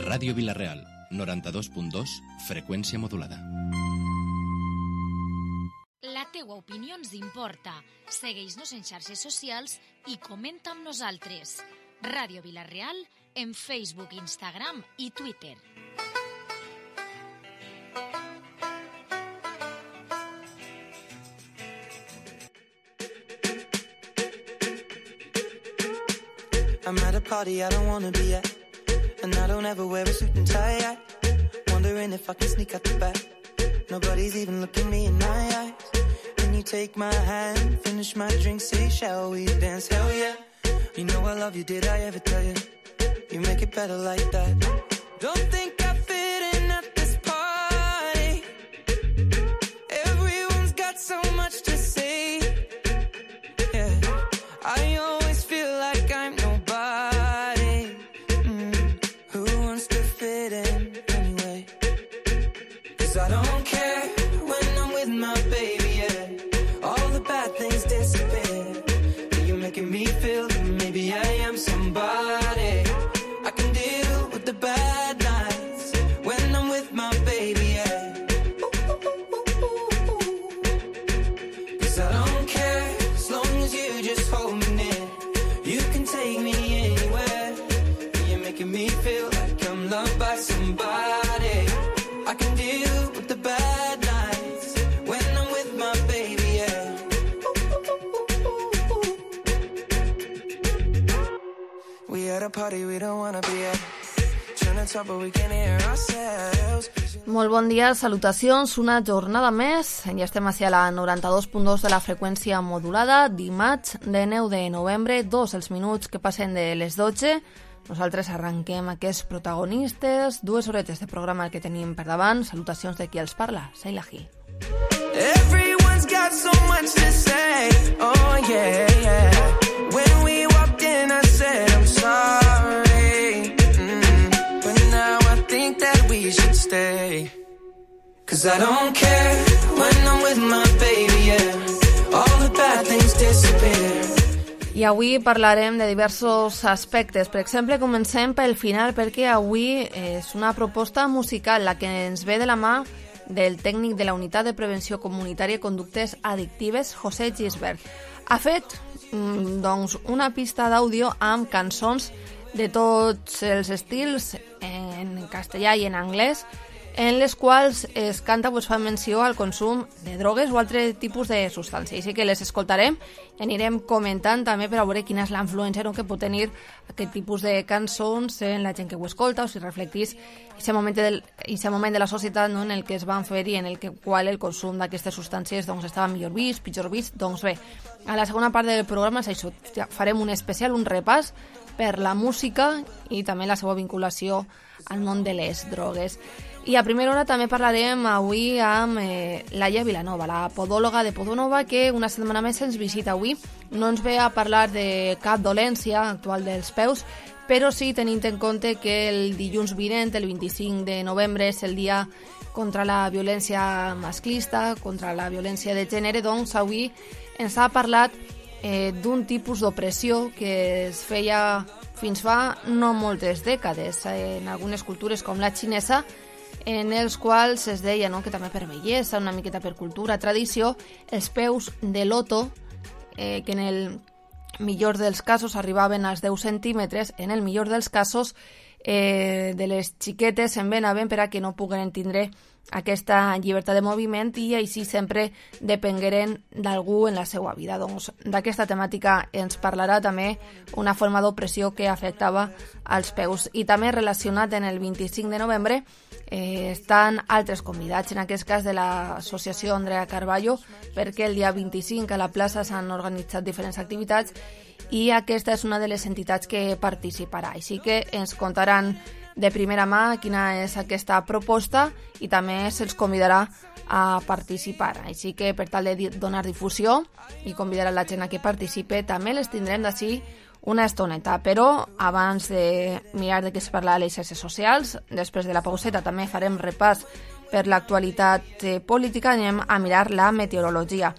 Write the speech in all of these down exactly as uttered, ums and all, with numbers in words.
Ràdio Vila-real, noranta-dos punt dos, freqüència modulada. La teua opinió ens importa. Segueix-nos en xarxes socials i comenta amb nosaltres. Ràdio Vila-real en Facebook, Instagram i Twitter. I'm at a party I don't wanna be at, and I don't ever wear a suit and tie. I wondering if I can sneak out the back. Nobody's even looking me in my eyes. Can you take my hand, finish my drink, say shall we dance? Hell yeah. You know I love you, did I ever tell you? You make it better like that. Don't think I fit in at this party. Everyone's got so much to say. Yeah, I always feel like I'm nobody. Mm. Who wants to fit in anyway? 'Cause I don't care when I'm with my baby, yeah. All the bad things disappear. You're making me feel that maybe I am somebody. I can deal with the bad nights when I'm with my baby, yeah. 'Cause I don't care as long as you just hold me near. You can take me anywhere. You're making me feel like I'm loved by somebody. I can deal with the bad nights when I'm with my baby, yeah. We at a party we don't wanna be at. Trying to talk but we can't hear ourselves. Molt bon dia, salutacions, una jornada més. Ja estem hacia la noranta-dos punt dos de la freqüència modulada, dimarts de nou de novembre, dos els minuts que passen de les dotze. Nosaltres arrenquem aquests protagonistes, dues horetes de programa que tenim per davant. Salutacions de qui els parla, Sheila Gil. Everyone's got so much to say. Oh yeah, yeah. When we walked in I said I'm sorry. Mm. But now I think that we should stay. 'Cause I don't care when I'm with my baby, yeah. All the bad things disappear. I avui parlarem de diversos aspectes. Per exemple, comencem pel final, perquè avui és una proposta musical la que ens ve de la mà del tècnic de la Unitat de Prevenció Comunitària i Conductes Addictives, José Gisbert. Ha fet doncs, una pista d'àudio amb cançons de tots els estils, en castellà i en anglès, en les quals es canta, pues, fa menció al consum de drogues o altre tipus de substàncies. Així que les escoltarem i anirem comentant també per a veure quina és la influència, no?, que pot tenir aquest tipus de cançons en la gent que ho escolta, o si reflectís aquest moment, del, aquest moment de la societat, no?, en el que es van fer i en el que, qual el consum d'aquestes substàncies doncs, estava millor vist, pitjor vist. Doncs bé, a la segona part del programa és això, ja farem un especial, un repàs per la música i també la seva vinculació al món de les drogues. I a primera hora també parlarem avui amb eh, Laia Vilanova, la podòloga de Podonova, que una setmana més ens visita avui. No ens ve a parlar de cap dolència actual dels peus, però sí tenint en compte que el dilluns vinent, el vint-i-cinc de novembre, és el dia contra la violència masclista, contra la violència de gènere. Doncs avui ens ha parlat eh, d'un tipus d'opressió que es feia fins fa no moltes dècades eh, en algunes cultures com la xinesa, en els quals es deia, no?, que també per bellesa, una miqueta per cultura, tradició, els peus de loto, eh, que en el millor dels casos arribaven als deu centímetres, en el millor dels casos eh, de les xiquetes se'n venaven per a que no puguen tindre aquesta llibertat de moviment i així sempre depengueren d'algú en la seva vida. Doncs d'aquesta temàtica ens parlarà també una forma d'opressió que afectava als peus. I també relacionat en el vint-i-cinc de novembre eh, estan altres convidats, en aquest cas de l'associació Andrea Carballo, perquè el dia vint-i-cinc a la plaça s'han organitzat diferents activitats i aquesta és una de les entitats que participarà. Així que ens contaran de primera mà quina és aquesta proposta i també se'ls convidarà a participar. Així que per tal de donar difusió i convidar a la gent a que participe, també les tindrem d'ací una estoneta. Però abans de mirar de què es parla a les xarxes socials, després de la pauseta també farem repàs per l'actualitat política, anem a mirar la meteorologia.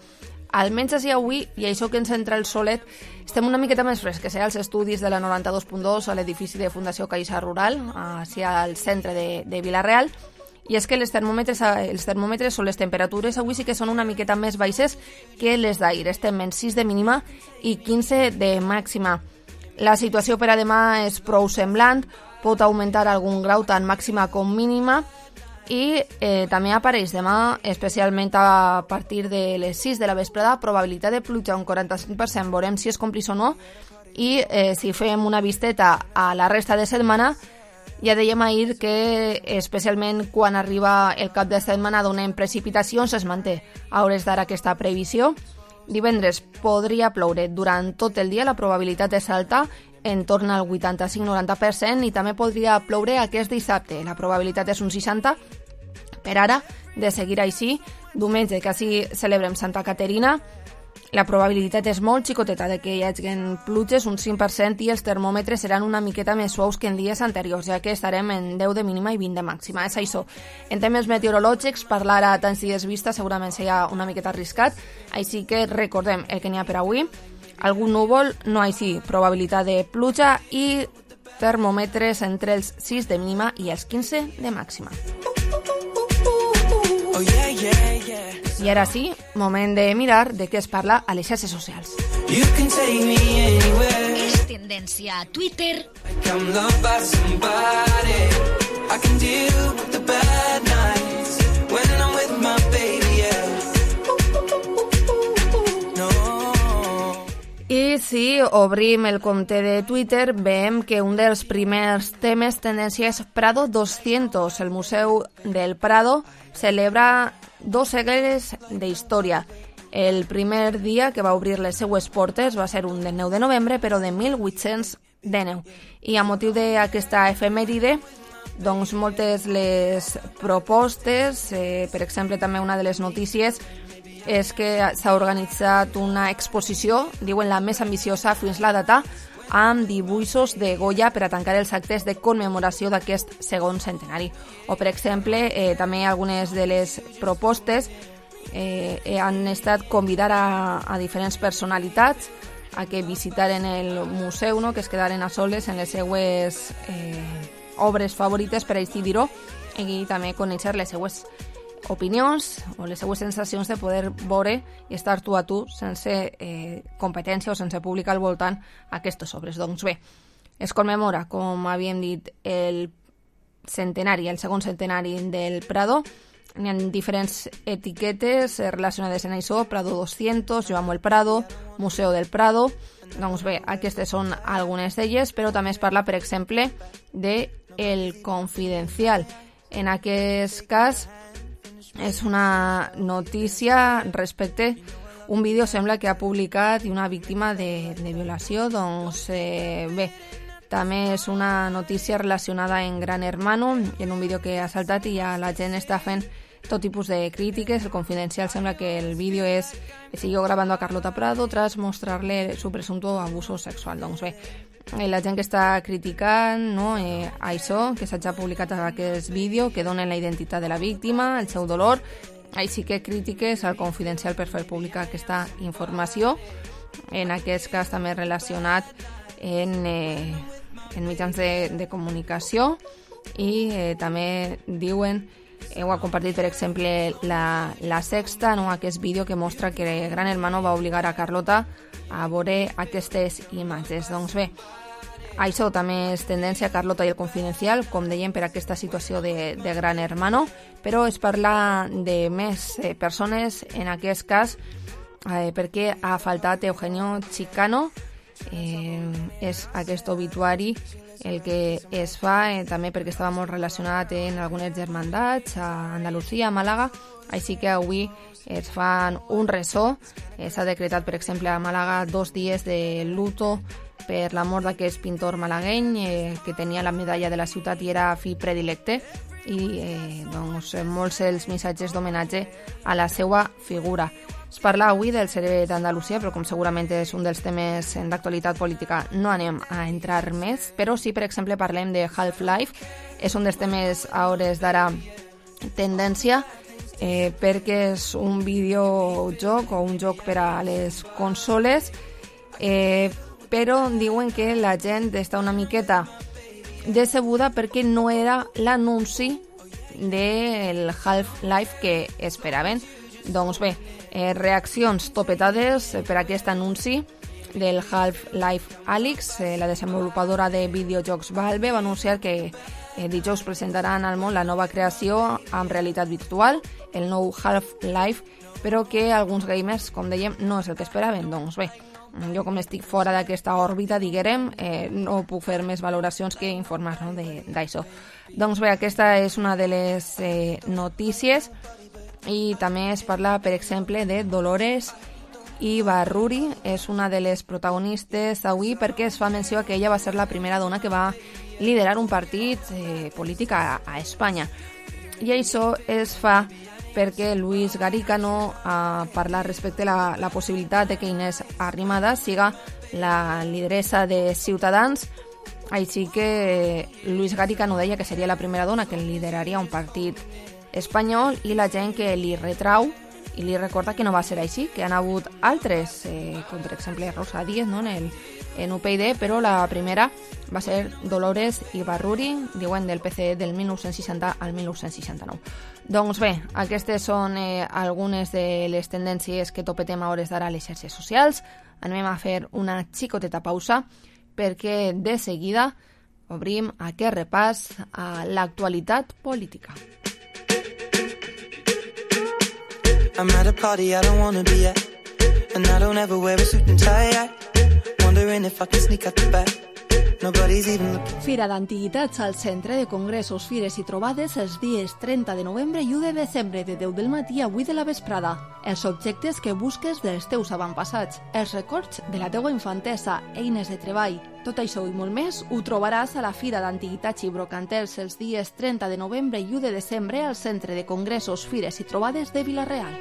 Almenys així avui, i això que ens entra el solet, estem una miqueta més fresques, eh? als estudis de la noranta-dos punt dos, a l'edifici de Fundació Caixa Rural, així al centre de, de Vila-real, i és que les termòmetres, els termòmetres o les temperatures avui sí que són una miqueta més baixes que les d'ahir. Estem en sis de mínima i quinze de màxima. La situació per a demà és prou semblant, pot augmentar algun grau tant màxima com mínima, i eh, també apareix demà, especialment a partir de les sis de la vesprada, probabilitat de pluja un quaranta-cinc per cent, veurem si es complís o no, i eh, si fem una visteta a la resta de setmana, ja dèiem ahir que especialment quan arriba el cap de setmana donem precipitacions, es manté a hores d'ara aquesta previsió. Divendres podria ploure durant tot el dia, la probabilitat és alta, en torn al vuitanta-cinc noranta per cent, i també podria ploure aquest dissabte. La probabilitat és un seixanta per cent. Per ara, de seguir així, diumenge, que així celebrem Santa Caterina, la probabilitat és molt xicoteta de que hi hagi pluges, un cinc per cent, i els termòmetres seran una miqueta més suaus que en dies anteriors, ja que estarem en deu de mínima i vint de màxima. És això. En temes meteorològics, parlar a tants dies vista segurament seria una miqueta arriscat, així que recordem el que n'hi ha per avui. Algun núvol, no així, probabilitat de pluja i termòmetres entre els sis de mínima i els quinze de màxima. Oh, yeah, yeah, yeah. I ara sí, moment de mirar de què es parla a les xarxes socials. You can take me anywhere. És tendència a Twitter. Like I'm loved by somebody. I can deal with the bad nights when I'm with my baby, yeah. No. I si obrim el compte de Twitter, veiem que un dels primers temes tendència és Prado doscientos. El Museu del Prado celebra dos segles d'història. El primer dia que va obrir les seues portes va ser un del nou de novembre, però de mil vuit-cents dinou. I a motiu d'aquesta efemèride, doncs moltes les propostes, eh, per exemple també una de les notícies, és que s'ha organitzat una exposició, diuen la més ambiciosa fins la data, amb dibuixos de Goya per a tancar els actes de commemoració d'aquest segon centenari. O, per exemple, eh, també algunes de les propostes eh, han estat convidar a, a diferents personalitats a que visitaren el museu, no? Que es quedaren a soles en les seues eh, obres favorites, per així dir-ho, i també conèixer les seues opinions o les seues sensacions de poder veure i estar tu a tu sense eh, competència o sense públic al voltant aquestes obres. Doncs bé, es commemora, com havíem dit, el centenari, el segon centenari del Prado. Hi ha diferents etiquetes relacionades en això, Prado doscientos, Jo amo el Prado, Museu del Prado. Doncs bé, aquestes són algunes d'elles, però també es parla, per exemple, de El Confidencial. En aquest cas, és una notícia respecte un vídeo, sembla que ha publicat una víctima de, de violació. Doncs eh, bé, també és una notícia relacionada en Gran Hermano, en un vídeo que ha saltat i ja la gent està fent tot tipus de crítiques. El Confidencial sembla que el vídeo és siguió grabando a Carlota Prado tras mostrarle su presunto abuso sexual. Doncs bé, la gent que està criticant, no, eh, això, que s'ha publicat aquest vídeo, que donen la identitat de la víctima, el seu dolor, així que crítiques al Confidencial per fer pública aquesta informació, en aquest cas també relacionat en, eh, en mitjans de, de comunicació, i eh, també diuen, eh, ho ha compartit per exemple la, la Sexta, no, aquest vídeo que mostra que Gran Hermano va obligar a Carlota a veure aquestes imatges. Doncs bé, això també és tendència, Carlota i el Confidencial, com dèiem, per aquesta situació de, de Gran Hermano, però es parla de més eh, persones, en aquest cas, eh, perquè ha faltat Eugenio Chicano, eh, és aquest obituari el que es fa, eh, també perquè estava molt relacionat en algunes germandats a Andalusia, a Màlaga, així que avui es fan un ressò. Eh, s'ha decretat, per exemple, a Màlaga dos dies de luto per la mort d'aquest pintor malagueny eh, que tenia la medalla de la ciutat i era fill predilecte, i eh, doncs, molts els missatges d'homenatge a la seva figura. Es parla avui del cerebre d'Andalusia, però com segurament és un dels temes d'actualitat política, no anem a entrar més, però sí, per exemple, parlem de Half-Life. És un dels temes a hores d'ara tendència. eh, perquè és un videojoc o un joc per a les consoles, eh, però diuen que la gent està una miqueta decebuda perquè no era l'anunci del Half-Life que esperaven. Doncs bé, eh, reaccions topetades per aquest anunci del Half-Life Alyx. Eh, la desenvolupadora de videojocs Valve va anunciar que eh, dijous presentaran al món la nova creació amb realitat virtual, el nou Half-Life, però que alguns gamers, com dèiem, no és el que esperaven. Doncs bé, jo com estic fora d'aquesta òrbita, diguem, eh, no puc fer més valoracions que informar, no, d'això. Doncs bé, aquesta és una de les eh, notícies, i també es parla, per exemple, de Dolores Ibarruri, és una de les protagonistes avui perquè es fa menció que ella va ser la primera dona que va liderar un partit eh, polític a, a Espanya. I això es fa perquè Luis Garicano ha parlat respecte a la, la possibilitat de que Inés Arrimadas siga la lideressa de Ciutadans. Així que Luis Garicano deia que seria la primera dona que lideraria un partit espanyol, i la gent que li retrau i li recorda que no va ser així, que han hagut altres, eh, com per exemple Rosa Díez, no, en, el, en U P y D, però la primera va ser Dolores Ibarruri, diuen del P C del mil nou-cents seixanta al mil nou-cents seixanta-nou. Doncs bé, aquestes són eh, algunes de les tendències que topetem a hores d'ara a les xarxes socials. Anem a fer una xicoteta pausa perquè de seguida obrim aquest repàs a l'actualitat política. I'm at a party I don't wanna be at, and I don't ever wear a suit and tie yet. Wondering if I can sneak out the back. Nobody's even looking. Fira d'Antiguitats al Centre de Congressos, Fires i Trobades els dies trenta de novembre i u de desembre de deu del matí a vuit de la vesprada. Els objectes que busques dels teus avantpassats, els records de la teua infantesa, eines de treball. Tot això i molt més ho trobaràs a la Fira d'Antiguitats i Brocantels els dies trenta de novembre i u de desembre al Centre de Congressos, Fires i Trobades de Vila-real.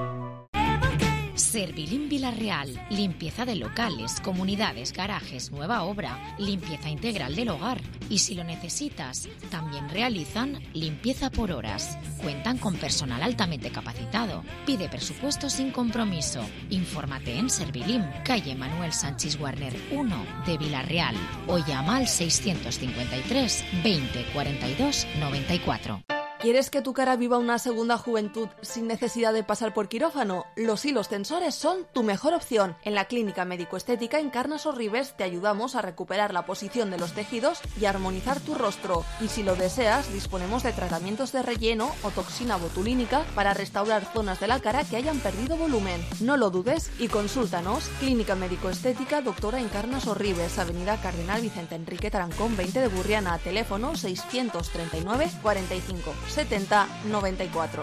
Servilim Vila-real, limpieza de locales, comunidades, garajes, nueva obra, limpieza integral del hogar. Y si lo necesitas, también realizan limpieza por horas. Cuentan con personal altamente capacitado. Pide presupuesto sin compromiso. Infórmate en Servilim, calle Manuel Sánchez Warner uno de Vila-real, o llama al seiscientos cincuenta y tres veinte cuarenta y dos noventa y cuatro. ¿Quieres que tu cara viva una segunda juventud sin necesidad de pasar por quirófano? Los hilos tensores son tu mejor opción. En la Clínica Médico-Estética Encarna Sorribes te ayudamos a recuperar la posición de los tejidos y armonizar tu rostro. Y si lo deseas, disponemos de tratamientos de relleno o toxina botulínica para restaurar zonas de la cara que hayan perdido volumen. No lo dudes y consúltanos. Clínica Médico-Estética Doctora Encarna Sorribes, Avenida Cardenal Vicente Enrique Tarancón veinte de Burriana, teléfono seiscientos treinta y nueve cuarenta y cinco setenta noventa y cuatro.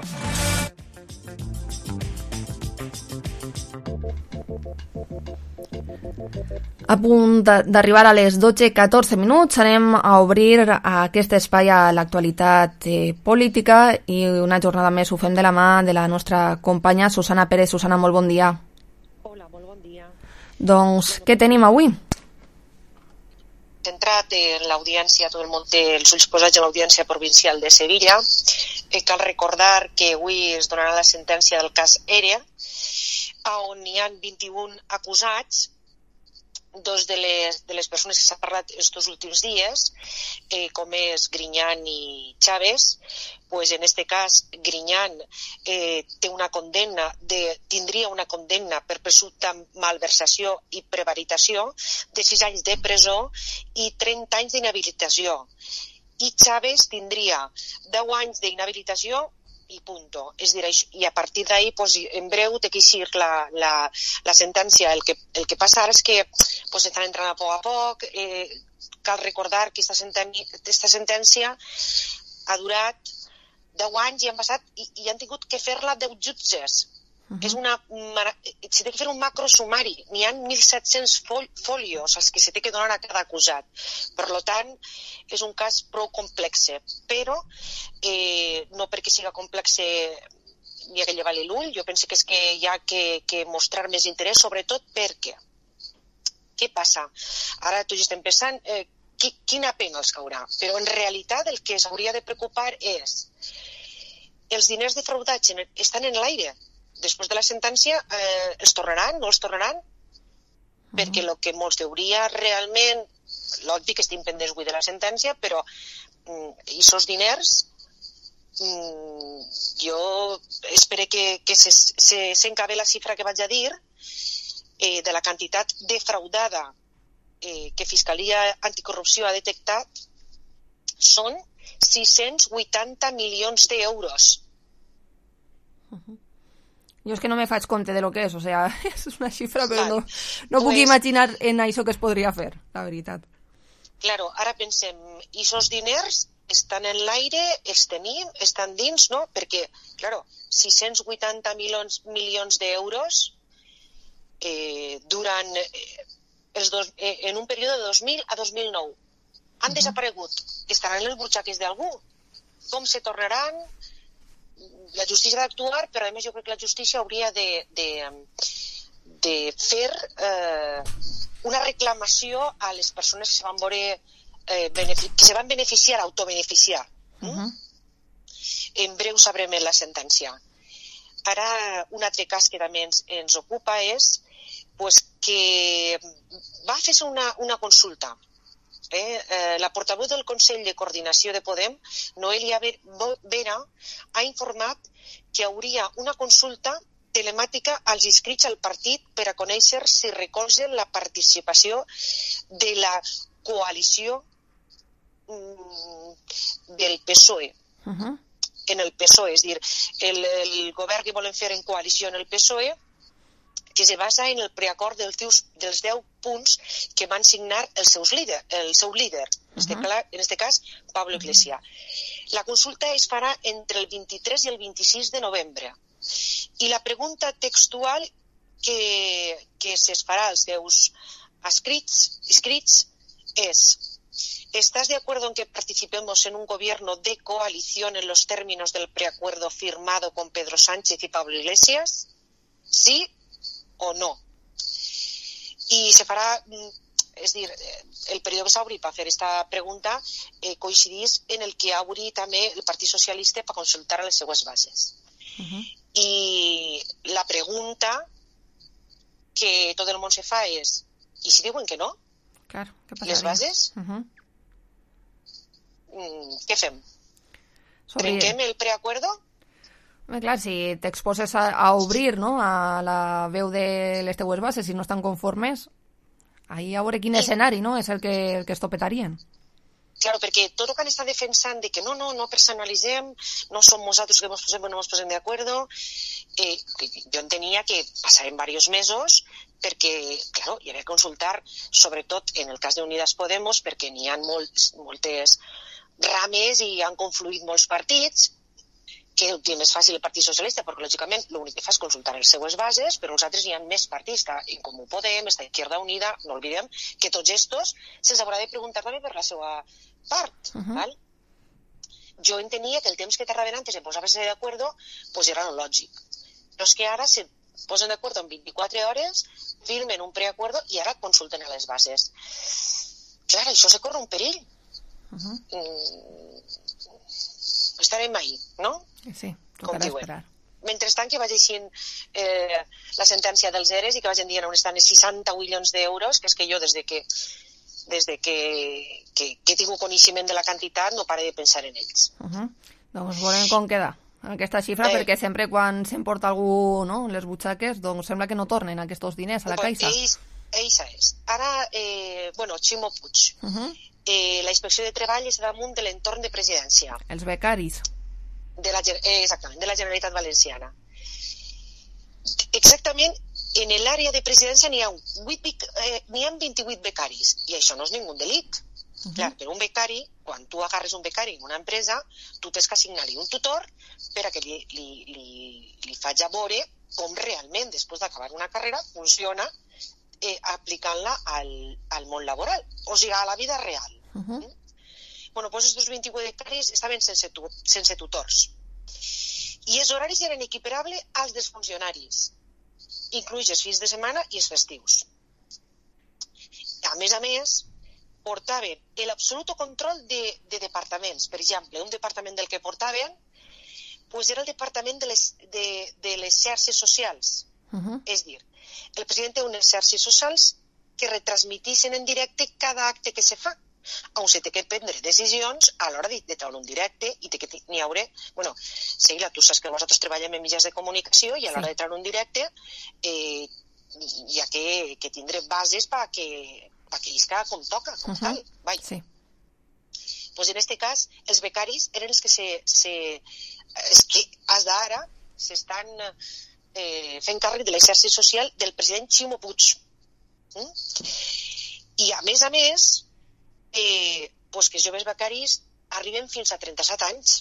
A punt d'arribar a les dotze i catorze minuts, anem a obrir aquest espai a l'actualitat eh, política, i una jornada més ho fem de la mà de la nostra companya Susana Pérez. Susana, molt bon dia. Hola, molt bon dia. Doncs, què tenim avui? Centrat en l'audiència, tot el món té els ulls posats en l'audiència provincial de Sevilla. Eh, cal recordar que avui es donarà la sentència del cas Ere, on hi ha vint-i-un acusats. Dos de les, de les persones que s'ha parlat estos últims dies, eh, com és Griñán i Chávez, pues en este cas Griñán eh, té una condemna de, tindria una condemna per presumpta malversació i prevaricació de sis anys de presó i trenta anys d'inhabilitació. I Chávez tindria deu anys d'inhabilitació i punto. És dir, i a partir d'ahí, pues, en breu, té que eixir la, la, la sentència. El que, el que passa ara és que pues, estan entrant a poc a poc. Eh, cal recordar que aquesta sentència ha durat deu anys i han passat i, i han tingut que fer-la deu jutges. Uh-huh. És una, s'ha de fer un macro sumari. N'hi ha mil set-cents fol, folios els que s'ha de donar a cada acusat. Per tant, és un cas prou complex, però eh, no perquè siga complex hi ha que llevar-li l'ull. Jo penso que és que hi ha que, que mostrar més interès, sobretot perquè què passa? Ara tots estem pensant eh, quina pena els caurà, però en realitat el que s'hauria de preocupar és els diners defraudats estan en l'aire. Després de la sentència, eh, els tornaran, no els tornaran? Uh-huh. Perquè el que molts deuria realment, l'obvi que estem pendents avui de la sentència, però mm, aquests diners, mm, jo espero que, que se, se, s'encabe la xifra que vaig a dir, eh, de la quantitat defraudada eh, que Fiscalia Anticorrupció ha detectat, són sis-cents vuitanta milions d'euros. Uh-huh. Jo és que no me faig compte de lo que és, o sea, és una xifra, però vale. no, no pues, puc imaginar en això que es podria fer, la veritat. Claro, ara pensem, i esos diners estan en l'aire, els tenim, estan dins, no? Perquè, claro, sis-cents vuitanta milions, milions d'euros eh, durant eh, els dos, eh, en un període de dos mil a dos mil nou han uh-huh. desaparegut. Estaran en les butxaques d'algú. Com se tornaran? La justícia ha d'actuar, però a més jo crec que la justícia hauria de, de, de fer eh, una reclamació a les persones que se van veure eh, benefici- que se van beneficiar, autobeneficiar. Uh-huh. En breu sabrem la sentència. Ara, un altre cas que també ens, ens ocupa és pues, que va fer una, una consulta. Eh, eh, la portaveu del Consell de Coordinació de Podem, Noelia Vera, ha informat que hi hauria una consulta telemàtica als inscrits al partit per a conèixer si recolzen la participació de la coalició mm, del P S O E. Uh-huh. En el P S O E, és dir, el, el govern que volen fer en coalició en el P S O E, que se basa en el preacord dels, teus, dels deu punts que van signar els seus líder, el seu líder, en este, uh-huh. en este cas, Pablo Iglesias. Uh-huh. La consulta es farà entre el vint-i-tres i el vint-i-sis de novembre. I la pregunta textual que, que se farà als seus escrits, escrits es: ¿estás de acuerdo en que participemos en un gobierno de coalición en los términos del preacuerdo firmado con Pedro Sánchez y Pablo Iglesias? ¿Sí o no? I se farà, és dir, el període que s'obri per fer aquesta pregunta eh, coincidís en el que obri també el Partit Socialista per consultar les seues bases. Uh-huh. I la pregunta que tot el món se fa és: i si diuen que no? Claro, ¿qué pasaría? Les bases? Uh-huh. Mm, què fem? Sobre... ¿Trenquem el preacuerdo? Bé, clar, si t'exposes a, a obrir, no?, a la veu de les teues bases, si no estan conformes, ahí a veure quin escenari, no?, és el que, el que es topetarien. Claro, perquè tot el que han estat defensant de que no, no, no personalitzem, no som nosaltres que ens posem o no ens posem d'acord, eh, jo entenia que passarem diversos mesos perquè, claro, hi havia que consultar, sobretot en el cas d'Unidas Podemos, perquè n'hi ha molts, moltes rames i han confluït molts partits, que ho té més fàcil el Partit Socialista, perquè lògicament l'únic que fa és consultar les seues bases, però els altres hi ha més partits, està en Comú Podem, està Izquierda Unida, no oblidem que tots estos se'ls haurà de preguntar també per la seva part. Uh-huh. Val? Jo entenia que el temps que tardaven antes de posar-se d'acord pues era lo lògic. Però és que ara se posen d'acord en vint-i-quatre hores, firmen un preacuerdo i ara consulten a les bases. Clar, això se corre un perill. Uh-huh. Mm, estarem ahí, no? Sí, tocarà esperar. Mentrestant que vagin eh, la sentència dels E R E S i que vagin dient on estan els seixanta milions d'euros, que és que jo des de que des de que, que, que he tingut coneixement de la quantitat no pare de pensar en ells. Uh-huh. Doncs veurem com queda aquesta xifra, eh, perquè sempre quan s'emporta algú, no, les butxaques, doncs sembla que no tornen aquests diners a la caixa. Ells, ells és. Ara, eh, bueno, Ximo Puig. Uh-huh. Eh, la inspecció de treball és damunt de l'entorn de presidència. Els becaris. De la, eh, exactament, de la Generalitat Valenciana. Exactament, en l'àrea de presidència n'hi ha, eh, n'hi ha vint-i-vuit becaris, i això no és ningú delit. Uh-huh. Clar, per un becari, quan tu agarres un becari en una empresa, tu tens que assignar-li un tutor per a que li, li, li, li faig a veure com realment, després d'acabar una carrera, funciona eh, aplicant-la al, al món laboral, o sigui, a la vida real. Uh-huh. Mm? Bueno, doncs aquests vint-i-vuit becaris estaven sense, tu, sense tutors. I els horaris eren equiparables als dels funcionaris, incluïts els fins de setmana i els festius. A més a més, portaven l'absolut control de, de departaments. Per exemple, un departament del que portaven pues era el departament de les, de, de les xarxes socials. Uh-huh. És dir, el president té unes xarxes socials que retransmitixen en directe cada acte que se fa, on se té que prendre decisions a l'hora de, de treure un directe i té que n'hi haurà... Bueno, Sheila, tu saps que nosaltres treballem en mitjans de comunicació i a l'hora sí. de treure un directe eh, hi ha que, que tindre bases perquè pa que isca com toca, com uh-huh. tal. Vai. Sí. Pues en este cas, els becaris eren els que se... se és que, has d'ara, s'estan... Eh, fent càrrec de l'exercici social del president Ximo Puig. Mm? I a més a més, eh, pues que els joves becaris arriben fins a trenta-set anys.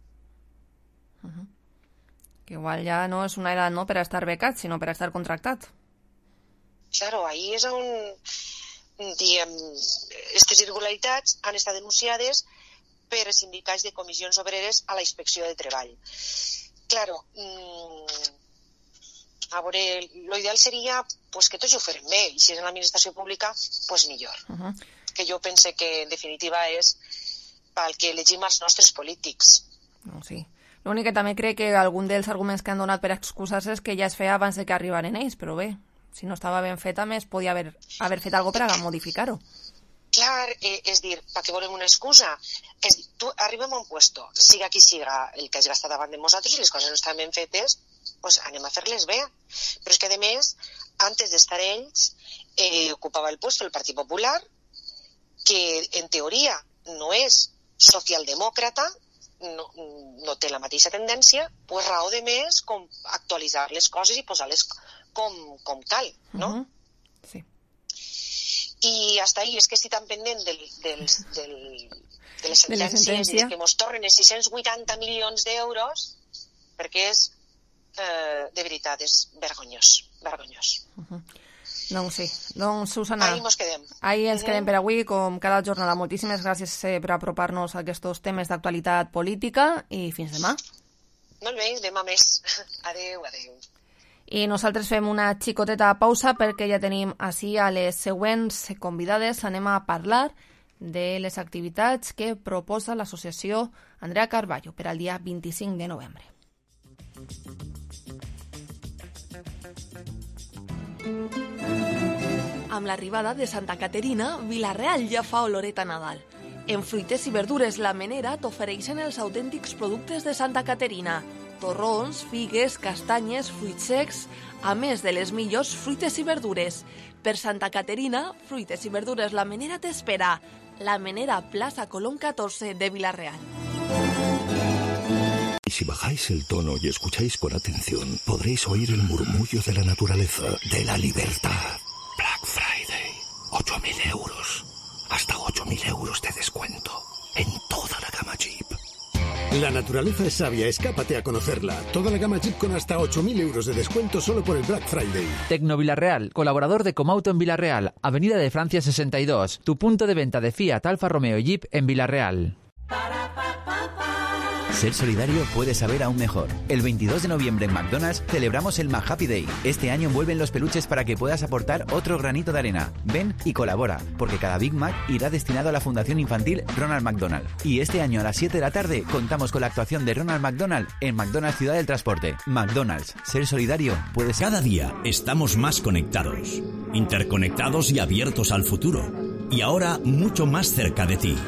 Uh-huh. Que igual ja no és una edat no per a estar becat, sinó per a estar contractat. Claro, ahí és on, diguem, aquestes irregularitats han estat denunciades per sindicats de comissions obreres a la inspecció de treball. Claro, mmm, a veure, l'ideal seria pues, que tots ho farem bé, i si és en l'administració pública, pues millor. Uh-huh. Que jo pense que en definitiva és pel que elegim els nostres polítics. No, sí. L'únic que també crec que algun dels arguments que han donat per excusar-se és que ja es feia abans de que arribaren ells, però bé, si no estava ben fet, a més, podia haver, haver fet alguna cosa per a modificar-ho. Clar, eh, és dir, per què volem una excusa? És dir, tu arribem a un puesto, siga qui siga el que has gastat davant de nosaltres i les coses no estan ben fetes, pues anem a fer-les bé. Però és que, a més, antes d'estar ells, eh, ocupava el puesto el Partit Popular, que en teoria no és socialdemòcrata, no, no té la mateixa tendència, pues raó de més com actualitzar les coses i posar-les com, com cal, no? Uh-huh. Sí. I hasta ahí, és que estic tan pendent del, del, del, de les sentències de que ens tornen els sis-cents vuitanta milions d'euros, perquè és, eh, de veritat, és vergonyós, vergonyós. Uh-huh. Doncs sí, doncs Susana, ahí ens quedem. Ahí ens quedem per avui, com cada jornada. Moltíssimes gràcies eh, per apropar-nos a aquests temes d'actualitat política i fins demà. Molt bé, demà més. Adéu, adéu. I nosaltres fem una xicoteta pausa perquè ja tenim així a les següents convidades. Anem a parlar de les activitats que proposa l'associació Andrea Carballo per al dia vint-i-cinc de novembre. Amb l'arribada de Santa Caterina, Vila-real ja fa oloreta a Nadal. En fruites i verdures La Menera t'ofereixen els autèntics productes de Santa Caterina. Torrons, figues, castanyes, fruits secs, a més de les millors fruites i verdures. Per Santa Caterina, fruites i verdures La Menera t'espera. La Menera, Plaza Colón catorze de Vila-real. Y si bajáis el tono y escucháis con atención, podréis oír el murmullo de la naturaleza, de la libertad. Black Friday, ocho mil euros. Hasta ocho mil euros de descuento en toda la gama Jeep. La naturaleza es sabia, escápate a conocerla. Toda la gama Jeep con hasta ocho mil euros de descuento solo por el Black Friday. Tecno Vila-real, colaborador de Comauto en Vila-real, Avenida de Francia sesenta y dos, tu punto de venta de Fiat, Alfa Romeo y Jeep en Vila-real. Ser solidario puede saber aún mejor. El veintidós de noviembre en McDonald's celebramos el McHappy Day. Este año envuelven los peluches para que puedas aportar otro granito de arena. Ven y colabora, porque cada Big Mac irá destinado a la Fundación Infantil Ronald McDonald. Y este año a las siete de la tarde contamos con la actuación de Ronald McDonald en McDonald's Ciudad del Transporte. McDonald's, ser solidario puede ser... Cada día estamos más conectados, interconectados y abiertos al futuro. Y ahora mucho más cerca de ti.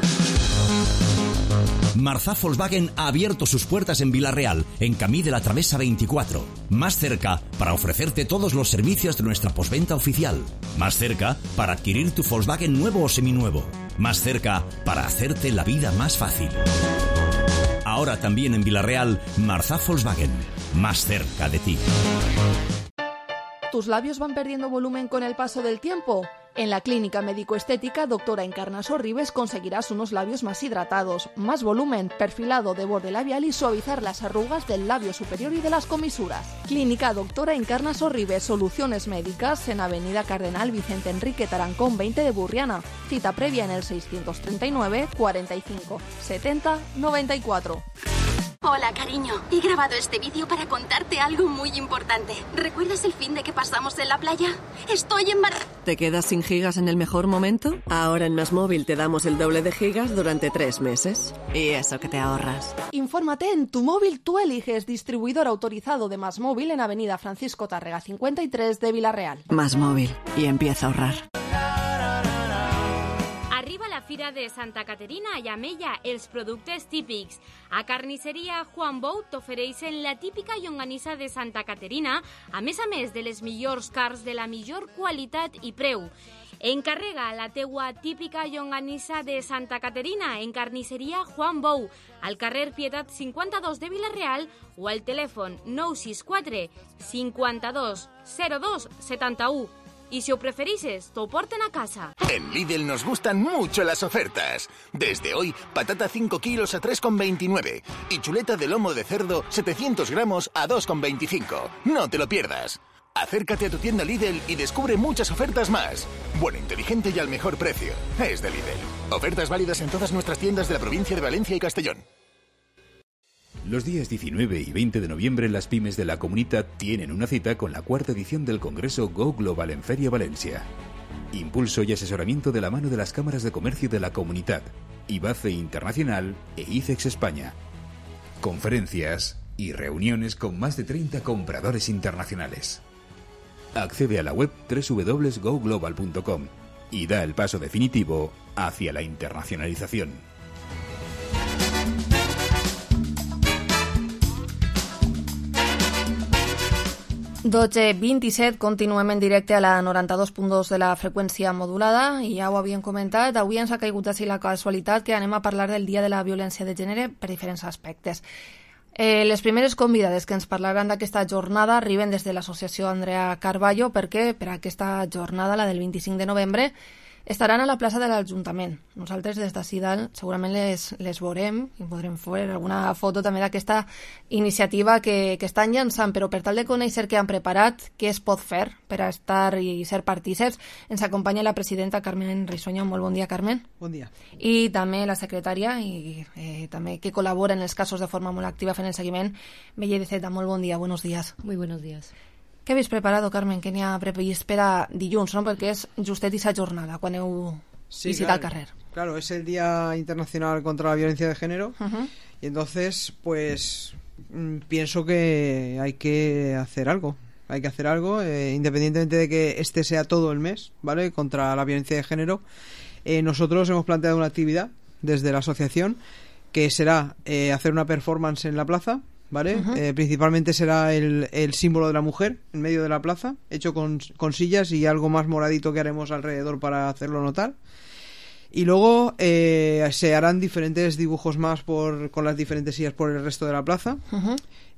Marzá Volkswagen ha abierto sus puertas en Vila-real, en Camí de la Travesa veinticuatro. Más cerca para ofrecerte todos los servicios de nuestra postventa oficial. Más cerca para adquirir tu Volkswagen nuevo o seminuevo. Más cerca para hacerte la vida más fácil. Ahora también en Vila-real, Marzá Volkswagen. Más cerca de ti. ¿Tus labios van perdiendo volumen con el paso del tiempo? En la clínica médico-estética Doctora Encarnaso Ribes conseguirás unos labios más hidratados, más volumen, perfilado de borde labial y suavizar las arrugas del labio superior y de las comisuras. Clínica Doctora Encarnaso Ribes, soluciones médicas en Avenida Cardenal Vicente Enrique Tarancón veinte de Burriana. Cita previa en el seiscientos treinta y nueve, cuarenta y cinco, setenta, noventa y cuatro. Hola, cariño. He grabado este vídeo para contarte algo muy importante. ¿Recuerdas el fin de que pasamos en la playa? Estoy embarazada. ¿Te quedas sin gigas en el mejor momento? Ahora en Más Móvil te damos el doble de gigas durante tres meses. Y eso que te ahorras. Infórmate en Tu Móvil Tú Eliges, distribuidor autorizado de Más Móvil en Avenida Francisco Tárrega cincuenta y tres de Vila-real. Más Móvil. Y empieza a ahorrar. Arriba la Fira de Santa Caterina i amb ella els productes típics. A Carnisseria Juan Bou t'ofereixen la típica llonganissa de Santa Caterina, a més a més de les millors carns de la millor qualitat i preu. Encarrega la teua típica llonganissa de Santa Caterina en Carnisseria Juan Bou, al carrer Pietat cinquanta-dos de Vila-real o al telèfon nou sis quatre cinquanta-dos zero dos setanta-u. Y si os preferís, te porten a casa. En Lidl nos gustan mucho las ofertas. Desde hoy, patata cinco kilos a tres con veintinueve y chuleta de lomo de cerdo setecientos gramos a dos con veinticinco. No te lo pierdas. Acércate a tu tienda Lidl y descubre muchas ofertas más. Bueno, inteligente y al mejor precio. Es de Lidl. Ofertas válidas en todas nuestras tiendas de la provincia de Valencia y Castellón. Los días diecinueve y veinte de noviembre las pymes de la Comunitat tienen una cita con la cuarta edición del Congreso Go Global en Feria Valencia. Impulso y asesoramiento de la mano de las cámaras de comercio de la Comunitat, IBACE Internacional e ICEX España. Conferencias y reuniones con más de treinta compradores internacionales. Accede a la web doble u doble u doble u punto go global punto com y da el paso definitivo hacia la internacionalización. dotze vint-i-set, continuem en directe a la noranta-dos punt dos de la freqüència modulada i ja ho havíem comentat, avui ens ha caigut així la casualitat que anem a parlar del Dia de la Violència de Gènere per diferents aspectes. Eh, les primeres convidades que ens parlaran d'aquesta jornada arriben des de l'associació Andrea Carballo perquè per aquesta jornada, la del vint-i-cinc de novembre, estaran a la plaça de l'Ajuntament. Nosaltres des d'ací dalt segurament les, les veurem i podrem fer alguna foto també d'aquesta iniciativa que, que estan llançant, però per tal de conèixer què han preparat, què es pot fer per a estar i ser partíceps, ens acompanya la presidenta Carmen Risueño. Molt bon dia, Carmen. Bon dia. I també la secretària i eh, també que col·labora en els casos de forma molt activa fent el seguiment, Belle de Zeta. Molt bon dia, buenos días. Muy buenos días. Què habéis preparado, Carmen? Què n'hi ha previst per a dilluns, no? Perquè és justet esa jornada, quan heu sí, visitat claro, el carrer. Claro, es el Día Internacional contra la Violencia de Género uh-huh. y entonces, pues, mmm, pienso que hay que hacer algo. Hay que hacer algo, eh, independientemente de que este sea todo el mes, ¿vale? Contra la violencia de género. Eh, nosotros hemos planteado una actividad desde la asociación que será eh, hacer una performance en la plaza, ¿vale? Uh-huh. Eh, principalmente será el, el símbolo de la mujer en medio de la plaza, hecho con, con sillas y algo más moradito que haremos alrededor para hacerlo notar. Y luego eh, se harán diferentes dibujos más por con las diferentes sillas por el resto de la plaza. Uh-huh.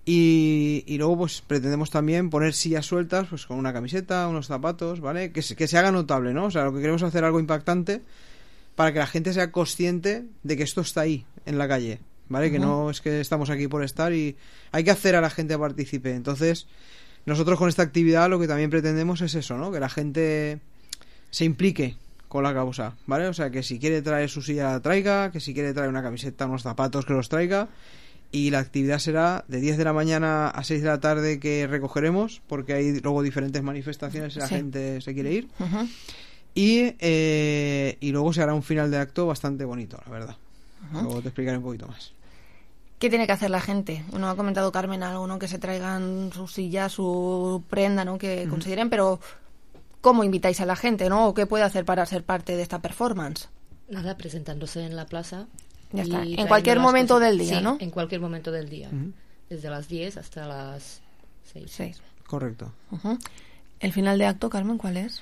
Y, y luego pues pretendemos también poner sillas sueltas pues con una camiseta, unos zapatos, ¿vale? Que se, que se haga notable, ¿no? O sea, lo que queremos es hacer algo impactante para que la gente sea consciente de que esto está ahí, en la calle, ¿vale? Uh-huh. Que no es que estamos aquí por estar y hay que hacer a la gente a participe. Entonces, nosotros con esta actividad lo que también pretendemos es eso, ¿no? Que la gente se implique con la causa, ¿vale? O sea, que si quiere traer su silla la traiga, que si quiere traer una camiseta, unos zapatos, que los traiga. Y la actividad será de diez de la mañana a seis de la tarde, que recogeremos, porque hay luego diferentes manifestaciones y la sí. gente se quiere ir. Uh-huh. Y, eh, y luego se hará un final de acto bastante bonito, la verdad. Uh-huh. Luego te explicaré un poquito más. ¿Qué tiene que hacer la gente? Uno ha comentado, Carmen, algo, ¿no? Que se traigan su silla, su prenda, ¿no? Que uh-huh. consideren, pero ¿cómo invitáis a la gente, no? ¿O qué puede hacer para ser parte de esta performance? Nada, presentándose en la plaza. Ya está. En cualquier momento del día, sí, ¿no? en cualquier momento del día. Uh-huh. Desde las diez hasta las seis. seis. Correcto. Uh-huh. ¿El final de acto, Carmen, cuál es?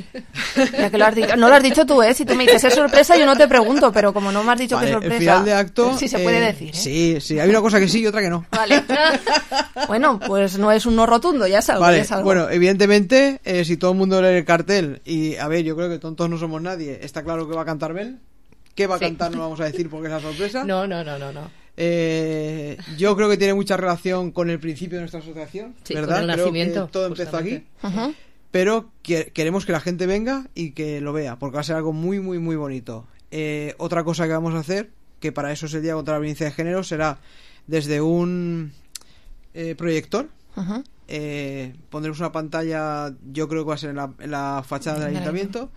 Ya que lo has dicho. No lo has dicho tú, ¿eh? Si tú me dices es sorpresa, yo no te pregunto, pero como no me has dicho vale, que es sorpresa... El final de acto... Sí, se eh, puede decir, ¿eh? Sí, sí. Hay una cosa que sí y otra que no. Vale. Bueno, pues no es un no rotundo, ya es algo. Vale, ya es algo. Bueno, evidentemente, eh, si todo el mundo lee el cartel y, a ver, yo creo que tontos no somos nadie, está claro que va a cantar Bel. ¿Qué va a sí. cantar? No vamos a decir porque es la sorpresa. No, no, no, no, no. Eh, yo creo que tiene mucha relación con el principio de nuestra asociación, sí, ¿verdad? Con el creo nacimiento, que todo empezó aquí. Uh-huh. Pero que, queremos que la gente venga y que lo vea, porque va a ser algo muy, muy, muy bonito. Eh, otra cosa que vamos a hacer, que para eso es el Día contra la Violencia de Género, será desde un eh, proyector. Ujú. Eh, pondremos una pantalla, yo creo que va a ser en la, en la fachada del ayuntamiento,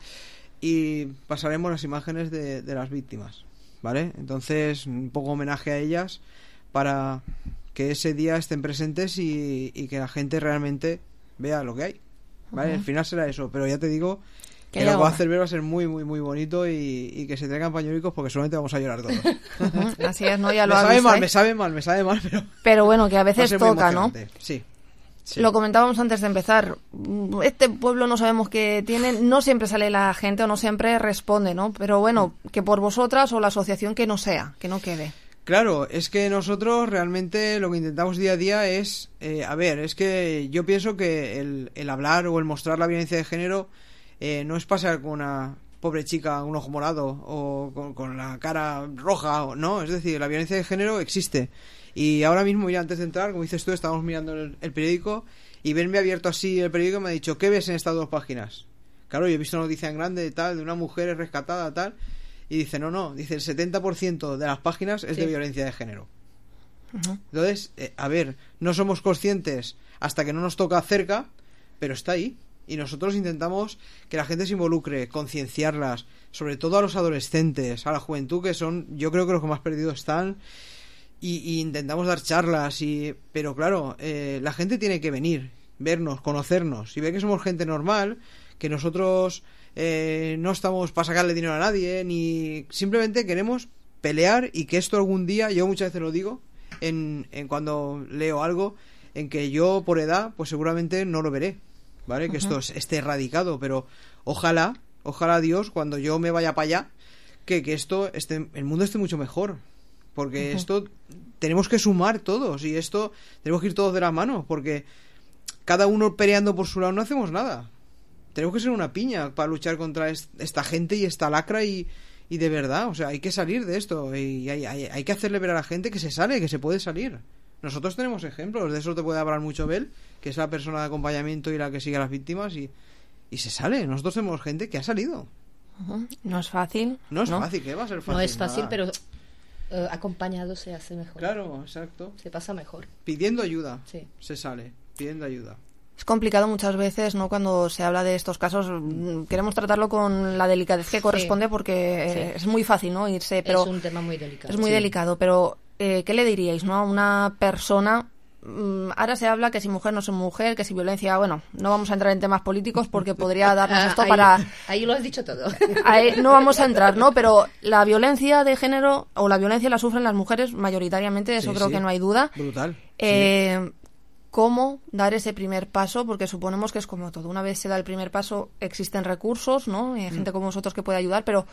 y pasaremos las imágenes de, de las víctimas, ¿vale? Entonces, un poco homenaje a ellas para que ese día estén presentes y, y que la gente realmente vea lo que hay, ¿vale? Ujú. Al final será eso, pero ya te digo Que que ya lo que va a va. hacer ver va a ser muy, muy, muy bonito, y, y que se traigan pañuelicos porque solamente vamos a llorar todos. Ujú, así es, ¿no? Ya lo me sabe avisáis. mal, me sabe mal, me sabe mal, pero Pero bueno, que a va a veces ser muy toca, ¿no? emocionante. Sí. Sí. Lo comentábamos antes de empezar. Este pueblo no sabemos qué tiene, no siempre sale la gente o no siempre responde, ¿no? Pero bueno, que por vosotras o la asociación que no sea, que no quede. Claro, es que nosotros realmente lo que intentamos día a día es, eh, a ver, es que yo pienso que el, el hablar o el mostrar la violencia de género eh, no es pasar con una pobre chica un ojo morado o con, con la cara roja, o, no, es decir, la violencia de género existe. Y ahora mismo, mira, antes de entrar, como dices tú, estábamos mirando el, el periódico y verme abierto así el periódico me ha dicho, ¿qué ves en estas dos páginas? Claro, yo he visto una noticia en grande de tal, de una mujer rescatada, tal, y dice, no, no, dice, el setenta por ciento de las páginas es Sí. de violencia de género. Ujú. Entonces, eh, a ver, no somos conscientes hasta que no nos toca cerca, pero está ahí. Y nosotros intentamos que la gente se involucre, concienciarlas, sobre todo a los adolescentes, a la juventud, que son, yo creo que los que más perdidos están, y, y intentamos dar charlas, y pero claro, eh, la gente tiene que venir, vernos, conocernos, y ver que somos gente normal, que nosotros eh, no estamos para sacarle dinero a nadie, ni simplemente queremos pelear, y que esto algún día, yo muchas veces lo digo, en, en cuando leo algo, en que yo por edad, pues seguramente no lo veré, ¿vale? Que Ujú. esto esté erradicado, pero ojalá, ojalá Dios, cuando yo me vaya para allá, que, que esto esté, el mundo esté mucho mejor, porque Ujú. esto tenemos que sumar todos, y esto tenemos que ir todos de la mano, porque cada uno peleando por su lado no hacemos nada. Tenemos que ser una piña para luchar contra est- esta gente y esta lacra, y, y de verdad, o sea, hay que salir de esto, y hay, hay, hay que hacerle ver a la gente que se sale, que se puede salir. Nosotros tenemos ejemplos, de eso te puede hablar mucho Bel, que es la persona de acompañamiento y la que sigue a las víctimas, y, y se sale. Nosotros tenemos gente que ha salido. Ujú. No es fácil. No es fácil, ¿qué va a ser fácil? No es fácil, Nada. pero eh, acompañado se hace mejor. Claro, exacto. Se pasa mejor. Pidiendo ayuda, Sí. se sale, pidiendo ayuda. Es complicado muchas veces, ¿no? Cuando se habla de estos casos, mm, queremos tratarlo con la delicadez que corresponde, porque eh, Sí. es muy fácil, ¿no? Irse, pero es un tema muy delicado. es muy Sí. delicado. Pero eh, ¿qué le diríais, no? A una persona. mm, Ahora se habla que si mujer no es mujer, que si violencia, bueno, no vamos a entrar en temas políticos porque podría darnos Ah, esto ahí, para. ahí lo has dicho todo. Ahí no vamos a entrar, ¿no? Pero la violencia de género o la violencia la sufren las mujeres mayoritariamente, de eso Sí, creo sí. que no hay duda. Brutal. Eh, ¿Cómo dar ese primer paso? Porque suponemos que es como todo. Una vez se da el primer paso, existen recursos, ¿no? Y hay gente como vosotros que puede ayudar, pero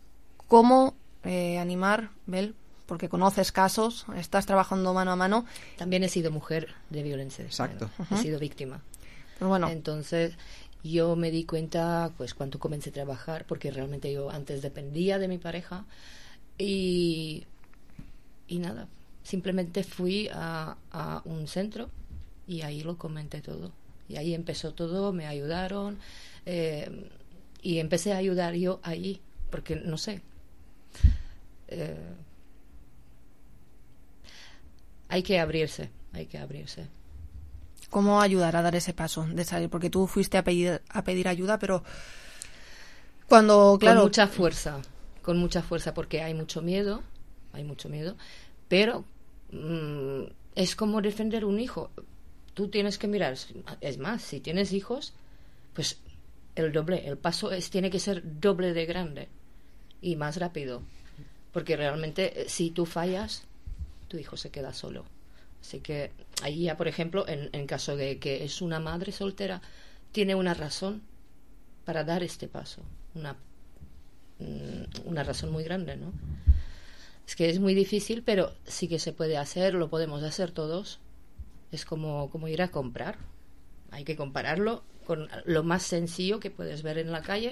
¿cómo eh, animar, Bel? Porque conoces casos, estás trabajando mano a mano. También he sido mujer de violencia. de Exacto. género. He sido víctima. Pero bueno. Entonces, yo me di cuenta, pues, cuando comencé a trabajar, porque realmente yo antes dependía de mi pareja, y, y nada, simplemente fui a, a un centro y ahí lo comenté todo. Y ahí empezó todo, me ayudaron, eh, y empecé a ayudar yo ahí, porque no sé. Eh, hay que abrirse, hay que abrirse. ¿Cómo ayudar a dar ese paso de salir? Porque tú fuiste a pedir, a pedir ayuda, pero cuando, claro... Con mucha fuerza, con mucha fuerza, porque hay mucho miedo, hay mucho miedo, pero mmm, es como defender un hijo. Tú tienes que mirar, es más, si tienes hijos, pues el doble, el paso es tiene que ser doble de grande y más rápido, porque realmente si tú fallas, tu hijo se queda solo. Así que ahí ya, por ejemplo, en, en caso de que es una madre soltera, tiene una razón para dar este paso, una, una razón muy grande, ¿no? Es que es muy difícil, pero sí que se puede hacer, lo podemos hacer todos. Es como, como ir a comprar. Hay que compararlo con lo más sencillo que puedes ver en la calle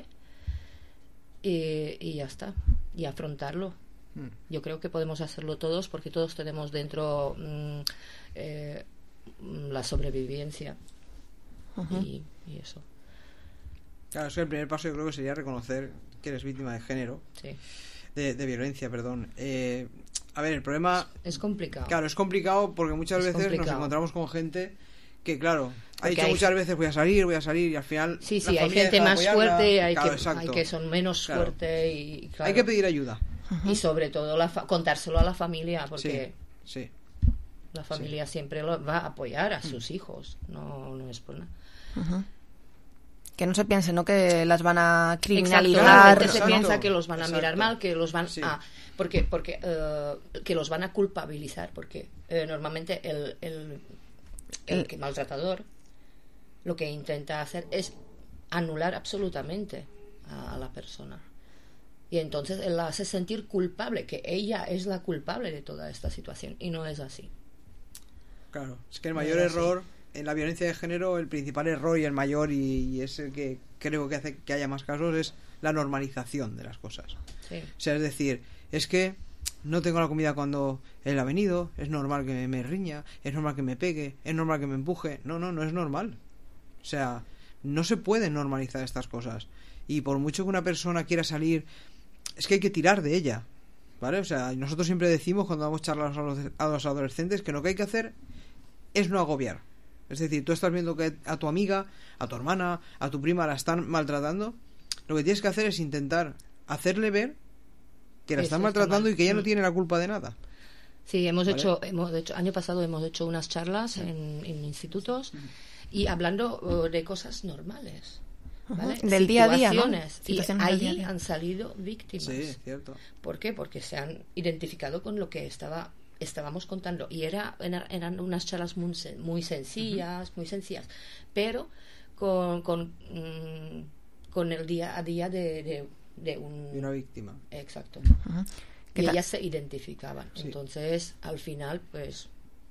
y, y ya está, y afrontarlo. Yo creo que podemos hacerlo todos porque todos tenemos dentro mmm, eh, la sobrevivencia. Uh-huh. y, y eso. Claro, es que el primer paso yo creo que sería reconocer que eres víctima de género, sí. de, de violencia, perdón. Eh, A ver, el problema... Es complicado. Claro, es complicado porque muchas Es veces complicado. nos encontramos con gente que, claro, ha Porque dicho hay- muchas veces voy a salir, voy a salir y al final... Sí, sí, la hay familia gente deja de más apoyarla. fuerte, hay, Claro, que, exacto. hay que son menos Claro. fuerte y... claro. Hay que pedir ayuda. Y sobre todo la fa- contárselo a la familia, porque Sí, sí. la familia siempre lo va a apoyar a sus hijos, no, no es por nada. Ujú. Que no se piense, ¿no? Que las van a Exacto, criminalizar. la gente se ¿no? piensa que los van a Exacto. mirar mal, que los van Sí. a... Porque, porque eh, que los van a culpabilizar, porque eh, normalmente el, el, el que maltratador lo que intenta hacer es anular absolutamente a, a la persona. Y entonces él la hace sentir culpable, que ella es la culpable de toda esta situación, y no es así. Claro, es que el No mayor es así. error en la violencia de género, el principal error y el mayor, y, y es el que creo que hace que haya más casos, es la normalización de las cosas. Sí. O sea, es decir, es que no tengo la comida cuando él ha venido, es normal que me, me riña, es normal que me pegue, es normal que me empuje. No, no, no es normal. O sea, no se pueden normalizar estas cosas. Y por mucho que una persona quiera salir, es que hay que tirar de ella, ¿vale? O sea, nosotros siempre decimos cuando damos charlas a los, a los adolescentes que lo que hay que hacer es no agobiar. Es decir, tú estás viendo que a tu amiga, a tu hermana, a tu prima la están maltratando, lo que tienes que hacer es intentar hacerle ver que la Eso están está maltratando mal. y que ella no Mm. tiene la culpa de nada. Sí, hemos ¿Vale? hecho, hemos hecho, año pasado hemos hecho unas charlas en, en institutos y hablando eh, de cosas normales, ¿vale? Ujú. Del día a día, ¿no? Situaciones. Y Situaciones del ahí día a día. han salido víctimas. Sí, es cierto. ¿Por qué? Porque se han identificado con lo que estaba estábamos contando y era, era- eran unas charlas muy, sen- muy sencillas, muy sencillas, pero con, con, mm, con el día a día de, de, de un... Y una víctima. Exacto. Ujú. Y ¿Qué tal? ellas se identificaban. Sí. Entonces, al final, pues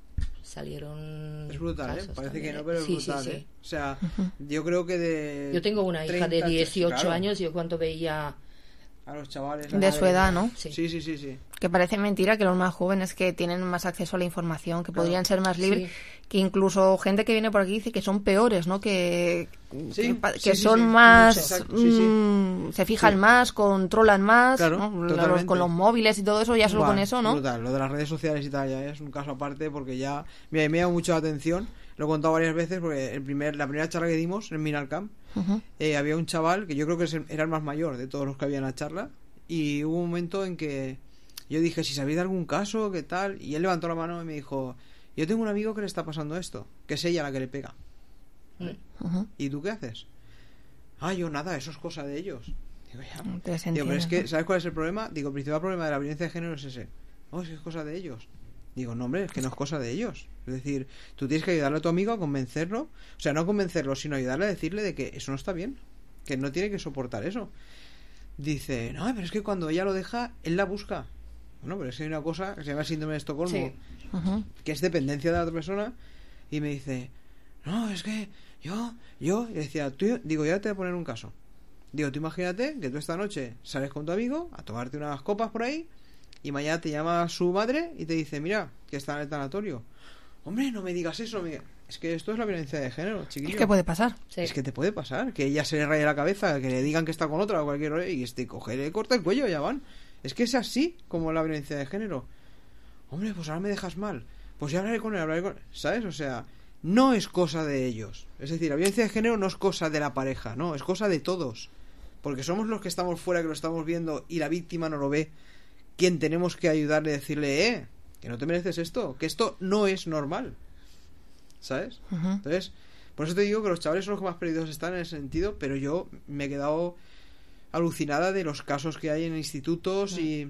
salieron. Es brutal, ¿eh? casos Parece también, que no, pero es Sí, sí, brutal, sí. ¿eh? O sea, yo creo que de... Yo tengo una hija de treinta, dieciocho claro, años, yo cuando veía a los chavales... De su edad, ¿no? Sí. Sí, sí, sí, sí. Que parece mentira que los más jóvenes que tienen más acceso a la información, que Claro. podrían ser más libres, Sí. que incluso gente que viene por aquí dice que son peores, ¿no? Que, Sí, que, pa- sí, que sí, son sí. más, Exacto, sí, sí. mm, se fijan Sí. más, controlan más, Claro, ¿no? Los- totalmente. con los móviles y todo eso, ya solo Buah, con eso, ¿no? Brutal. Lo de las redes sociales y tal ya es un caso aparte porque ya... Mira, me ha llamado mucho la atención, lo he contado varias veces porque el primer, la primera charla que dimos en Minalcamp, Ujú. eh, había un chaval que yo creo que es el- era el más mayor de todos los que había en la charla y hubo un momento en que yo dije, si sabéis de algún caso, ¿qué tal? Y él levantó la mano y me dijo, yo tengo un amigo que le está pasando esto, que es ella la que le pega. Ujú. ¿Y tú qué haces? Ah, yo nada, eso es cosa de ellos. Digo, ya. Entonces Digo, pero es que, entiendo. ¿sabes cuál es el problema? Digo, el principal problema de la violencia de género es ese. Oh, es que es cosa de ellos. Digo, no, hombre, es que no es cosa de ellos. Es decir, tú tienes que ayudarle a tu amigo a convencerlo. O sea, no convencerlo, sino ayudarle a decirle de que eso no está bien. Que no tiene que soportar eso. Dice, no, pero es que cuando ella lo deja, él la busca. Bueno, pero es que hay una cosa que se llama síndrome de Estocolmo, Sí. Ujú. que es dependencia de la otra persona. Y me dice, no, es que yo, yo, y decía, tú, digo, ya te voy a poner un caso. Digo, tú imagínate que tú esta noche sales con tu amigo a tomarte unas copas por ahí y mañana te llama su madre y te dice, mira, que está en el tanatorio. Hombre, no me digas eso. me- Es que esto es la violencia de género, chiquillo. Es que puede pasar. Sí. Es que te puede pasar, que ella se le raye la cabeza, que le digan que está con otra o cualquier hora y este coge, le corta el cuello, ya van. Es que es así como la violencia de género. Hombre, pues ahora me dejas mal. Pues ya hablaré con él, hablaré con él. ¿Sabes? O sea, no es cosa de ellos. Es decir, la violencia de género no es cosa de la pareja, no, es cosa de todos. Porque somos los que estamos fuera, que lo estamos viendo y la víctima no lo ve. Quien tenemos que ayudarle a decirle, eh, que no te mereces esto, que esto no es normal. ¿Sabes? Ujú. Entonces, por eso te digo que los chavales son los que más perdidos están en ese sentido, pero yo me he quedado alucinada de los casos que hay en institutos y,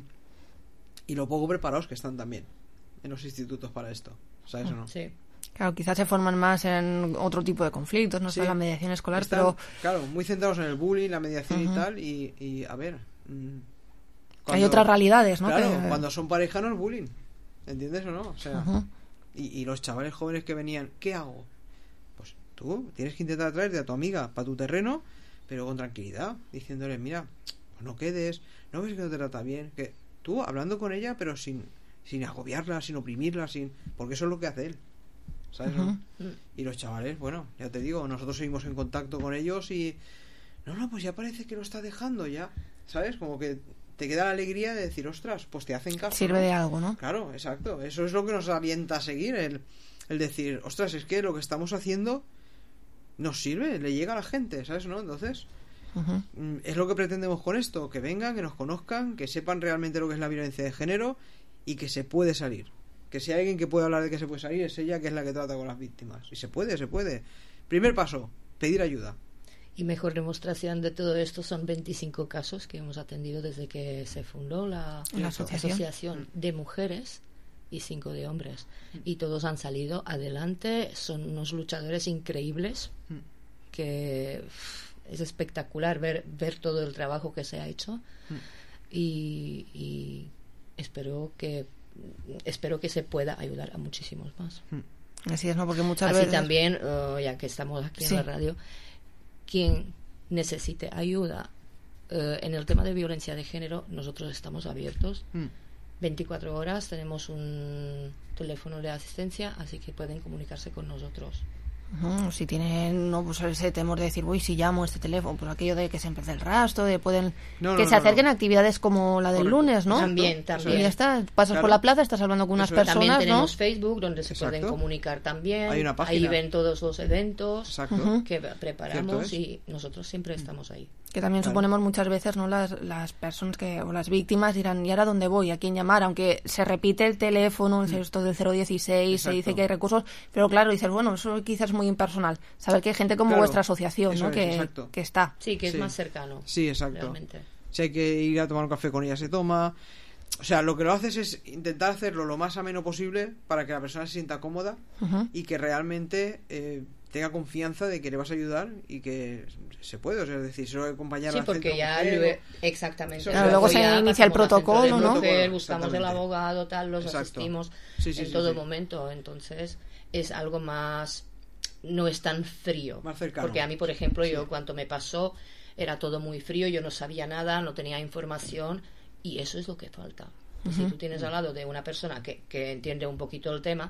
y lo poco preparados que están también en los institutos para esto. ¿Sabes o no? Sí. Claro, quizás se forman más en otro tipo de conflictos, no sé, Sí. la mediación escolar, Están, pero claro, muy centrados en el bullying, la mediación Ujú. y tal, y, y a ver... mm, hay otras realidades, ¿no? Claro, Que- cuando son pareja no es bullying. ¿Entiendes o no? O sea, Ujú. y, y los chavales jóvenes que venían, ¿qué hago? Pues tú tienes que intentar traerte a tu amiga para tu terreno, pero con tranquilidad, diciéndole, mira, pues no quedes, no ves que no te trata bien, que tú hablando con ella, pero sin, sin agobiarla, sin oprimirla, sin porque eso es lo que hace él. ¿Sabes? Ujú. ¿No? Y los chavales, bueno, ya te digo, nosotros seguimos en contacto con ellos y no, no, pues ya parece que lo está dejando ya, ¿sabes? Como que te queda la alegría de decir, ostras, pues te hacen caso. Sirve ¿no? de algo, ¿no? Claro, exacto. Eso es lo que nos alienta a seguir, el, el decir, ostras, es que lo que estamos haciendo nos sirve, le llega a la gente, ¿sabes? ¿No? Entonces, uh-huh. es lo que pretendemos con esto, que vengan, que nos conozcan, que sepan realmente lo que es la violencia de género y que se puede salir. Que si hay alguien que puede hablar de que se puede salir, es ella, que es la que trata con las víctimas. Y se puede, se puede. Primer paso, pedir ayuda. Y mejor demostración de todo esto son veinticinco casos que hemos atendido desde que se fundó la, la asociación, asociación de mujeres y cinco de hombres. Y todos han salido adelante, son unos luchadores increíbles, que es espectacular ver, ver todo el trabajo que se ha hecho. Y, y espero que espero que se pueda ayudar a muchísimos más. Así es, ¿no? Porque muchas Así veces... también, uh, ya que estamos aquí en sí. la radio, quien necesite ayuda uh, en el tema de violencia de género, nosotros estamos abiertos. Mm. veinticuatro horas, tenemos un teléfono de asistencia, así que pueden comunicarse con nosotros. Uh-huh. Si tienen no pues ese temor de decir, uy, si llamo a este teléfono, pues aquello de que se empiece el rastro, de pueden no, que no, se acerquen no, no. a actividades como la del Correcto. lunes, ¿no? También, también. Y ya está, pasas claro. por la plaza, estás hablando con unas Eso personas, también tenemos ¿no? Facebook, donde se Exacto. pueden comunicar también. Hay una página. Ahí ven todos los eventos Exacto. que preparamos y nosotros siempre estamos ahí. Que también claro. suponemos muchas veces, ¿no? Las, las personas que o las víctimas dirán, ¿y ahora dónde voy? ¿A quién llamar? Aunque se repite el teléfono, el esto del cero dieciséis, Exacto. se dice que hay recursos, pero claro, dices, bueno, eso quizás es muy impersonal. Saber que hay gente como Claro, vuestra asociación, ¿no? es, que, que está. Sí, que es sí. más cercano. Sí, exacto. Realmente. Si hay que ir a tomar un café con ella, se toma. O sea, lo que lo haces es intentar hacerlo lo más ameno posible para que la persona se sienta cómoda uh-huh. y que realmente eh, tenga confianza de que le vas a ayudar y que se puede, o sea, es decir, solo acompañar sí, al porque centro ya mujer, luego, exactamente. Claro, luego, luego se ya inicia el protocolo, ¿no? Mujer, buscamos el abogado, tal, los Exacto. asistimos sí, sí, en sí, todo sí. momento, entonces es algo más, no es tan frío. Más cercano. Porque a mí, por ejemplo, sí. yo cuando me pasó era todo muy frío, yo no sabía nada, no tenía información y eso es lo que falta. Uh-huh. Si tú tienes al lado de una persona que, que entiende un poquito el tema,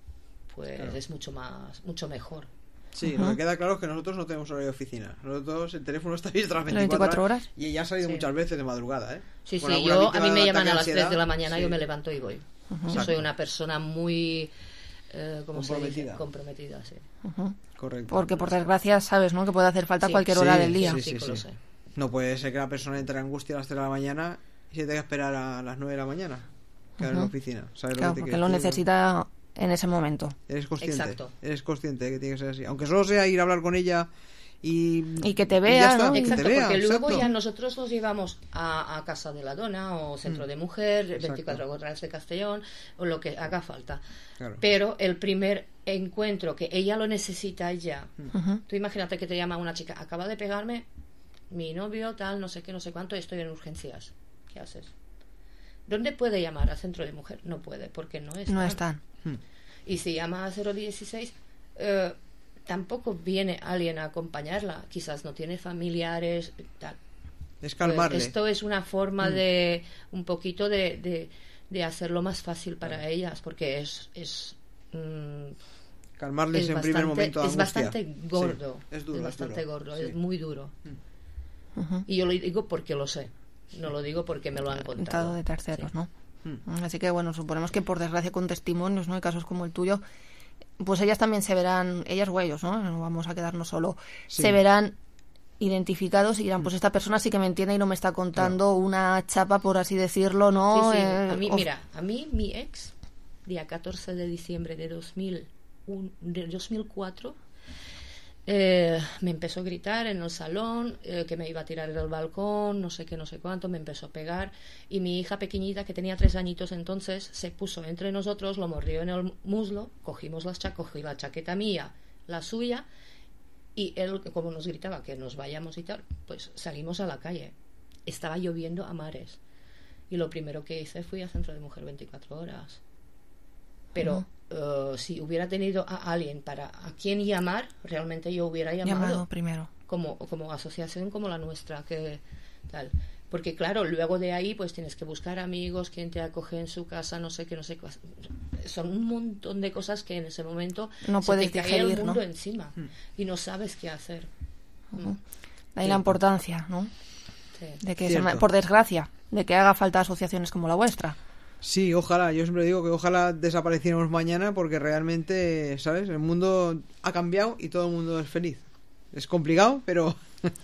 pues claro. es mucho más, mucho mejor. Sí, uh-huh. lo que queda claro es que nosotros no tenemos horario de oficina. Nosotros, el teléfono está abierto a las veinticuatro, veinticuatro horas. Y ella ha salido sí. muchas veces de madrugada, ¿eh? Sí, Con sí, yo, a mí me llaman a las ansiedad, tres de la mañana, sí. yo me levanto y voy. Uh-huh. Yo soy una persona muy... Eh, ¿cómo comprometida. Se dice? Comprometida, sí. Uh-huh. Correcto. Porque, por desgracia, sabes, ¿no? Que puede hacer falta sí. cualquier sí, hora del día. Sí, sí, sí, sí. No puede ser que la persona entre en angustia a las tres de la mañana y se tenga que esperar a las nueve de la mañana. Quedar uh-huh. en la oficina. ¿Sabes claro, lo que te porque lo decir? necesita en ese momento. Eres consciente. Exacto. Eres consciente de que tiene que ser así. Aunque solo sea ir a hablar con ella y, y que te vea, ¿no? Exacto, que te vea, porque luego exacto. ya nosotros los llevamos a, a Casa de la Dona o Centro mm. de Mujer, exacto. veinticuatro horas de Castellón o lo que haga falta. Claro. Pero el primer encuentro que ella lo necesita ya. Uh-huh. Tú imagínate que te llama una chica, acaba de pegarme mi novio, tal, no sé qué, no sé cuánto, estoy en urgencias. ¿Qué haces? ¿Dónde puede llamar? ¿A Centro de Mujer? No puede, porque no están. No están. Hmm. Y si llama a cero dieciséis, eh, tampoco viene alguien a acompañarla. Quizás no tiene familiares, tal. Es calmarle. Pues esto es una forma hmm. de, un poquito de, de, de hacerlo más fácil para hmm. ellas, porque es... es mm, calmarles es en bastante, primer momento es angustia. bastante gordo. Sí, es duro. Es bastante es duro. gordo, Sí. es muy duro. Hmm. Uh-huh. Y yo lo digo porque lo sé. No lo digo porque me lo han contado. de terceros, sí. ¿no? Hmm. Así que, bueno, suponemos que por desgracia con testimonios, ¿no? Y casos como el tuyo, pues ellas también se verán, ellas o ellos, ¿no? No vamos a quedarnos solo. Sí. Se verán identificados y dirán, pues esta persona sí que me entiende y no me está contando claro. una chapa, por así decirlo, ¿no? Sí, sí. Eh, a mí, of... mira, a mí mi ex, día catorce de diciembre de, dos mil uno, de dos mil cuatro, Eh, me empezó a gritar en el salón eh, que me iba a tirar del balcón, no sé qué, no sé cuánto, me empezó a pegar y mi hija pequeñita que tenía tres añitos entonces se puso entre nosotros, lo mordió en el muslo, cogimos las cha- cogí la chaqueta mía, la suya y él, como nos gritaba que nos vayamos y tal, pues salimos a la calle. Estaba lloviendo a mares y lo primero que hice fui a Centro de Mujer veinticuatro horas, pero uh-huh. Uh, si hubiera tenido a alguien para a quien llamar, realmente yo hubiera llamado, llamado primero como, como asociación como la nuestra, que tal, porque claro, luego de ahí pues tienes que buscar amigos, quien te acoge en su casa, no sé qué, no sé qué, son un montón de cosas que en ese momento no se puedes te cae digerir, el mundo ¿no? encima hmm. y no sabes qué hacer. Uh-huh. Ahí sí. La importancia, ¿no? Sí. De que se, por desgracia de que haga falta asociaciones como la vuestra. Sí, ojalá, yo siempre digo que ojalá desapareciéramos mañana porque realmente, ¿sabes? El mundo ha cambiado y todo el mundo es feliz. Es complicado, pero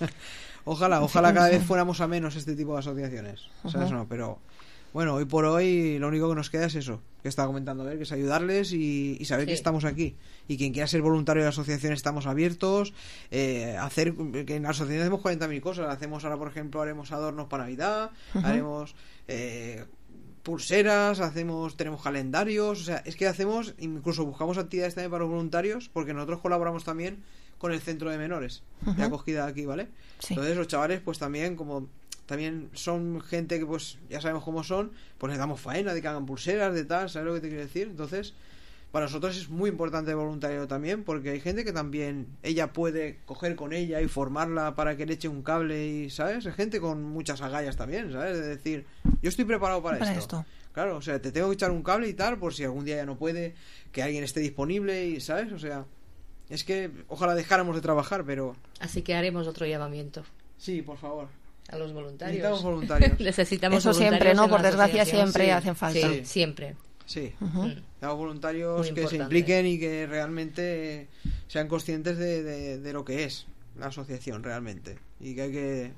ojalá, ojalá cada vez fuéramos a menos este tipo de asociaciones, ¿sabes? Uh-huh. No, pero bueno, hoy por hoy lo único que nos queda es eso, que estaba comentando, a ver, que es ayudarles y, y saber sí. que estamos aquí. Y quien quiera ser voluntario de la asociación estamos abiertos, eh, hacer, que en la asociación hacemos cuarenta mil cosas, hacemos ahora por ejemplo, haremos adornos para Navidad, uh-huh. haremos... Eh, pulseras, hacemos, tenemos calendarios, o sea, es que hacemos, incluso buscamos actividades también para los voluntarios, porque nosotros colaboramos también con el centro de menores uh-huh. de acogida aquí, ¿vale? Sí. Entonces los chavales pues también, como también son gente que pues ya sabemos cómo son, pues les damos faena de que hagan pulseras, de tal, ¿sabes lo que te quiero decir? Entonces, para nosotros es muy importante el voluntariado también, porque hay gente que también ella puede coger con ella y formarla para que le eche un cable y, ¿sabes? Hay gente con muchas agallas también, ¿sabes? De decir, yo estoy preparado para, para esto. esto. Claro, o sea, te tengo que echar un cable y tal, por si algún día ya no puede, que alguien esté disponible y, ¿sabes? O sea, es que ojalá dejáramos de trabajar, pero... Así que haremos otro llamamiento. Sí, por favor. A los voluntarios. Necesitamos voluntarios. Necesitamos Eso voluntarios siempre, ¿no? Por desgracia siempre sí. hacen falta. Sí, siempre. Sí, uh-huh. Los voluntarios que se impliquen y que realmente sean conscientes de, de, de lo que es la asociación realmente, y que hay que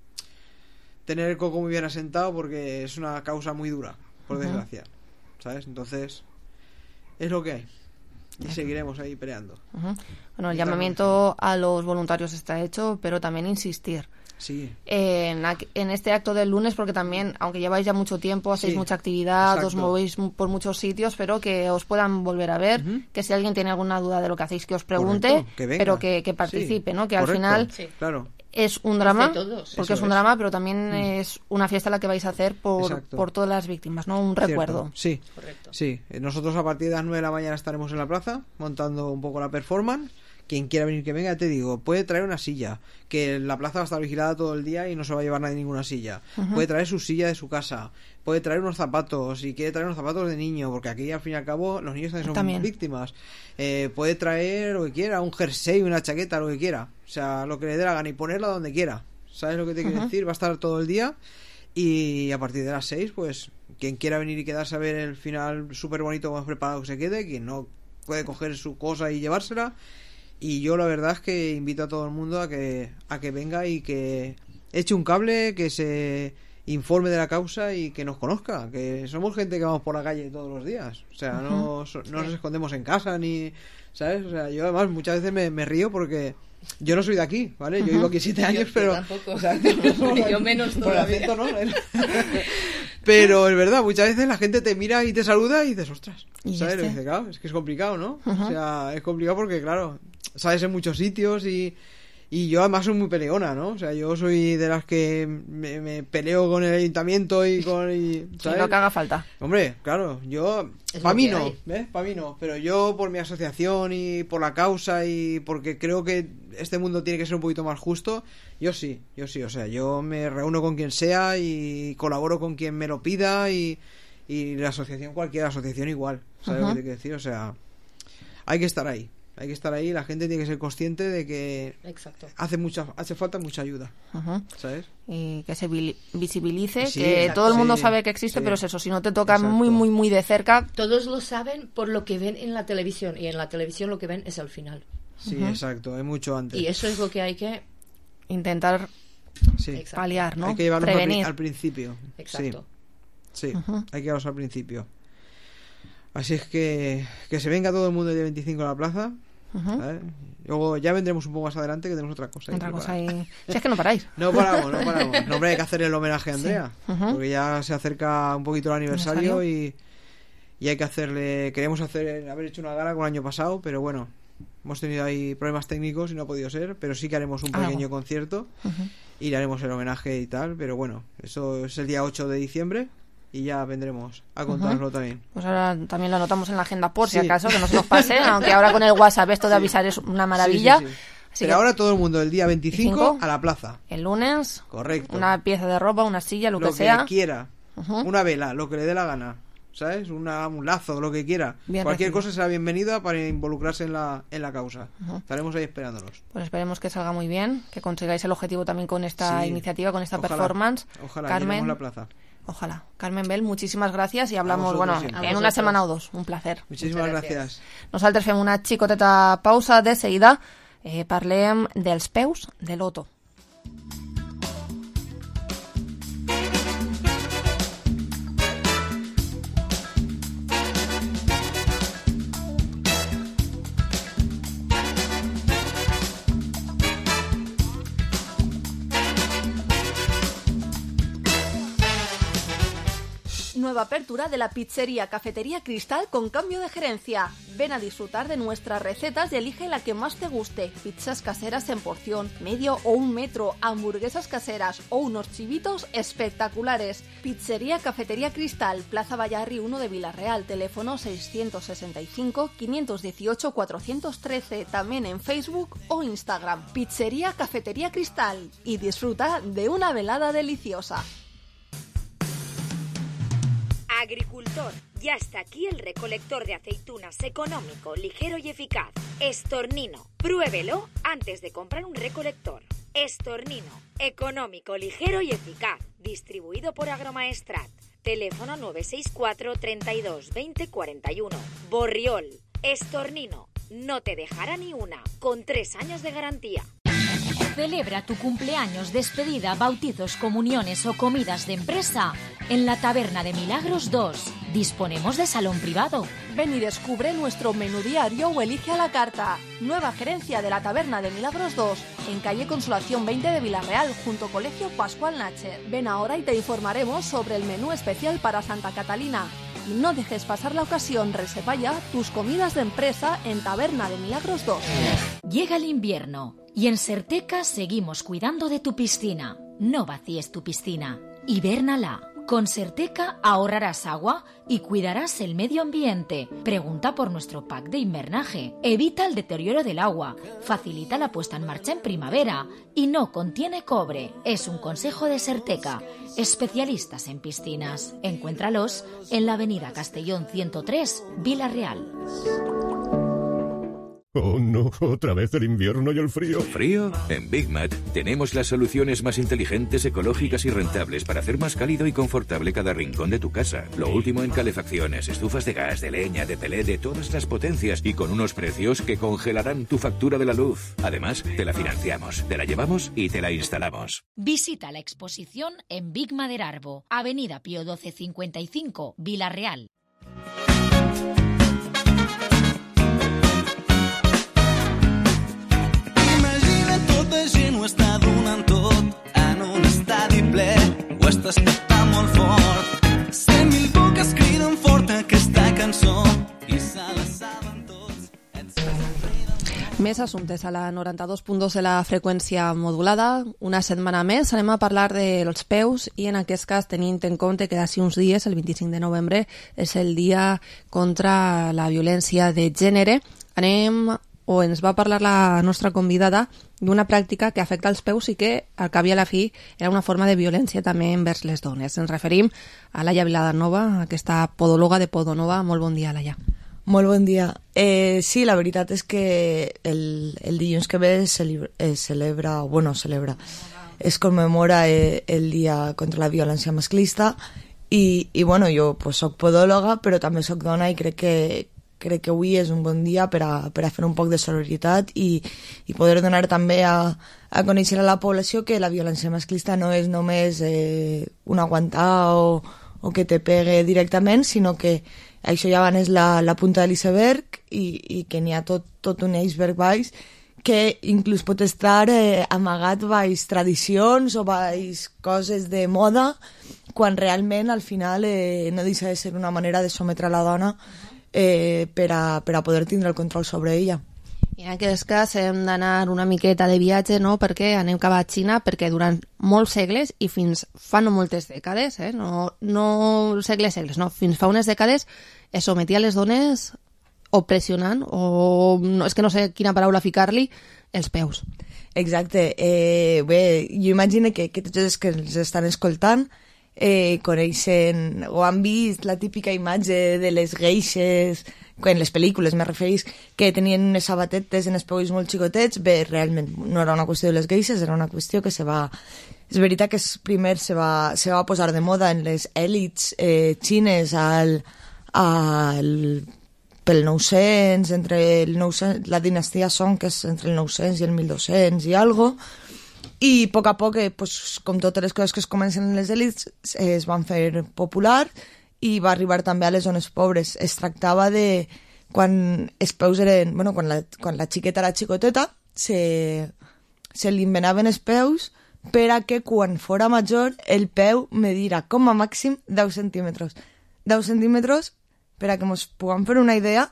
tener el coco muy bien asentado porque es una causa muy dura, por uh-huh. desgracia, ¿sabes? Entonces es lo que hay y seguiremos ahí peleando. Uh-huh. Bueno, el llamamiento a los voluntarios está hecho, pero también insistir. Sí. En, en este acto del lunes, porque también, aunque lleváis ya mucho tiempo, hacéis sí, mucha actividad, exacto. os movéis por muchos sitios, pero que os puedan volver a ver, uh-huh. que si alguien tiene alguna duda de lo que hacéis, que os pregunte, que pero que, que participe, sí. ¿no? Que Correcto. Al final sí. claro. es un drama, todos. porque Eso es un es. drama, pero también mm. es una fiesta la que vais a hacer por, por todas las víctimas, ¿no? Un recuerdo. Cierto. Sí, Correcto. sí. Nosotros a partir de las nueve de la mañana estaremos en la plaza montando un poco la performance. Quien quiera venir que venga, te digo, puede traer una silla, que la plaza va a estar vigilada todo el día y no se va a llevar nadie ninguna silla. Uh-huh. Puede traer su silla de su casa, puede traer unos zapatos, si quiere traer unos zapatos de niño, porque aquí al fin y al cabo los niños también son también. víctimas. Eh, puede traer lo que quiera, un jersey, una chaqueta, lo que quiera, o sea, lo que le dé la gana y ponerla donde quiera. ¿Sabes lo que te quiero uh-huh. decir? Va a estar todo el día y a partir de las seis, pues quien quiera venir y quedarse a ver el final súper bonito, más preparado que se quede, quien no puede coger su cosa y llevársela. Y yo la verdad es que invito a todo el mundo a que a que venga y que eche un cable, que se informe de la causa y que nos conozca, que somos gente que vamos por la calle todos los días, o sea, no, no nos escondemos en casa ni, ¿sabes? O sea, yo además muchas veces me, me río porque yo no soy de aquí, ¿vale? Yo uh-huh. vivo aquí siete años, yo, pero... Yo tampoco, o sea, yo menos todavía. ¿no? Pero es verdad, muchas veces la gente te mira y te saluda y dices, ostras, ¿sabes? Este? Y dices, claro, es que es complicado, ¿no? Uh-huh. O sea, es complicado porque, claro, sabes en muchos sitios y... Y yo además soy muy peleona, ¿no? O sea, yo soy de las que me, me peleo con el ayuntamiento y con... Y, ¿sabes? Sí, lo que haga falta. Hombre, claro, yo... Para mí no, ¿ves? Para mí no. Pero yo por mi asociación y por la causa y porque creo que este mundo tiene que ser un poquito más justo, yo sí, yo sí. O sea, yo me reúno con quien sea y colaboro con quien me lo pida y, y la asociación, cualquier asociación igual. ¿Sabes uh-huh. lo que te quiero decir? O sea, hay que estar ahí. Hay que estar ahí, la gente tiene que ser consciente de que Exacto. hace mucha hace falta mucha ayuda, uh-huh. ¿sabes? Y que se visibilice, sí, que exacto, todo el mundo sí, sabe que existe, sí. pero es eso, si no te toca Exacto. muy, muy, muy de cerca... Todos lo saben por lo que ven en la televisión, y en la televisión lo que ven es el final. Sí, uh-huh. exacto, hay mucho antes. Y eso es lo que hay que... intentar sí. paliar, ¿no? Hay que llevarlos prevenir. Al, al principio. Exacto. Sí, sí. Uh-huh. hay que llevarlos al principio. Así es que que se venga todo el mundo el día veinticinco a la plaza. Uh-huh. ¿Vale? Luego ya vendremos un poco más adelante que tenemos otra cosa. Otra cosa ahí. Si es que no paráis. No paramos, no paramos. No, hombre, hay que hacer el homenaje a Andrea. Sí. Uh-huh. Porque ya se acerca un poquito el aniversario y, y hay que hacerle. Queremos hacer haber hecho una gala con el año pasado, pero bueno, hemos tenido ahí problemas técnicos y no ha podido ser. Pero sí que haremos un pequeño Algo. concierto uh-huh. y le haremos el homenaje y tal. Pero bueno, eso es el día ocho de diciembre. Y ya vendremos a contárnoslo uh-huh. también. Pues ahora también lo anotamos en la agenda por sí. si acaso, que no se nos pase, aunque ahora con el WhatsApp esto de avisar es una maravilla. Sí, sí, sí. Pero que ahora todo el mundo el día veinticinco a la plaza. El lunes. Correcto. Una pieza de ropa, una silla, lo, lo que sea. Lo que quiera. Uh-huh. Una vela, lo que le dé la gana. ¿Sabes? Una, un lazo, lo que quiera. Bien Cualquier recibido. cosa será bienvenida para involucrarse en la, en la causa. Uh-huh. Estaremos ahí esperándonos. Pues esperemos que salga muy bien, que consigáis el objetivo también con esta sí. iniciativa, con esta ojalá, performance. Ojalá, Carmen, la plaza. Ojalá. Carmen Bel, muchísimas gracias y hablamos, bueno, sí. en una semana o dos. Un placer. Muchísimas gracias. Nosaltres fem una xicoteta pausa, de seguida eh, parlem dels peus de l'Oto. Nueva apertura de la pizzería Cafetería Cristal con cambio de gerencia. Ven a disfrutar de nuestras recetas y elige la que más te guste. Pizzas caseras en porción, medio o un metro, hamburguesas caseras o unos chivitos espectaculares. Pizzería Cafetería Cristal, Plaza Vallarri uno de Villarreal, teléfono seiscientos sesenta y cinco, quinientos dieciocho, cuatrocientos trece, también en Facebook o Instagram. Pizzería Cafetería Cristal y disfruta de una velada deliciosa. Agricultor, ya está aquí el recolector de aceitunas económico, ligero y eficaz. Estornino, pruébelo antes de comprar un recolector. Estornino, económico, ligero y eficaz. Distribuido por Agromaestrat. Teléfono nueve seis cuatro, treinta y dos, veinte, cuarenta y uno. Borriol, Estornino, no te dejará ni una, con tres años de garantía. Celebra tu cumpleaños, despedida, bautizos, comuniones o comidas de empresa en la Taberna de Milagros dos. Disponemos de salón privado. Ven y descubre nuestro menú diario o elige a la carta. Nueva gerencia de la Taberna de Milagros dos, en calle Consolación veinte de Villarreal, junto Colegio Pascual Nacher. Ven ahora y te informaremos sobre el menú especial para Santa Catalina. Y no dejes pasar la ocasión, reserva ya tus comidas de empresa en Taberna de Milagros dos. Llega el invierno y en Serteca seguimos cuidando de tu piscina. No vacíes tu piscina, hibérnala. Con Serteca ahorrarás agua y cuidarás el medio ambiente. Pregunta por nuestro pack de invernaje. Evita el deterioro del agua, facilita la puesta en marcha en primavera y no contiene cobre. Es un consejo de Serteca, especialistas en piscinas. Encuéntralos en la avenida Castellón ciento tres, Villarreal. Oh no, otra vez el invierno y el frío. ¿Frío? En Big Mat tenemos las soluciones más inteligentes, ecológicas y rentables para hacer más cálido y confortable cada rincón de tu casa. Lo último en calefacciones, estufas de gas, de leña, de pelé, de todas las potencias y con unos precios que congelarán tu factura de la luz. Además, te la financiamos, te la llevamos y te la instalamos. Visita la exposición en Big Maderarbo, avenida Pío doce cincuenta y cinco, Villarreal. Si no està donant tot en un estadi ple, ho estàs petant molt fort. Cent mil boques criden fort aquesta cançó i se la saben tots. Més assumptes a la noranta-dos punt dos de la freqüència modulada. Una setmana més anem a parlar dels peus i en aquest cas tenint en compte que d'ací uns dies, el vint-i-cinc de novembre, és el dia contra la violència de gènere. Anem o ens va parlar la nostra convidada d'una pràctica que afecta els peus i que, al cap i a la fi, era una forma de violència també envers les dones. Ens referim a Laia Viladanova, aquesta podòloga de Podonova. Molt bon dia, Laia. Molt bon dia. Eh, sí, la veritat és que el, el dilluns que ve es celebra, bueno, celebra, es commemora eh, el dia contra la violència masclista i, i bueno, jo pues, soc podòloga, però també soc dona i crec que crec que avui és un bon dia per a, per a fer un poc de sororitat i, i poder donar també a, a conèixer a la població que la violència masclista no és només eh, un aguantar o, o que te pegue directament, sinó que això ja és la, la punta de l'iceberg i, i que n'hi ha tot, tot un iceberg baix que inclús pot estar eh, amagat baix tradicions o baix coses de moda quan realment al final eh, no deixa de ser una manera de sometre a la dona Eh, per, a, per a poder tindre el control sobre ella. I en aquest cas hem d'anar una miqueta de viatge, no? Perquè anem cap a Xina, perquè durant molts segles i fins fa no moltes dècades, eh? no, no segles, segles, no, fins fa unes dècades es sometia a les dones o pressionant, o no, és que no sé quina paraula ficar-li, els peus. Exacte. Eh, bé, jo imagino que, que tots els que ens estan escoltant Eh, coneixen o han vist la típica imatge de les geixes en les pel·lícules, me refereix, que tenien unes sabatetes en els peus molt xicotets. Bé, realment no era una qüestió de les geixes, era una qüestió que se va, És veritat que primer se va, se va posar de moda en les èlits eh, xines al, al, pel nou-cents, entre el nou-cents, la dinastia Song, que és entre el nou-cents i el mil dos-cents i algo, i a poc a poc, eh, pues, com totes les coses que es comencen en les èlits, eh, es van fer popular i va arribar també a les zones pobres. Es tractava de quan els peus eren... Bueno, quan la, quan la xiqueta era xicoteta, se, se li envenaven els peus per a que quan fora major el peu medirà com a màxim deu centímetres. deu centímetres, per a que ens puguem fer una idea,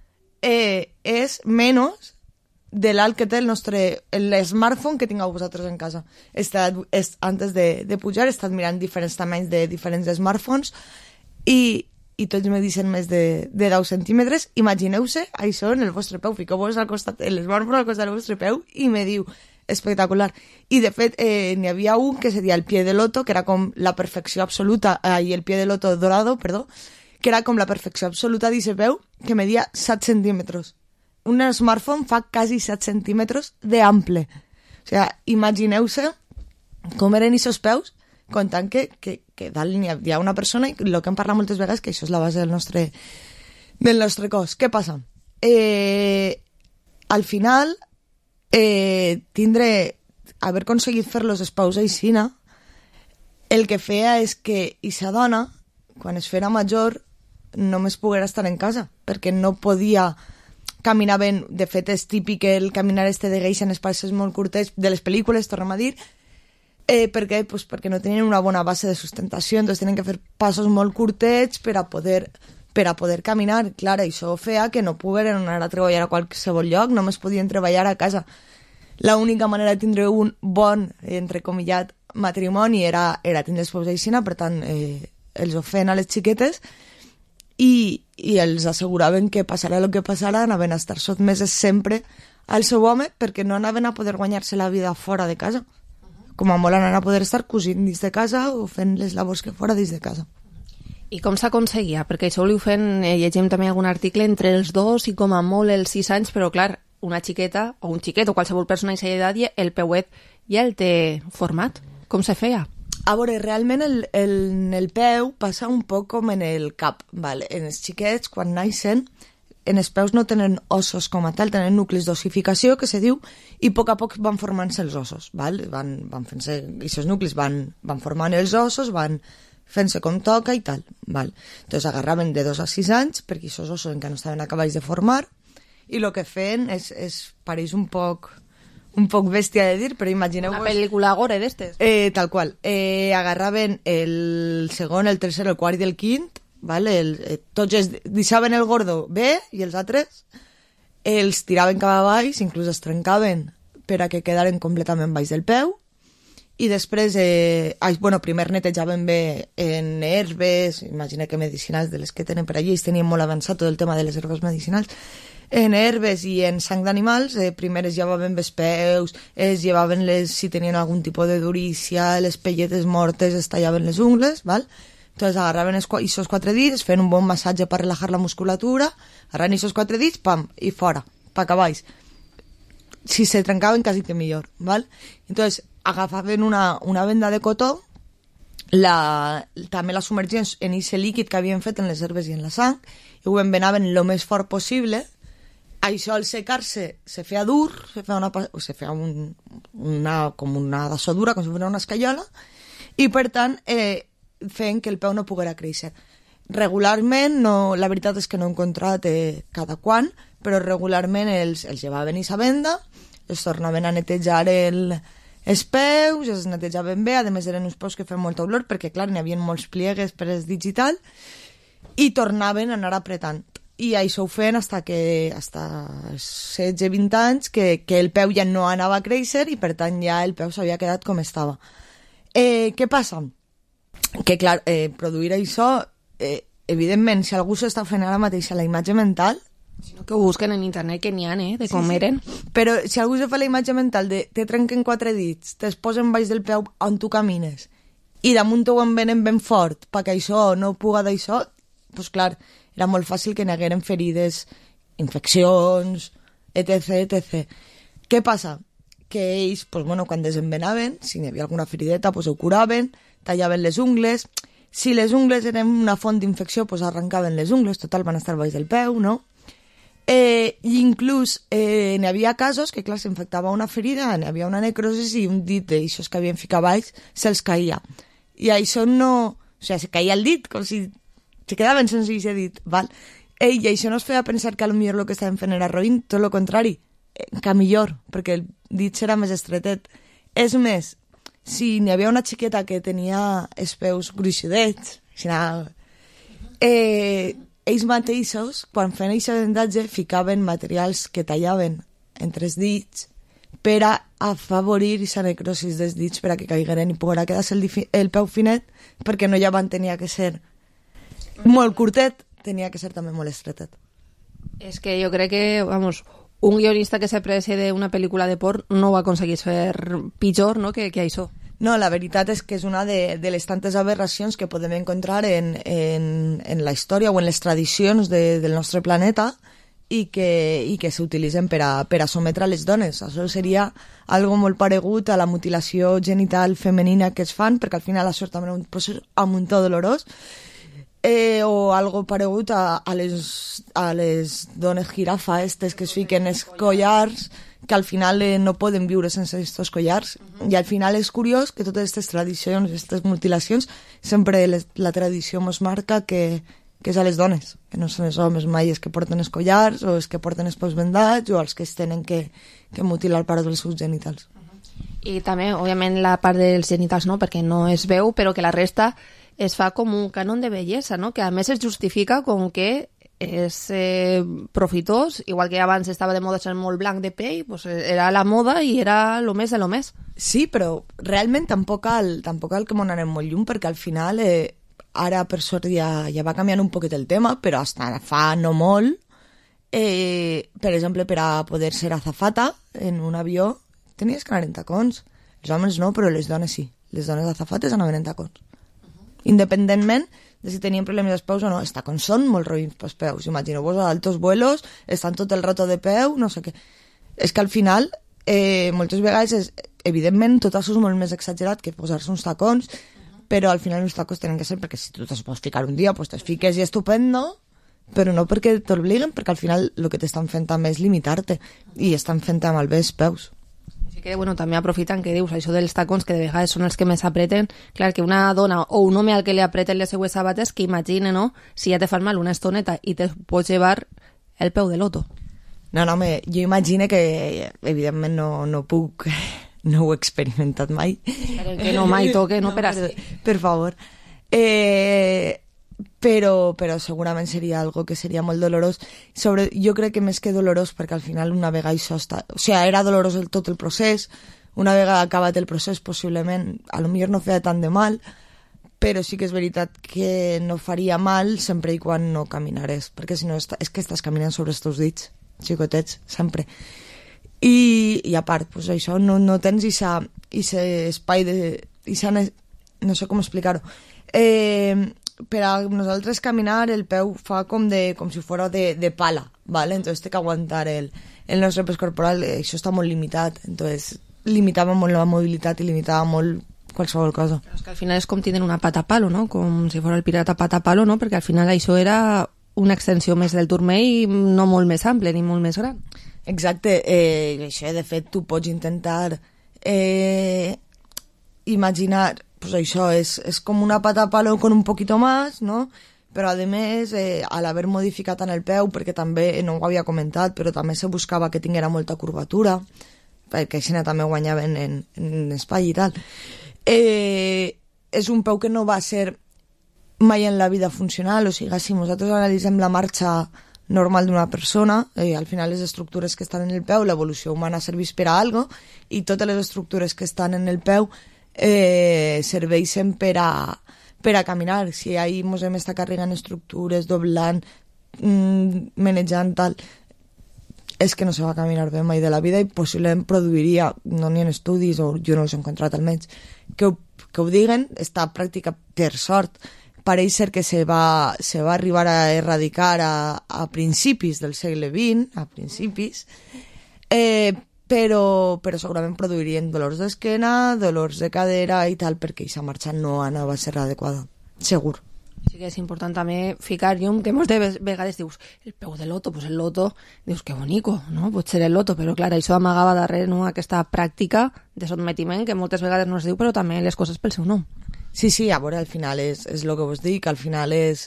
eh, és menys de l'alt que té el nostre smartphone que tingueu vosaltres en casa. He estat, he, antes de, de pujar he estat mirant diferents tamanys de diferents smartphones i, i tots me dicen més de, de deu centímetres. Imagineu-se això en el vostre peu, fiqueu-vos al costat, l'smartphone al costat del vostre peu i me diu espectacular. I de fet eh, n'hi havia un que seria el pie de loto, que era com la perfecció absoluta, eh, i el pie de loto dorado, perdó, que era com la perfecció absoluta d'aquest peu, que media set centímetres. Un smartphone fa quasi set centímetres d'ample. O sigui, imagineu-se com eren aquests peus, comptant que, que, que dalt hi ha una persona, i el que hem parlat moltes vegades, que això és la base del nostre, del nostre cos. Què passa? Eh, al final, eh, tindre, haver aconseguit fer-los els peus aixina, el que feia és que aquesta dona, quan es fera major, només poguera estar en casa, perquè no podia caminar ben. De fet, és típic el caminar este de geisha en espais molt curtets de les pel·lícules, tornem a dir, eh, perquè, pues, perquè no tenien una bona base de sustentació, entonces tenen que fer passos molt curtets per a poder, per a poder caminar. Clar, això feia que no pogueren anar a treballar a qualsevol lloc, només podien treballar a casa. L'única manera de tindre un bon, entrecomillat, matrimoni era, era tindre els peus aixina, per tant, eh, els ho feien a les xiquetes, i, i els asseguraven que passarà el que passarà, anaven a estar sotmeses sempre al seu home, perquè no anaven a poder guanyar-se la vida fora de casa. Com a molt anaven a poder estar cosint dins de casa o fent les labors que fora dins de casa. I com s'aconseguia? Perquè això ho fent, eh, llegim també algun article, entre els dos i com a molt els sis anys, però clar, una xiqueta o un xiquet o qualsevol persona d'aquesta edat, el peuet ja el té format. Com se feia? A veure, realment el, el, el peu passa un poc com en el cap, vale? En els xiquets, quan naixen, en els peus no tenen ossos com a tal, tenen nuclis d'ossificació, que se diu, i a poc a poc van formant-se els ossos, val? Van, van fent-se, aquests nuclis van, van formant els ossos, van fent-se com toca i tal, val? Entonces agarraven de dos a sis anys, perquè aquests ossos encara no estaven acabats de formar, i el que feien és, és pareix un poc... un poc bèstia de dir, però imagineu-vos... Una pel·lícula gore d'estes. Eh, tal qual. Eh, agarraven el segon, el tercer, el quart i el quint, vale? el, eh, tots els deixaven el gordo bé i els altres els tiraven cap a baix, inclús es trencaven per a que quedaren completament baix del peu, i després, eh, ai, bueno, primer netejaven bé en herbes, imagina que medicinals de les que tenen per allí, ells tenien molt avançat tot el tema de les herbes medicinals, en herbes i en sang d'animals, eh, primer es llevaven els peus, es llevaven les, si tenien algun tipus de durícia, les pelletes mortes, es tallaven les ungles, val? Entonces agarraven esos quatre dits, feien un bon massatge per relajar la musculatura, agarraven esos quatre dits, pam, i fora, pa cavalls. Si se trencaven, quasi que millor, val? Entonces agafaven una, una venda de cotó, la, també la submergien en aquest líquid que havien fet en les herbes i en la sang, i ho envenaven el més fort possible. Això al secar-se se feia dur, se feia, una, se feia un, una, com una dassadura, com si fos una escaiola, i per tant eh, feien que el peu no poguera créixer. Regularment, no, la veritat és que no he encontrat eh, cada quan, però regularment els, els llevaven i sa venda, els tornaven a netejar el, els peus, els netejaven bé, a més eren uns peus que feien molta olor, perquè clar, n'hi havia molts pliegues per els dits i tal, i tornaven a anar apretant. I això ho feien hasta que, hasta setze vint anys, que, que el peu ja no anava a créixer i per tant ja el peu s'havia quedat com estava. Eh, què passa? Que clar, eh, produir això, eh, evidentment, si algú s'està fent ara mateix a la imatge mental, sinó que ho busquen en internet, que n'hi ha, eh, de com sí, eren. Sí. Però si algú se fa la imatge mental de te trenquen quatre dits, te's posen baix del peu on tu camines i damunt ho envenen ben fort perquè això no puga d'això, doncs clar, era molt fàcil que n'hagueren ferides, infeccions, etc, etcètera. Què passa? que ells, pues, bueno, quan desenvenaven, si hi havia alguna ferideta, pues, ho curaven, tallaven les ungles. Si les ungles eren una font d'infecció, pues, arrencaven les ungles, total, van estar baix del peu, no? Eh, I inclús eh, n'hi havia casos que, clar, s'infectava una ferida, n'hi havia una necrosis i un dit d'aixòs que havien ficat baix se'ls caïa. I això no... O sigui, se caïa el dit, com si se quedaven sense aquest dit, val? Eh, I això no es feia pensar que potser el que estaven fent era roïn, tot el contrari, que millor, perquè el dit serà més estretet. És més, si n'hi havia una xiqueta que tenia els peus gruixudets, si anava... Eh, ells mateixos, quan feien aquest vendatge, ficaven materials que tallaven entre els dits per a afavorir aquesta necrosis dels dits per a que caigueren i poguera quedar-se el, el peu finet, perquè no ja van tenir que ser molt curtet, tenia que ser també molt estretet. És que jo crec que, vamos, un guionista que se precie d'una pel·lícula de por no ho aconseguís fer pitjor, no?, que, que això. No, la veritat és que és una de, de les tantes aberracions que podem encontrar en, en, en la història o en les tradicions de, del nostre planeta i que, i que s'utilitzen per a, per a sometre les dones. Això seria algo molt paregut a la mutilació genital femenina que es fan, perquè al final això també és un procés amuntó dolorós, eh, o algo paregut a, a, les, a les dones girafa estes que es fiquen els collars, que al final eh, no poden viure sense aquests collars. Uh-huh. I al final és curiós que totes aquestes tradicions, aquestes mutilacions, sempre les, la tradició ens marca que, que és a les dones, que no són els homes mai els que porten els collars o els que porten els peus vendats o els que es tenen que, que mutilar part dels seus genitals. Uh-huh. I també, òbviament, la part dels genitals no, perquè no es veu, però que la resta es fa com un canon de bellesa, no? Que a més es justifica com que és eh, profitós, igual que abans estava de moda ser molt blanc de pell, pues era la moda i era lo més de lo més. Sí, però realment tampoc cal, tampoc cal que m'ho anem molt llum, perquè al final, eh, ara per sort ja, ja va canviant un poquet el tema, però hasta fa no molt, eh, per exemple, per a poder ser azafata en un avió, tenies que anar en tacons. Els homes no, però les dones sí. Les dones azafates anaven en tacons. Uh-huh. Independentment de si tenien problemes als peus o no, els tacons són molt roïns pels peus. Imagineu-vos a altos vuelos, estan tot el rato de peu, no sé què. És que al final, eh, moltes vegades, és, evidentment, tot això és molt més exagerat que posar-se uns tacons, uh-huh. Però al final els tacons tenen que ser perquè si tu te'ls pots ficar un dia, pues te'ls fiques i estupendo, però no perquè t'obliguen, perquè al final el que t'estan fent també és limitar-te i estan fent amb el bé els peus. Així que, bueno, també aprofitant que dius això dels tacons, que de vegades són els que més apreten. Clar, que una dona o un home al que li apreten les seues sabates, que imagine, no?, si ja te fan mal una estoneta i te pots llevar el peu de loto. No, no, home, jo imagine que, evidentment, no, no puc, no ho he experimentat mai. Espero que no mai toque, no, no per així. Per, per favor. Eh... Però, però segurament seria algo que seria molt dolorós. Sobre, jo crec que més que dolorós, perquè al final una vegada això està... O sigui, era dolorós el, tot el procés, una vegada acabat el procés possiblement, a lo millor no feia tant de mal, però sí que és veritat que no faria mal sempre i quan no caminarés, perquè si no és, és que estàs caminant sobre els teus dits, xicotets, sempre. I, i a part, pues això, no, no tens aquest espai de... Ixa, no sé com explicar-ho. Eh... Per a nosaltres caminar el peu fa com de com si fos de, de pala, ¿vale? Entonces té que aguantar el, el nostre pes corporal, això està molt limitat, entonces limitava molt la mobilitat i limitava molt qualsevol cosa. Però és que al final és com tindre una pata palo, no? Com si fos el pirata pata palo, no? Perquè al final això era una extensió més del turmell, no molt més ample ni molt més gran. Exacte, eh, això de fet tu pots intentar eh, imaginar... Pues això, és, és com una pata palo con un poquito más, ¿no? Però, a més, eh, al haver modificat tant el peu, perquè també, no ho havia comentat, però també se buscava que tinguera molta curvatura, perquè així també guanyaven en, en espai i tal. Eh, és un peu que no va ser mai en la vida funcional, o sigui, si nosaltres analitzem la marxa normal d'una persona, eh, al final les estructures que estan en el peu, l'evolució humana serveix per a algo, i totes les estructures que estan en el peu Eh, serveixen per a, per a caminar. Si ahir ens hem estat carregant estructures, doblant, mmm, manejant tal, és que no se va caminar bé mai de la vida i possiblement produiria, no n'hi ha estudis o jo no els he encontrat almenys que ho, que ho diguen, està pràctica per sort, pareix ser que se va, se va arribar a erradicar a, a principis del segle vint, a principis, eh, però, però segurament produirien dolors d'esquena, dolors de cadera i tal, perquè aquesta marxa no anava a ser adequada, segur. Sí que és important també ficar llum, que moltes vegades dius, el peu de loto, pues el loto, dius, que bonico, no? Pot ser el loto, però clar, això amagava darrere, no?, aquesta pràctica de sotmetiment que moltes vegades no es diu, però també les coses pel seu nom. Sí, sí, a veure, al final és, és el que vos dic, al final és...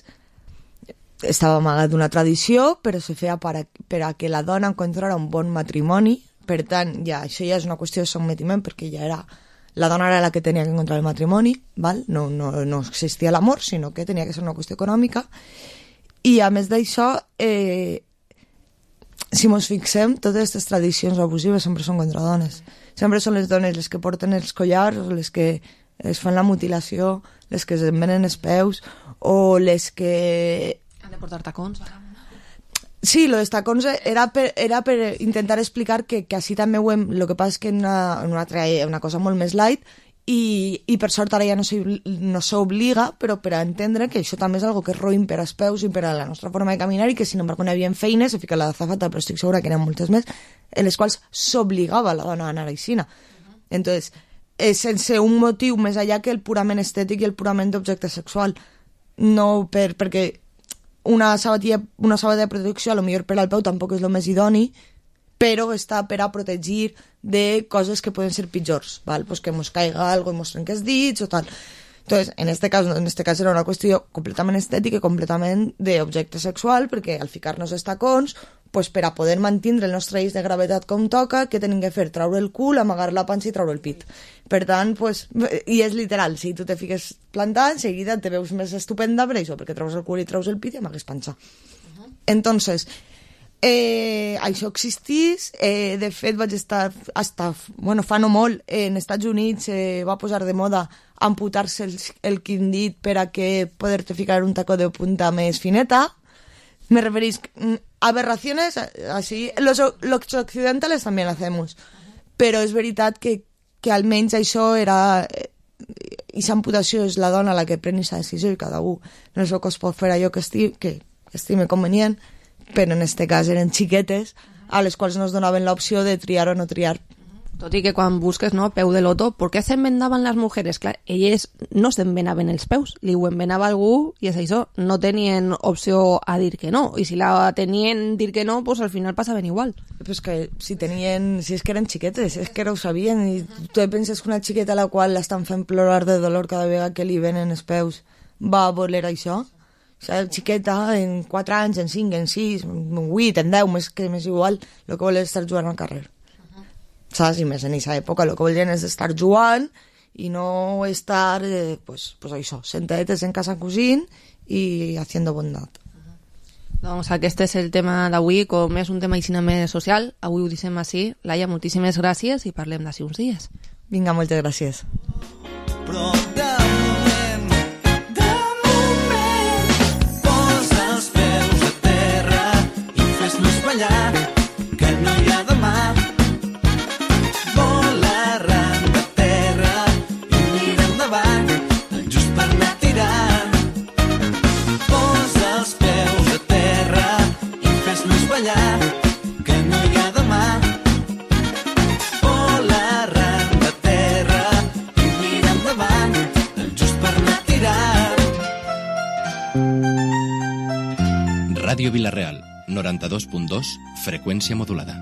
Estava amagat d'una tradició, però se feia per a, per a que la dona encontrara un bon matrimoni, per tant, ja, això ja és una qüestió de sotmetiment, perquè ja era... La dona era la que tenia que encontrar el matrimoni, val? No, no, no existia l'amor, sinó que tenia que ser una qüestió econòmica. I a més d'això, eh, si ens fixem, totes aquestes tradicions abusives sempre són contra dones. Sempre són les dones les que porten els collars, les que es fan la mutilació, les que es envenen els peus, o les que... Han de portar tacons, Sí, lo de tacons era per, era per intentar explicar que, que així també ho hem... El que passa és que en una, en una, una cosa molt més light i, i per sort ara ja no s'obliga, no però per a entendre que això també és algo que és roïn per als peus i per a la nostra forma de caminar i que sin embargo no hi havia feines, se fica la zafata, però estic segura que n'hi ha moltes més, en les quals s'obligava la dona a anar a Aixina. Uh-huh. Entonces, és sense un motiu més allà que el purament estètic i el purament d'objecte sexual. No per, perquè una sabatilla, una sabata de protecció a lo millor per al peu tampoc és el més idoni, però està per a protegir de coses que poden ser pitjors, ¿val? Pues que mos caiga algo i mos trenques dits o tal. Entonces, en este cas, en este cas era una qüestió completament estètica i completament d'objecte sexual, perquè al ficar-nos els tacons, pues per a poder mantenir el nostre eix de gravetat com toca, què tenim que fer? Traure el cul, amagar la panxa i traure el pit. Per tant, pues, i és literal, si tu te fiques plantant, seguida te veus més estupenda per això, perquè treus el cul i treus el pit i amagues panxa. Uh-huh. Entonces, eh, això existís, eh, de fet vaig estar, hasta, bueno, fa no molt, eh, en Estats Units eh, va posar de moda amputar-se el, el quindit per a que poder-te ficar un taco de punta més fineta. Me referís aberraciones, así, los, los occidentales también lo hacemos, però és veritat que, que almenys això era, i l'amputació és la dona la que pren aquesta decisió i cada un en el seu cos pot fer allò que estime, que estime convenient, però en este cas eren xiquetes a les quals no es donaven l'opció de triar o no triar. Tot i que quan busques, no, peu de loto, ¿por qué se envenaven les mujeres? Clar, elles no s'envenaven els peus, li ho envenava algú i és això, no tenien opció a dir que no, i si la tenien dir que no, pues al final passaven igual. Pues que si tenien, si és que eren xiquetes, és que no ho sabien, i tu penses que una xiqueta a la qual l'estan fent plorar de dolor cada vegada que li venen els peus va a voler això? O sigui, xiqueta, en quatre anys, en cinc, en sis, en vuit, en deu, més que més igual, el que vol és estar jugant al carrer. Saps? I més en aquesta època el que volien és estar jugant i no estar, eh, pues, pues això, sentadetes en casa cosint i haciendo bondad. Doncs aquest és el tema d'avui, com és un tema així més social, avui ho dissem així. Laia, moltíssimes gràcies i parlem d'ací uns dies. Vinga, moltes gràcies. Però de moment, de moment, posa els peus a terra i fes-nos ballar, que no hi ha demà. Que no hi ha demà. Vola arran de terra i mira endavant, el just per anar tirant. Ràdio Vila-real, noranta-dos punt dos, freqüència modulada.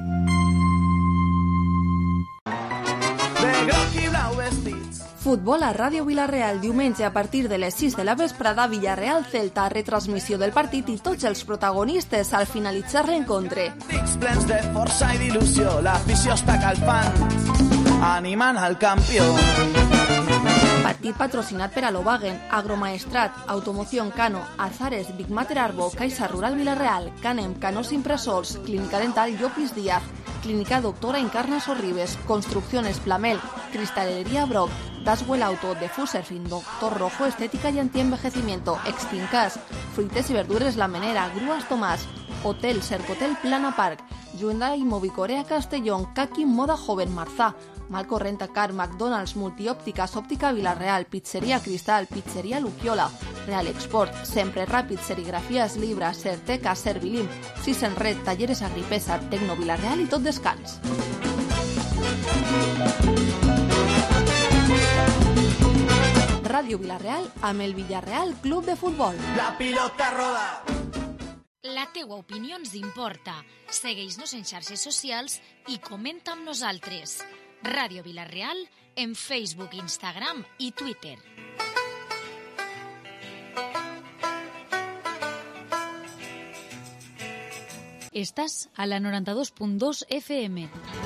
De groc i blau vestits. Futbol a Ràdio Vila-real, diumenge a partir de les sis de la vesprada, Villarreal Celta, retransmissió del partit i tots els protagonistes al finalitzar l'encontre. Dics plens de força i d'il·lusió, l'afició està calfant, animant al campió. Partit patrocinat per Alobagen, Agromaestrat, Automoción Cano, Azares, Big Mater Arbo, Caixa Rural Vila-real, Canem, Canós Impressors, Clínica Dental Llopis Díaz, Clínica Doctora Encarna Sorribes, Construcciones Plamel, Cristalería Brock, Daswell Auto, Defuserfin, Doctor Rojo, Estética y Antienvejecimiento, Extincas, Fruites y Verdures La Menera, Grúas Tomás, Hotel Cercotel Plana Park, Hyundai Movicorea Castellón, Kaki Moda Joven Marzá, Malco Renta Car, McDonald's, Multiópticas, Óptica Vila-real, Pizzería Cristal, Pizzería Luquiola, Real Export, Sempre Ràpid, Serigrafías Libra, Certeca, Servilim, Sis en Red, Talleres Agripesa, Tecno Vila-real i Tot Descans. Ràdio Vilareal amb el Villarreal Club de Futbol. La pilota roda. La teua opinió ens importa. Segueix-nos en xarxes socials i comenta amb nosaltres. Ràdio Vilareal en Facebook, Instagram i Twitter. Estàs a la noranta-dos punt dos F M.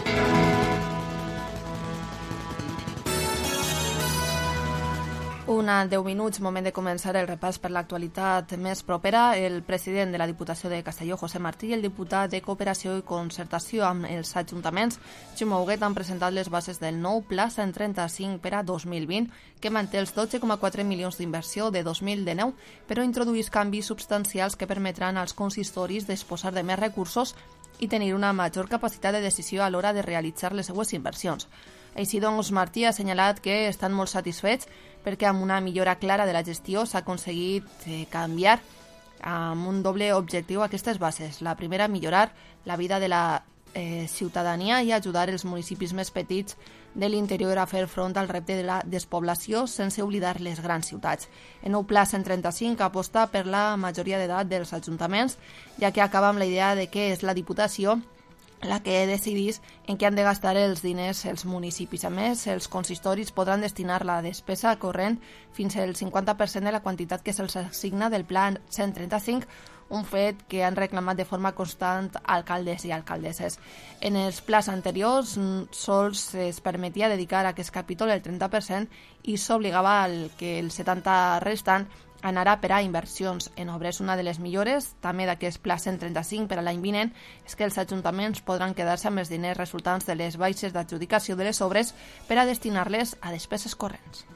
Una deu minuts, moment de començar el repàs per l'actualitat més propera. El president de la Diputació de Castelló, José Martí, i el diputat de Cooperació i Concertació amb els ajuntaments, Ximo Huguet, han presentat les bases del nou Pla cent trenta-cinc per a dos mil vint, que manté els dotze coma quatre milions d'inversió de dos mil dinou, però introdueix canvis substancials que permetran als consistoris disposar de més recursos i tenir una major capacitat de decisió a l'hora de realitzar les seues inversions. Així doncs, Martí ha assenyalat que estan molt satisfets perquè amb una millora clara de la gestió s'ha aconseguit eh, canviar amb un doble objectiu aquestes bases. La primera, millorar la vida de la eh, ciutadania i ajudar els municipis més petits de l'interior a fer front al repte de la despoblació sense oblidar les grans ciutats. El nou Pla cent trenta-cinc aposta per la majoria d'edat dels ajuntaments, ja que acaba amb la idea de que és la Diputació la que decidís en què han de gastar els diners els municipis. A més, els consistoris podran destinar la despesa corrent fins al cinquanta per cent de la quantitat que se'ls assigna del Pla cent trenta-cinc, un fet que han reclamat de forma constant alcaldes i alcaldesses. En els plans anteriors sols es permetia dedicar a aquest capítol el trenta per cent i s'obligava al que el setanta per cent restant anarà per a inversions en obres. Una de les millores, també d'aquest Pla cent trenta-cinc per a l'any vinent, és que els ajuntaments podran quedar-se amb els diners resultants de les baixes d'adjudicació de les obres per a destinar-les a despeses corrents.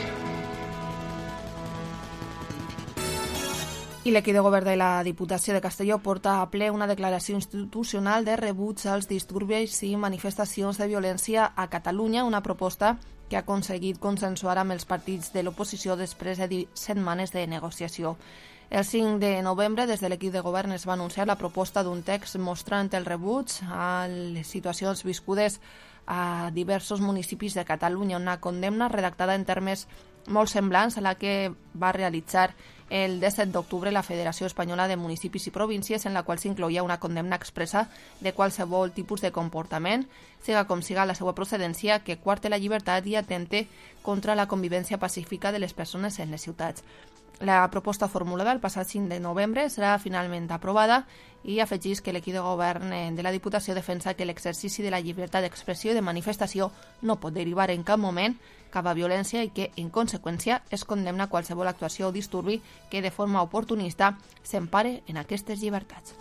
I l'equip de govern de la Diputació de Castelló porta a ple una declaració institucional de rebuig als disturbis i manifestacions de violència a Catalunya, una proposta que ha aconseguit consensuar amb els partits de l'oposició després de setmanes de negociació. El cinc de novembre, des de l'equip de govern, es va anunciar la proposta d'un text mostrant el rebuig a les situacions viscudes a diversos municipis de Catalunya, una condemna redactada en termes molt semblants a la que va realitzar el disset d'octubre la Federació Espanyola de Municipis i Províncies, en la qual s'incloïa una condemna expressa de qualsevol tipus de comportament, siga com siga la seva procedència, que quarte la llibertat i atente contra la convivència pacífica de les persones en les ciutats. La proposta formulada el passat cinc de novembre serà finalment aprovada i afegís que l'equip de govern de la Diputació defensa que l'exercici de la llibertat d'expressió i de manifestació no pot derivar en cap moment cap a violència i que, en conseqüència, es condemna qualsevol actuació o disturbi que de forma oportunista s'empare en aquestes llibertats.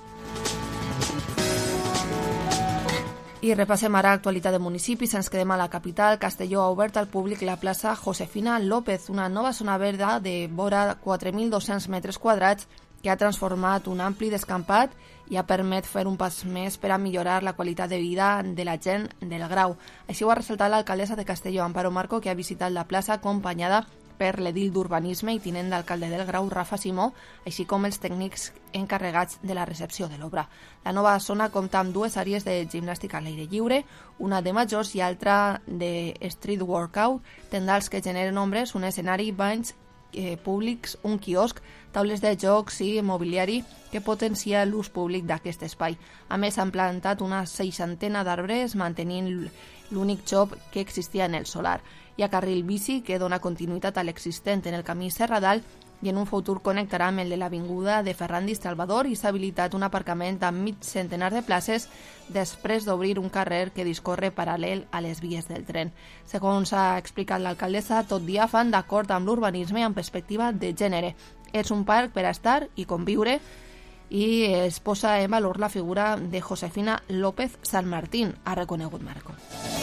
I repassem ara actualitat de municipis. Ens quedem a la capital. Castelló ha obert al públic la plaça Josefina López, una nova zona verda de vora quatre mil dos-cents metres quadrats que ha transformat un ampli descampat i ha permet fer un pas més per a millorar la qualitat de vida de la gent del Grau. Així ho ha ressaltat l'alcaldessa de Castelló, Amparo Marco, que ha visitat la plaça acompanyada per l'edil d'Urbanisme i tinent d'alcalde del Grau, Rafa Simó, així com els tècnics encarregats de la recepció de l'obra. La nova zona compta amb dues àrees de gimnàstica a l'aire lliure, una de majors i altra de street workout, tendals que generen ombres, un escenari, banys eh, públics, un quiosc, taules de jocs i mobiliari que potencia l'ús públic d'aquest espai. A més, han plantat una seixantena d'arbres mantenint l'únic xop que existia en el solar. Hi ha carril bici que dona continuïtat a l'existent en el camí Serradal i en un futur connectarà amb el de l'avinguda de Ferrandis Salvador i s'ha habilitat un aparcament amb mig centenar de places després d'obrir un carrer que discorre paral·lel a les vies del tren. Segons ha explicat l'alcaldessa, tot dia fan d'acord amb l'urbanisme amb perspectiva de gènere. És un parc per a estar i conviure i es posa en valor la figura de Josefina López San Martín, ha reconegut Marco.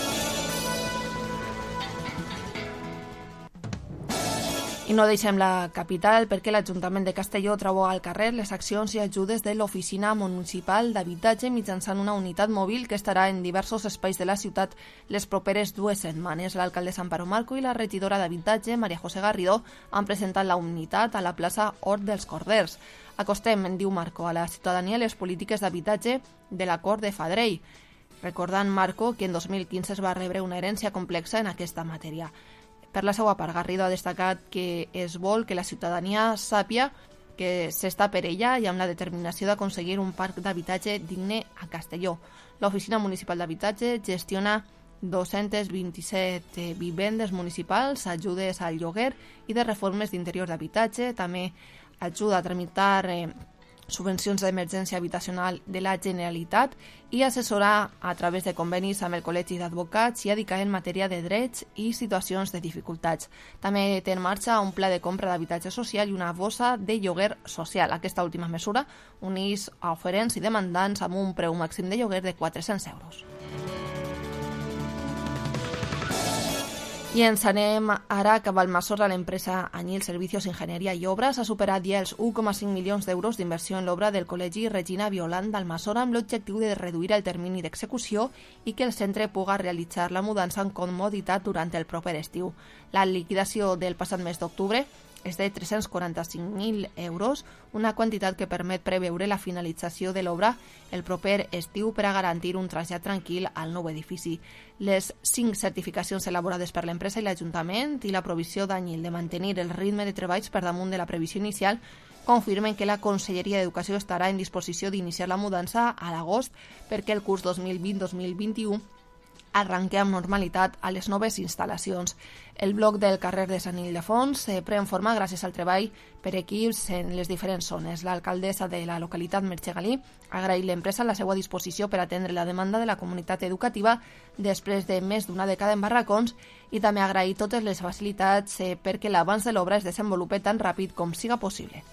I no deixem la capital perquè l'Ajuntament de Castelló treu al carrer les accions i ajudes de l'Oficina Municipal d'Habitatge mitjançant una unitat mòbil que estarà en diversos espais de la ciutat les properes dues setmanes. L'alcaldessa Amparo Marco i la regidora d'Habitatge, Maria José Garrido, han presentat la unitat a la plaça Hort dels Corders. Acostem, diu Marco, a la ciutadania les polítiques d'habitatge de l'acord de Fadrell. recordant Marco que en dos mil quinze es va rebre una herència complexa en aquesta matèria. Per la seva part, Garrido ha destacat que es vol que la ciutadania sàpia que s'està per ella i amb la determinació d'aconseguir un parc d'habitatge digne a Castelló. L'Oficina Municipal d'Habitatge gestiona dos-centes vint-i-set vivendes municipals, ajudes al lloguer i de reformes d'interior d'habitatge. També ajuda a tramitar eh, subvencions d'emergència habitacional de la Generalitat i assessorar a través de convenis amb el Col·legi d'Advocats i dedicar en matèria de drets i situacions de dificultats. També té en marxa un pla de compra d'habitatge social i una bossa de lloguer social. Aquesta última mesura uneix a oferents i demandants amb un preu màxim de lloguer de quatre-cents euros. I ens anem ara cap al Massorra. L'empresa Anyil Servicios, Ingenieria i Obres ha superat ja els u coma cinc milions d'euros d'inversió en l'obra del Col·legi Regina Violant d'Almassora amb l'objectiu de reduir el termini d'execució i que el centre puga realitzar la mudança amb comoditat durant el proper estiu. La liquidació del passat mes d'octubre és de tres-cents quaranta-cinc mil euros, una quantitat que permet preveure la finalització de l'obra el proper estiu per a garantir un trasllat tranquil al nou edifici. Les cinc certificacions elaborades per l'empresa i l'Ajuntament i la provisió d'Anyil de mantenir el ritme de treballs per damunt de la previsió inicial confirmen que la Conselleria d'Educació estarà en disposició d'iniciar la mudança a l'agost perquè el curs dos mil vint dos mil vint-i-u arrenque amb normalitat a les noves instal·lacions. El bloc del carrer de Sant Ildefons eh, pren forma gràcies al treball per equips en les diferents zones. L'alcaldessa de la localitat, Merche Galí, ha agraït l'empresa la seva disposició per atendre la demanda de la comunitat educativa després de més d'una dècada en barracons i també ha agraït totes les facilitats eh, perquè l'abans de l'obra es desenvolupe tan ràpid com siga possible.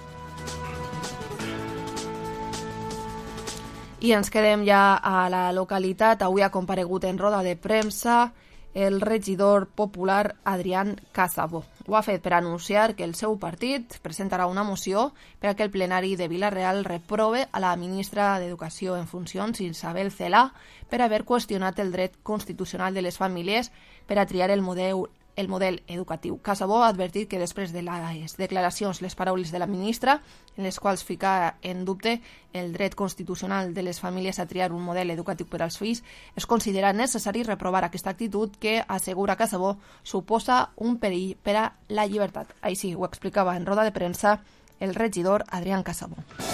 I ens quedem ja a la localitat. Avui ha comparegut en roda de premsa el regidor popular Adrián Casabó. Ho ha fet per anunciar que el seu partit presentarà una moció per a que el plenari de Vila-real reprove a la ministra d'Educació en funcions, Isabel Celaá, per haver qüestionat el dret constitucional de les famílies per a triar el model el model educatiu. Casabó ha advertit que després de les declaracions, les paraules de la ministra, en les quals fica en dubte el dret constitucional de les famílies a triar un model educatiu per als fills, es considera necessari reprovar aquesta actitud que, assegura Casabó, suposa un perill per a la llibertat. Així ho explicava en roda de premsa el regidor Adrián Casabó.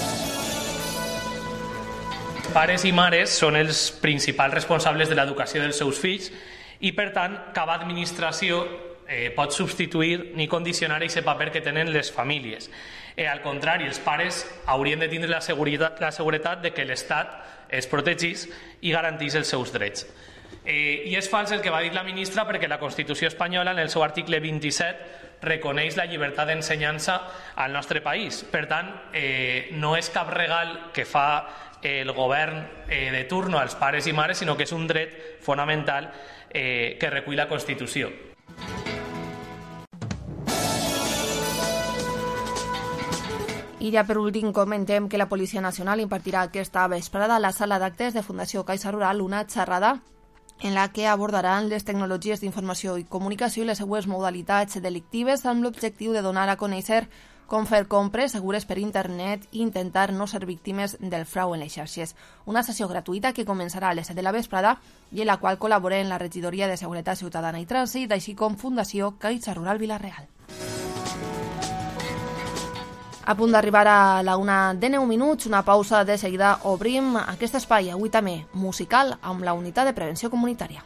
Pares i mares són els principals responsables de l'educació dels seus fills i, per tant, cap administració eh, pot substituir ni condicionar aquest paper que tenen les famílies. Eh, al contrari, els pares haurien de tindre la seguretat, la seguretat de que l'Estat els protegís i garantís els seus drets. Eh, I és fals el que va dir la ministra perquè la Constitució espanyola, en el seu article vint-i-set, reconeix la llibertat d'ensenyança al nostre país. Per tant, eh, no és cap regal que fa el govern eh, de turno als pares i mares, sinó que és un dret fonamental eh, que recull la Constitució. I ja per últim comentem que la Policia Nacional impartirà aquesta vesprada a la sala d'actes de Fundació Caixa Rural una xerrada en la que abordaran les tecnologies d'informació i comunicació i les seues modalitats delictives amb l'objectiu de donar a conèixer com fer compres segures per internet i intentar no ser víctimes del frau en les xarxes. Una sessió gratuïta que començarà a les set de la vesprada i en la qual col·laboren la Regidoria de Seguretat Ciutadana i Trànsit, així com Fundació Caixa Rural Vila-real. A punt d'arribar a la una de nou minuts, una pausa, de seguida obrim aquest espai, avui també musical, amb la Unitat de Prevenció Comunitària.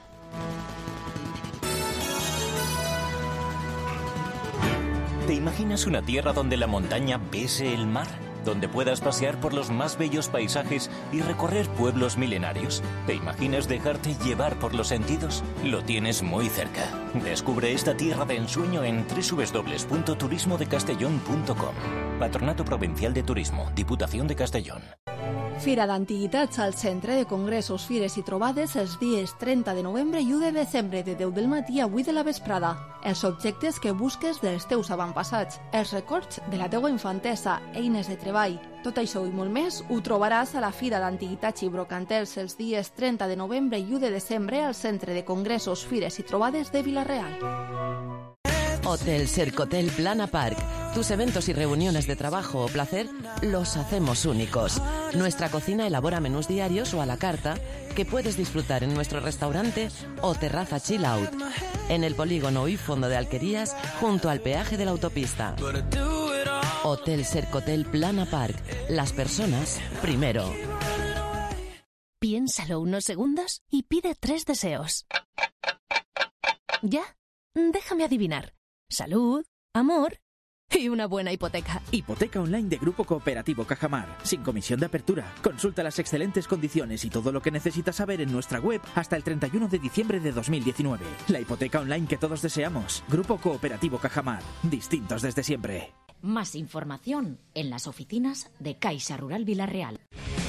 ¿Te imaginas una tierra donde la montaña bese el mar? ¿Donde puedas pasear por los más bellos paisajes y recorrer pueblos milenarios? ¿Te imaginas dejarte llevar por los sentidos? Lo tienes muy cerca. Descubre esta tierra de ensueño en doble u doble u doble u punto turismo de castellón punto com. Patronato Provincial de Turismo, Diputación de Castellón. Fira d'Antiguitats al Centre de Congressos, Fires i Trobades els dies trenta de novembre i u de desembre de deu del matí a vuit de la vesprada. Els objectes que busques dels teus avantpassats, els records de la teua infantesa, eines de treball. Tot això i molt més ho trobaràs a la Fira d'Antiguitats i Brocantels els dies trenta de novembre i u de desembre al Centre de Congressos, Fires i Trobades de Vila-real. Hotel Sercotel Plana Park. Tus eventos y reuniones de trabajo o placer los hacemos únicos. Nuestra cocina elabora menús diarios o a la carta que puedes disfrutar en nuestro restaurante o terraza chill out. En el polígono y fondo de Alquerías, junto al peaje de la autopista. Hotel Sercotel Plana Park. Las personas primero. Piénsalo unos segundos y pide tres deseos. ¿Ya? Déjame adivinar. Salud, amor y una buena hipoteca. Hipoteca online de Grupo Cooperativo Cajamar. Sin comisión de apertura. Consulta las excelentes condiciones y todo lo que necesitas saber en nuestra web hasta el treinta y uno de diciembre de dos mil diecinueve. La hipoteca online que todos deseamos. Grupo Cooperativo Cajamar. Distintos desde siempre. Más información en las oficinas de Caixa Rural Vila-real.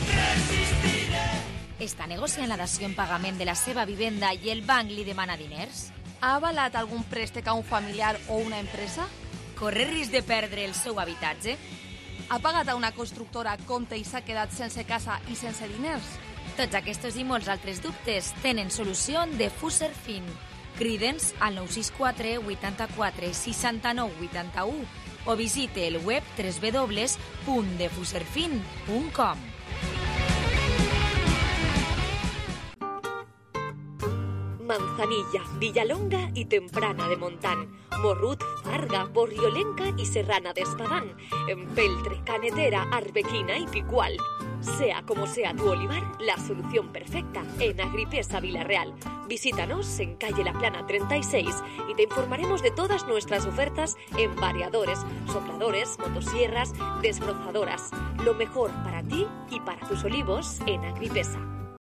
Està negociant la dació en pagament de la seva vivenda i el banc li demana diners? Ha avalat algun préstec a un familiar o una empresa? Corre risc de perdre el seu habitatge? Ha pagat a una constructora compte i s'ha quedat sense casa i sense diners? Tots aquests i molts altres dubtes tenen solució de Fuserfin. Crida'ns al nou sis quatre vuitanta-quatre seixanta-nou vuitanta-u o visite el web doble u doble u doble u punt defuserfin punt com. Manzanilla, Villalonga y Temprana de Montán, Morrut, Farga, Borriolenca y Serrana de Espadán, Empeltre, Canetera, Arbequina y Picual. Sea como sea tu olivar, la solución perfecta en Agripesa Vila-real. Visítanos en calle La Plana treinta y seis y te informaremos de todas nuestras ofertas en variadores, sopladores, motosierras, desbrozadoras. Lo mejor para ti y para tus olivos en Agripesa.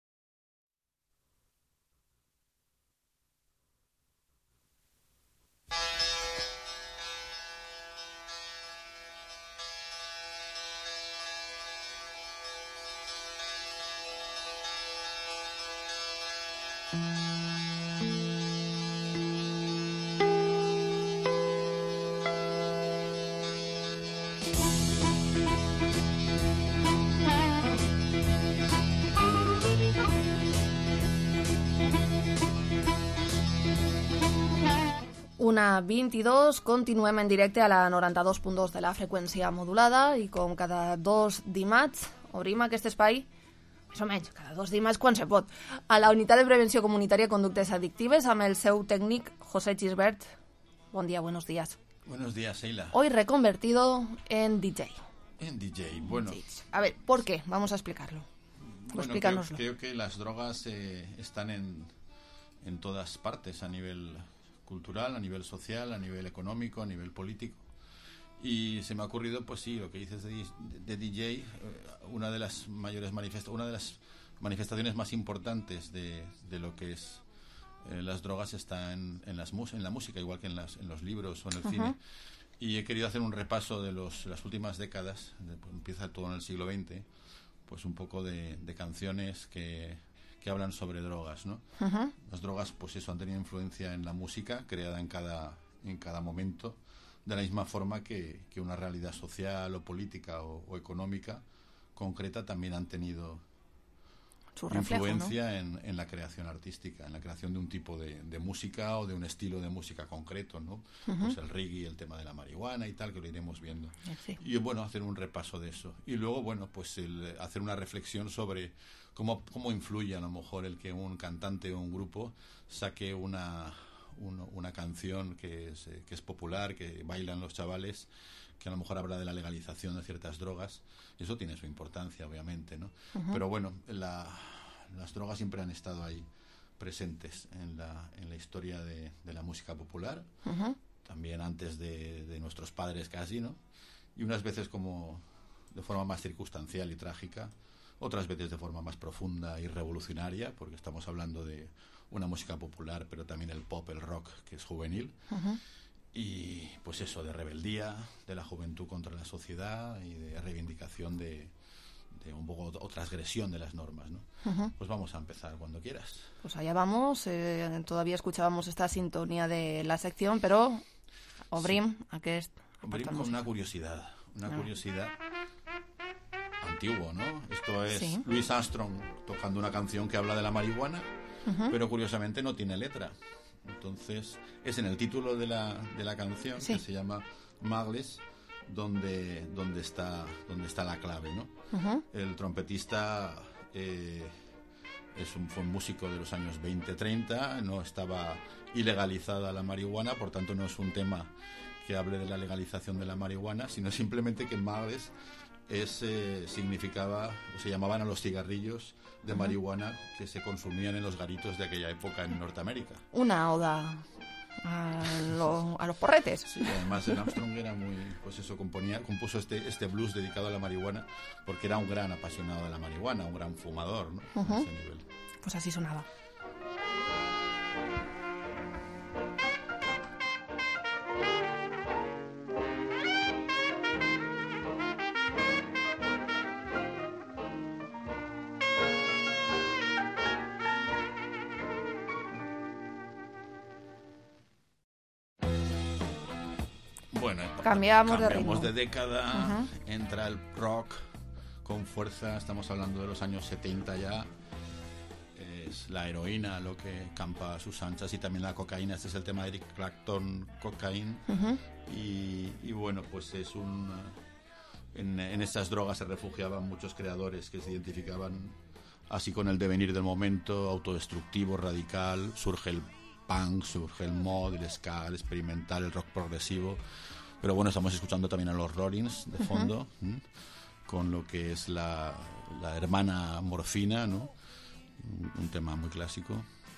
Una vint-i-dos, continuem en directe a la noranta-dos punt dos de la freqüència modulada i com cada dos dimarts obrim aquest espai, més o menys, cada dos dimarts quan se pot, a la Unitat de Prevenció Comunitària de Conductes Adictives amb el seu tècnic José Gisbert. Bon dia, buenos días. Buenos días, Sheila. Hoy reconvertido en D J. En D J, bueno. A ver, ¿por qué? Vamos a explicarlo. Bueno, Explícanoslo. Creo, creo que las drogas eh, están en, en todas partes, a nivel cultural, a nivel social, a nivel económico, a nivel político. Y se me ha ocurrido, pues sí, lo que dices de, de D J, eh, una de las mayores manifestaciones, una de las manifestaciones más importantes de, de lo que es eh, las drogas está en, en, las mus en la música, igual que en, las, en los libros o en el uh-huh. cine. Y he querido hacer un repaso de los, las últimas décadas, de, pues, empieza todo en el siglo veinte, pues un poco de, de canciones que... que hablan sobre drogas, ¿no? Uh-huh. Las drogas, pues eso, han tenido influencia en la música creada en cada, en cada momento, de la misma forma que, que una realidad social o política o, o económica concreta también han tenido su reflejo, influencia, ¿no? en, en la creación artística, en la creación de un tipo de, de música o de un estilo de música concreto, ¿no? Uh-huh. Pues el reggae, el tema de la marihuana y tal, que lo iremos viendo. Sí. Y bueno, hacer un repaso de eso. Y luego, bueno, pues el, hacer una reflexión sobre cómo, cómo influye a lo mejor el que un cantante o un grupo saque una, un, una canción que es, que es popular, que bailan los chavales, que a lo mejor habla de la legalización de ciertas drogas. Eso tiene su importancia, obviamente, ¿no? Uh-huh. Pero bueno, la, las drogas siempre han estado ahí presentes en la, en la historia de, de la música popular, uh-huh. también antes de, de nuestros padres casi, ¿no? Y unas veces como de forma más circunstancial y trágica, otras veces de forma más profunda y revolucionaria, porque estamos hablando de una música popular, pero también el pop, el rock, que es juvenil. Uh-huh. Y pues eso, de rebeldía de la juventud contra la sociedad y de reivindicación de, de un poco o transgresión de las normas, ¿no? Uh-huh. Pues vamos a empezar cuando quieras. Pues allá vamos, eh, todavía escuchábamos esta sintonía de la sección, pero obrim sí. aquest obrim con una curiosidad, una no. curiosidad antiguo, ¿no? Esto es sí. Louis Armstrong tocando una canción que habla de la marihuana, uh-huh. pero curiosamente no tiene letra. Entonces, es en el título de la, de la canción, sí, que se llama Magles, donde, donde, está, donde está la clave, ¿no? Uh-huh. El trompetista eh, es un, fue un músico de los años veinte treinta, no estaba ilegalizada la marihuana, por tanto no es un tema que hable de la legalización de la marihuana, sino simplemente que Magles es, eh, significaba, o se llamaban a los cigarrillos de uh-huh. marihuana que se consumían en los garitos de aquella época en Norteamérica. Una oda a, lo, a los porretes. Sí, además el Armstrong era muy, pues eso, componía, compuso este, este blues dedicado a la marihuana porque era un gran apasionado de la marihuana, un gran fumador, ¿no? Uh-huh. A ese nivel. Pues así sonaba. Bueno, cambiamos, cambiamos de, de década, uh-huh. entra el rock con fuerza, estamos hablando de los años setenta ya, es la heroína lo que campa a sus anchas y también la cocaína, este es el tema de Eric Clapton, Cocaine, uh-huh. y, y bueno, pues es un... En, en estas drogas se refugiaban muchos creadores que se identificaban así con el devenir del momento, autodestructivo, radical, surge el punk, surge el mod, el ska, el experimental, el rock progresivo, pero bueno, estamos escuchando también a los Rollins de fondo, uh-huh. ¿m? Con lo que es la, la hermana morfina, ¿no? Un, un tema muy clásico.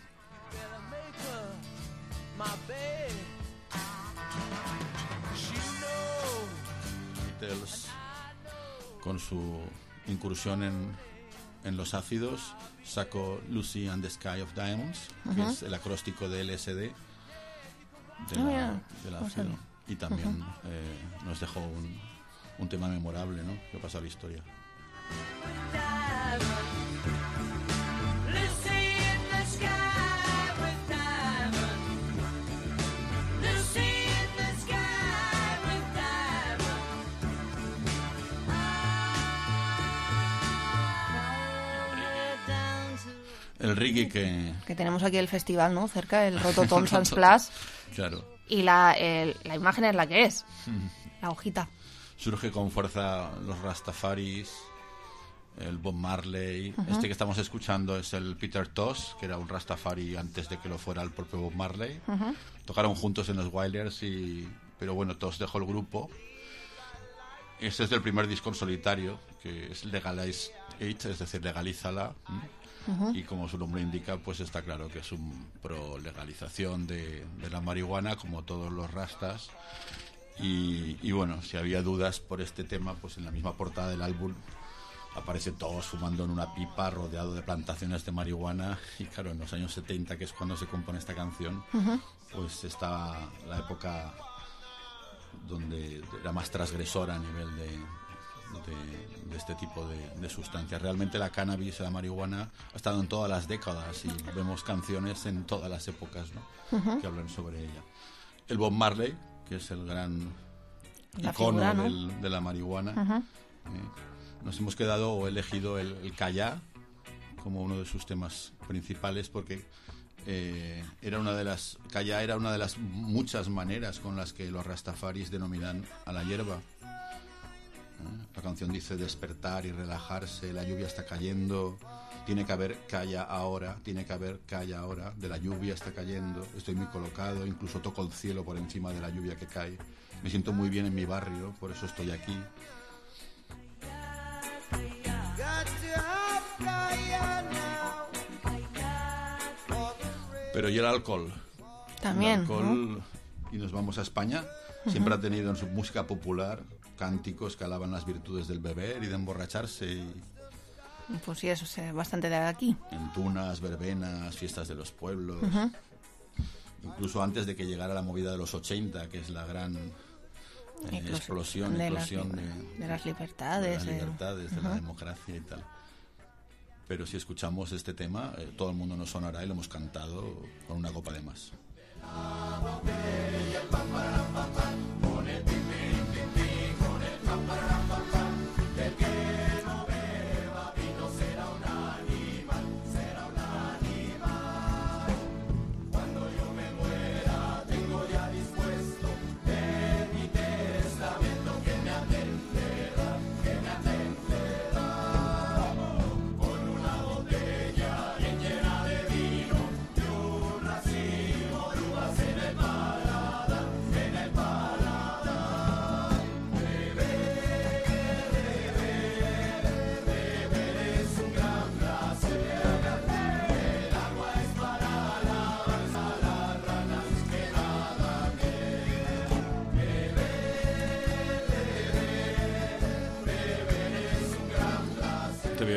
Beatles, con su incursión en, en los ácidos, sacó Lucy and the Sky of Diamonds, uh-huh. que es el acróstico de L S D de oh, la, yeah. del ácido, o sea, y también uh-huh. eh, nos dejó un, un tema memorable, ¿no? Que pasa a la historia. El reggae que... Que tenemos aquí el festival, ¿no? Cerca, el Rototom Sans Plus. Claro. Y la, el, la imagen es la que es. La hojita. Surge con fuerza los Rastafaris, el Bob Marley. Uh-huh. Este que estamos escuchando es el Peter Tosh, que era un Rastafari antes de que lo fuera el propio Bob Marley. Uh-huh. Tocaron juntos en los Wailers, y... pero bueno, Tosh dejó el grupo. Este es del primer disco en solitario, que es Legalize It, es decir, legalízala. Uh-huh. Y como su nombre indica, pues está claro que es un pro legalización de, de la marihuana, como todos los rastas. Y, y bueno, si había dudas por este tema, pues en la misma portada del álbum aparece todos fumando en una pipa rodeado de plantaciones de marihuana. Y claro, en los años setenta, que es cuando se compone esta canción, uh-huh. pues está la época donde era más transgresora a nivel de, de, de este tipo de, de sustancias. Realmente la cannabis, la marihuana, ha estado en todas las décadas y vemos canciones en todas las épocas, ¿no? Uh-huh. que hablan sobre ella. El Bob Marley, que es el gran la icono figura, ¿no? del, de la marihuana. Uh-huh. Eh, nos hemos quedado o elegido el, el Callá como uno de sus temas principales, porque eh, era una de las Callá era una de las muchas maneras con las que los rastafaris denominan a la hierba. Eh, la canción dice despertar y relajarse, la lluvia está cayendo, tiene que haber calla ahora, tiene que haber calla ahora, de la lluvia está cayendo, estoy muy colocado, incluso toco el cielo por encima de la lluvia que cae, me siento muy bien en mi barrio, por eso estoy aquí. Pero y el alcohol. También. El alcohol, ¿no? Y nos vamos a España. Uh-huh. Siempre ha tenido en su música popular cánticos que alaban las virtudes del beber y de emborracharse. Y pues sí, eso es bastante de aquí. En tunas, verbenas, fiestas de los pueblos. Uh-huh. Incluso antes de que llegara la movida de los ochenta, que es la gran eh, explosión, de, explosión las, de, de las libertades. De las libertades, de, de uh-huh. la democracia y tal. Pero si escuchamos este tema, eh, todo el mundo nos sonará y lo hemos cantado con una copa de más. Cuando yo me voy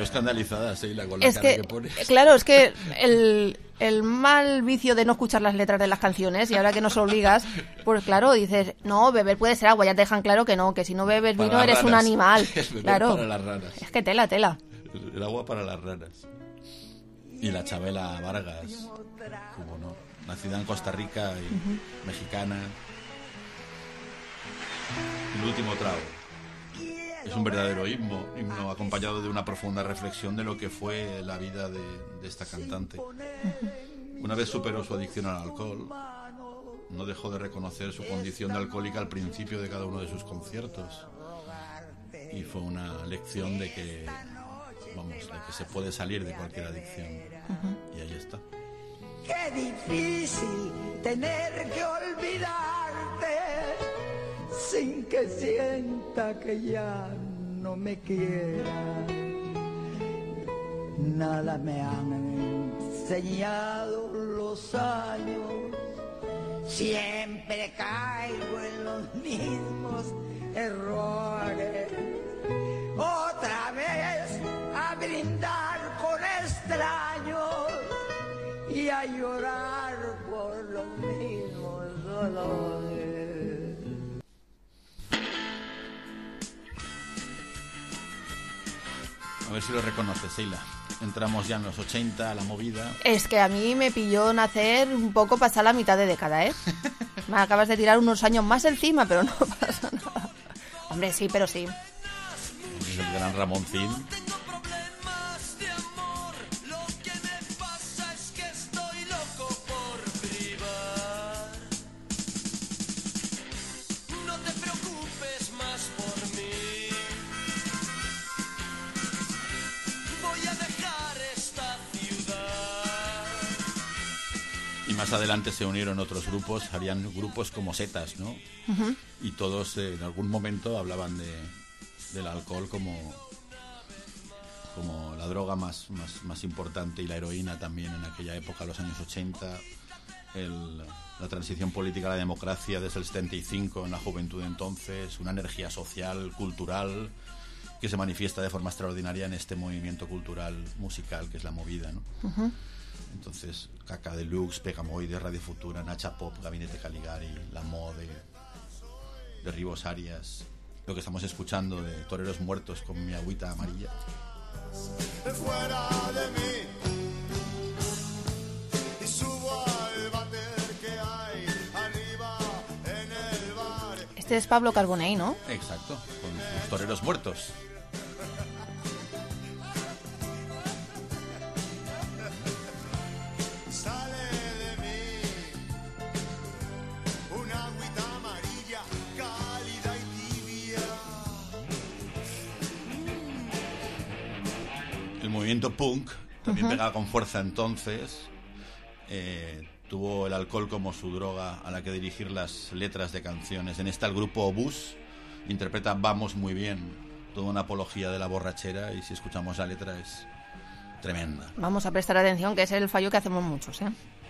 veo escandalizada, Seila, con la es cara que, que pones. Claro, es que el, el mal vicio de no escuchar las letras de las canciones, y ahora que nos obligas, pues claro, dices, no, beber puede ser agua, ya te dejan claro que no, que si no bebes Para vino las eres ranas. un animal. Es beber Claro. para las ranas. Es que tela, tela. El, el agua para las ranas. Y la Chabela Vargas, como no, nacida en Costa Rica y Ujú. mexicana. El último trago. Es un verdadero himno, himno acompañado de una profunda reflexión de lo que fue la vida de, de esta cantante. Una vez superó su adicción al alcohol, no dejó de reconocer su condición de alcohólica al principio de cada uno de sus conciertos. Y fue una lección de que, vamos, de que se puede salir de cualquier adicción. Y ahí está. Qué difícil tener que olvidarte sin que sienta que ya no me quiera. Nada me han enseñado los años, siempre caigo en los mismos errores. Otra vez a brindar con extraños y a llorar por los mismos dolores. A ver si lo reconoces, Seila. Entramos ya en los ochenta, a la movida. Es que a mí me pilló nacer un poco pasar la mitad de década, ¿eh? Me acabas de tirar unos años más encima, pero no pasa nada. Hombre, sí, pero sí. Es el gran Ramoncín. No te preocupes más por mí. Voy a dejar esta ciudad. Y más adelante se unieron otros grupos, harían grupos como Setas, ¿no? Ujú. Y todos eh, en algún momento hablaban de, del alcohol como, como la droga más, más, más importante, y la heroína también en aquella época, los años ochenta, el, la transición política a la democracia desde el setenta y cinco en la juventud de entonces, una energía social, cultural, que se manifiesta de forma extraordinaria en este movimiento cultural musical que es la movida, ¿no? Ujú. Entonces, Caca Deluxe, Pegamoide, Radio Futura, Nacha Pop, Gabinete Caligari, La Mode, de Ribos Arias, lo que estamos escuchando de Toreros Muertos con Mi Agüita Amarilla. Fuera de mí y subo al váter que hay arriba en el bar. Este es Pablo Carbonell, ¿no? Exacto, con sus Toreros Muertos. Sale de mí una agüita amarilla, cálida y tibia. El movimiento punk también Ujú. pegaba con fuerza entonces. Eh, tuvo el alcohol como su droga a la que dirigir las letras de canciones. En esta el grupo Obús interpreta Vamos muy bien, toda una apología de la borrachera, y si escuchamos la letra es tremenda. Vamos a prestar atención, que es el fallo que hacemos muchos, ¿eh?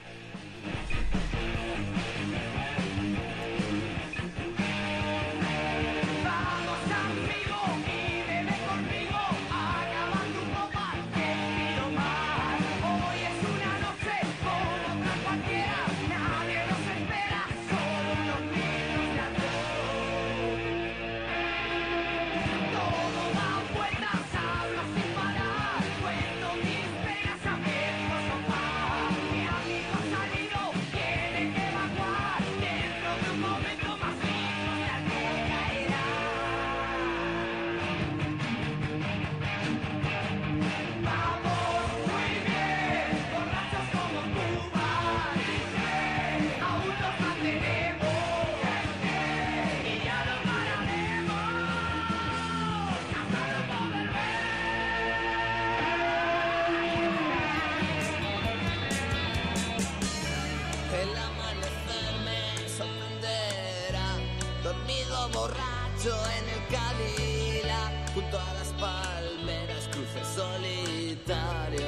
Hoy es una noche como otra cualquiera, nadie nos espera, solo los niños de atrás. Todo da vueltas, hablo sin parar, cuento mis penas a amigos o paz. Mi amigo ha salido, tiene que evacuar, dentro de un momento más fijo la que caerá. Vamos muy bien, borrachos como Cuba, aún nos mantenemos y ya no pararemos hasta no poder El amanecer me sorprenderá, dormido borracho en el Cadillac, junto a las palmeras cruce solitario.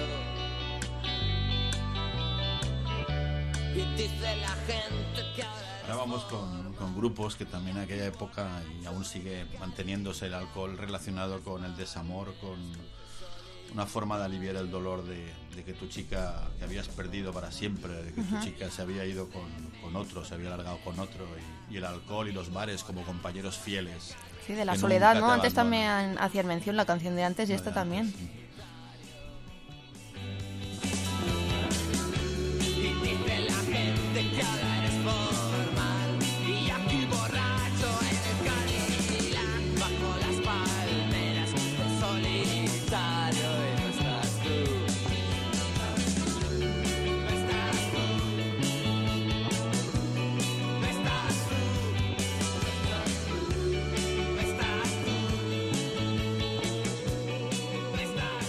Y dice la gente que ahora Ahora vamos con, con grupos que también en aquella época, y aún sigue manteniéndose el alcohol relacionado con el desamor, con, una forma de aliviar el dolor de, de que tu chica, que habías perdido para siempre, de que tu Ujú. chica se había ido con, con otro, se había largado con otro, y, y el alcohol y los bares como compañeros fieles. Sí, de la que soledad, nunca ¿no? te Antes abandonan. también hacías mención la canción de antes y esta también. Y dice la gente que ahora eres formal. Y aquí borracho en el Cadillac, bajo las palmeras, en solitario, y no estás tú. No estás tú. No estás tú. No estás tú. No estás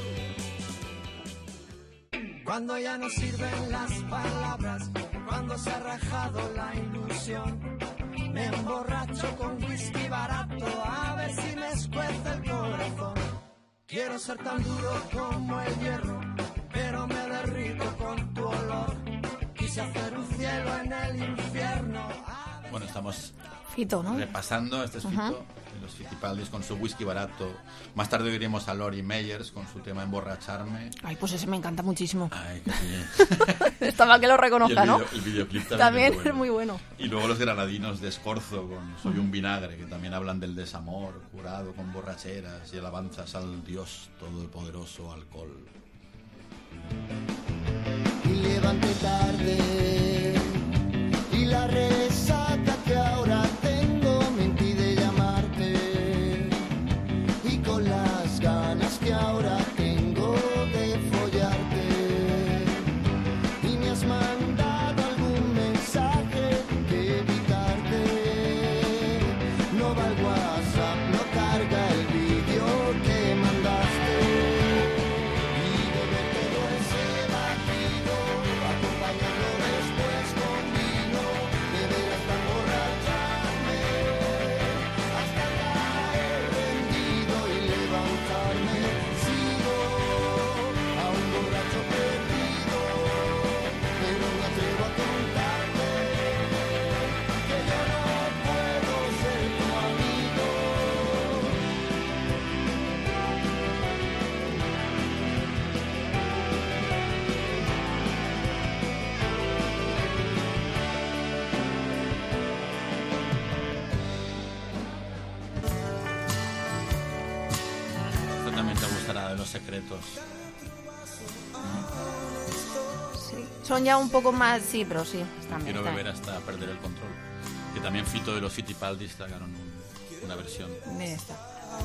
tú. Cuando ya no sirven las palabras, cuando se ha rajado la ilusión, me emborracho con whisky barato a ver si me escuece el corazón. Quiero ser tan duro como el hierro, pero me derrito con tu olor. Quise hacer un cielo en el infierno. Bueno, estamos Fito, ¿no? repasando, este es Ajá. Fito, los Fitipaldis con su whisky barato. Más tarde oiremos a Lori Meyers con su tema Emborracharme. Ay, pues ese me encanta muchísimo. Ay, que sí. Estaba que lo Y reconozca, el ¿no? video- el videoclip también, También es es muy bueno. Y luego los granadinos de Escorzo con Soy un vinagre, que también hablan del desamor, curado con borracheras y alabanzas al Dios todopoderoso alcohol. Y levanté tarde y la resaca que ahora tengo me impide llamarte, y con las ganas que ahora tengo de follarte, y me has mandado algún mensaje que evitarte. No va el WhatsApp, no carga el vídeo que mandaste, y beber todo ese batido, acompañarlo después con vino, beber hasta emborracharme, hasta caer rendido y levantarme. Sigo a un borracho perdido, pero me atrevo a contarte que yo no puedo ser tu amigo. Esto también te gustará, de Los Secretos. Sí. Son ya un poco más, sí, pero sí. También, Quiero está beber hasta perder el control. Que también Fito de los Fitipaldis sacaron un- una versión. bien. Esta.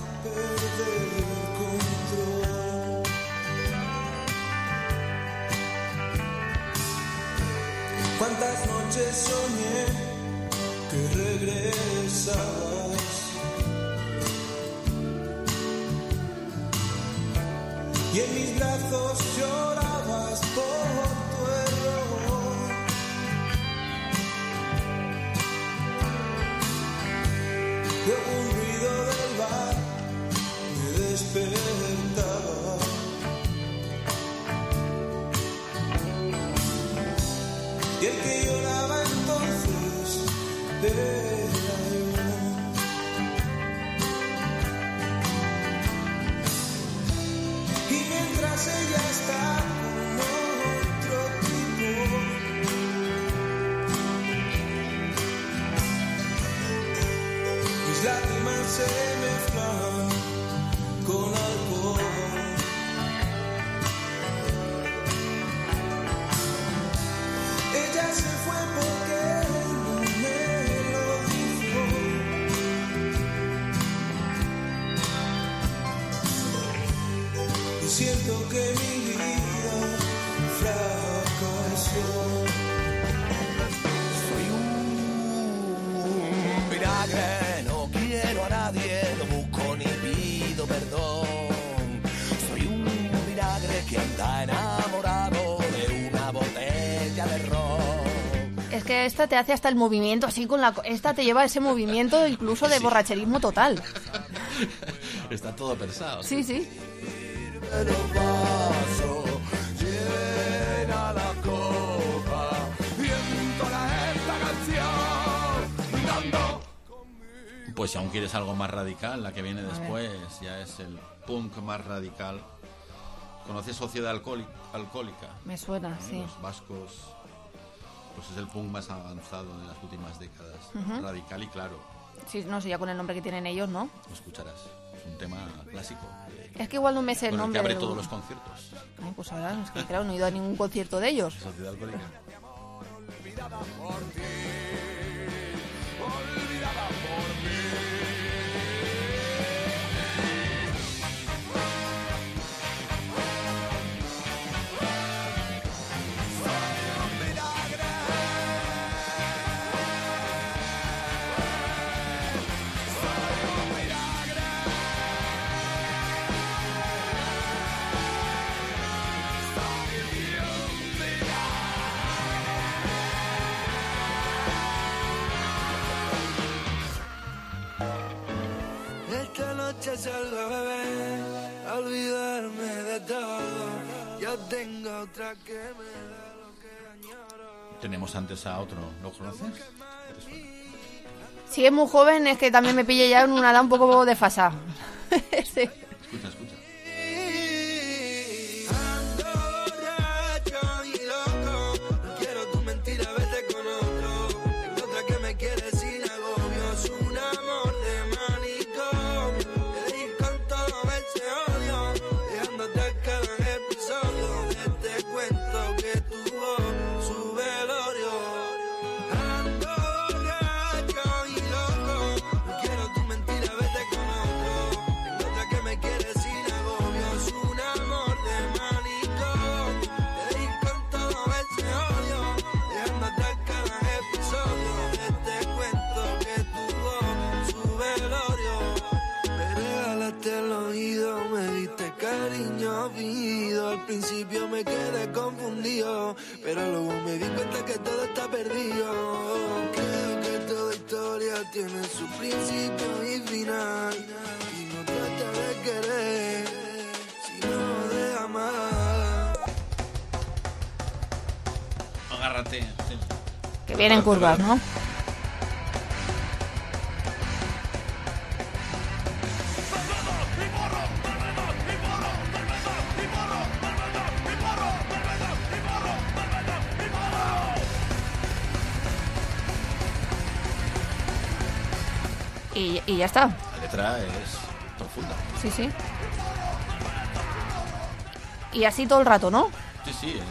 Cuántas noches soñé que regresabas, y en mis brazos llorabas por tu error. Luego un ruido del bar me despertaba, y el que lloraba entonces era yo. Y mientras ella está con otro tipo, mis lágrimas se mezclan con alcohol. Ella se fue porque no me lo dijo, y siento que mi vida fracasó. Soy un vinagre, no quiero a nadie, no busco ni pido perdón. Soy un vinagre que anda enamorado de una botella de ron. Es que esta te hace hasta el movimiento así con la... co- Esta te lleva a ese movimiento incluso de Sí. borracherismo total. Está todo pensado. Sí, sí. El vaso llena la copa, viento la esta canción dando. Pues si aún quieres algo más radical, la que viene después ya es el punk más radical, ¿Conoces Sociedad Alcohólica? alcohólica? Me suena, ¿Eh? sí. Los vascos, pues es el punk más avanzado de las últimas décadas. Ujú. Radical y claro. Sí, no sé, ya con el nombre que tienen ellos, ¿no? Lo escucharás. Es un tema clásico. Es que igual no me sé el Con el nombre. que abre del- todos los conciertos. Ay, pues ahora, es que claro, no he ido a ningún concierto de ellos. Sociedad Alcohólica. Olvidada por ti, olvidada por mí. Esta noche salgo, bebé, a olvidarme de todo. Yo tengo otra que me da lo que añoro. Tenemos antes a otro, ¿lo conoces? Si es muy joven, es que también me pille ya en una edad un poco desfasada. Sí. Escucha, escucha. Ando borracho y loco, no quiero tu mentira, vete con otro. Tengo otra que me quiere sin agobios, un amor de manicomio. De ir con todo ese odio, dejándote a cada episodio de este cuento que tuvo su velorio. Ando borracho y loco, no quiero tu mentira, vete con otro. Tengo otra que me quiere sin agobios, un amor de manicomio. De ir con todo ese odio, dejándote a cada episodio de este cuento que tuvo su velorio. Me regalaste el oído, me diste cariño fingido. Al principio me quedé confundido, pero luego me di cuenta que todo está perdido. Creo que toda historia tiene su principio y final. Y no trata de querer, sino de amar. Agárrate. Que vienen curvas, ¿no? Y, y ya está. La letra es profunda. Sí, sí. Y así todo el rato, ¿no? Sí, sí, es...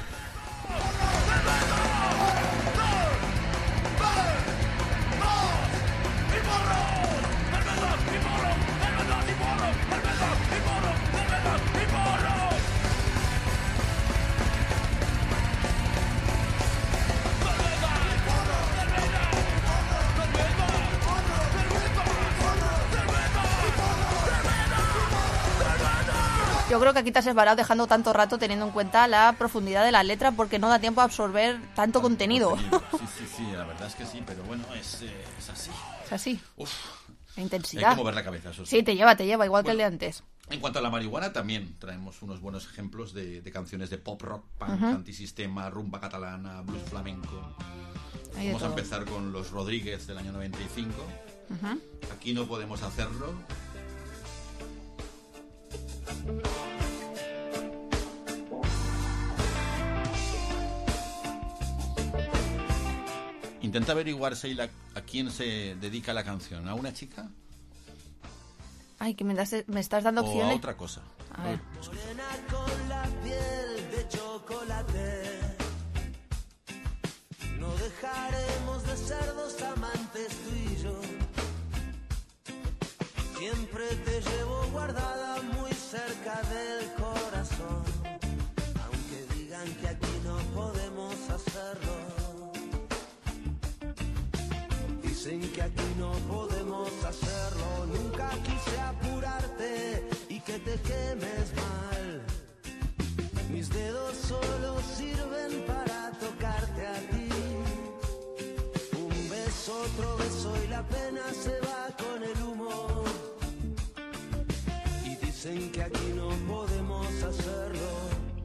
Yo creo que aquí te has esbarado dejando tanto rato teniendo en cuenta la profundidad de la letra porque no da tiempo a absorber tanto contenido. Sí, sí, sí, la verdad es que sí, pero bueno, es, eh, es así. Es así. Uf, La intensidad. hay que mover la cabeza, eso sí. Sí, te lleva, te lleva, igual que el de antes. En cuanto a la marihuana, también traemos unos buenos ejemplos de, de canciones de pop rock, punk, Ujú. antisistema, rumba catalana, blues flamenco. Hay de Vamos a todo. empezar con Los Rodríguez del año noventa y cinco. Ujú. Aquí no podemos hacerlo. Intenta averiguar, Sheila, a quién se dedica la canción. ¿A una chica Ay, que me, das, me estás dando o a opciones. otra cosa? A ver. Morena con la piel de chocolate. No dejaremos de ser dos amantes tú y yo. Siempre te llevo guardada muy cerca del corazón. Aunque digan que aquí no podemos hacerlo. Dicen que aquí no podemos hacerlo. Nunca quise apurarte y que te quemes mal. Mis dedos solo sirven para tocarte a ti. Un beso, otro beso y la pena se va con el humo. Y dicen que aquí no podemos hacerlo.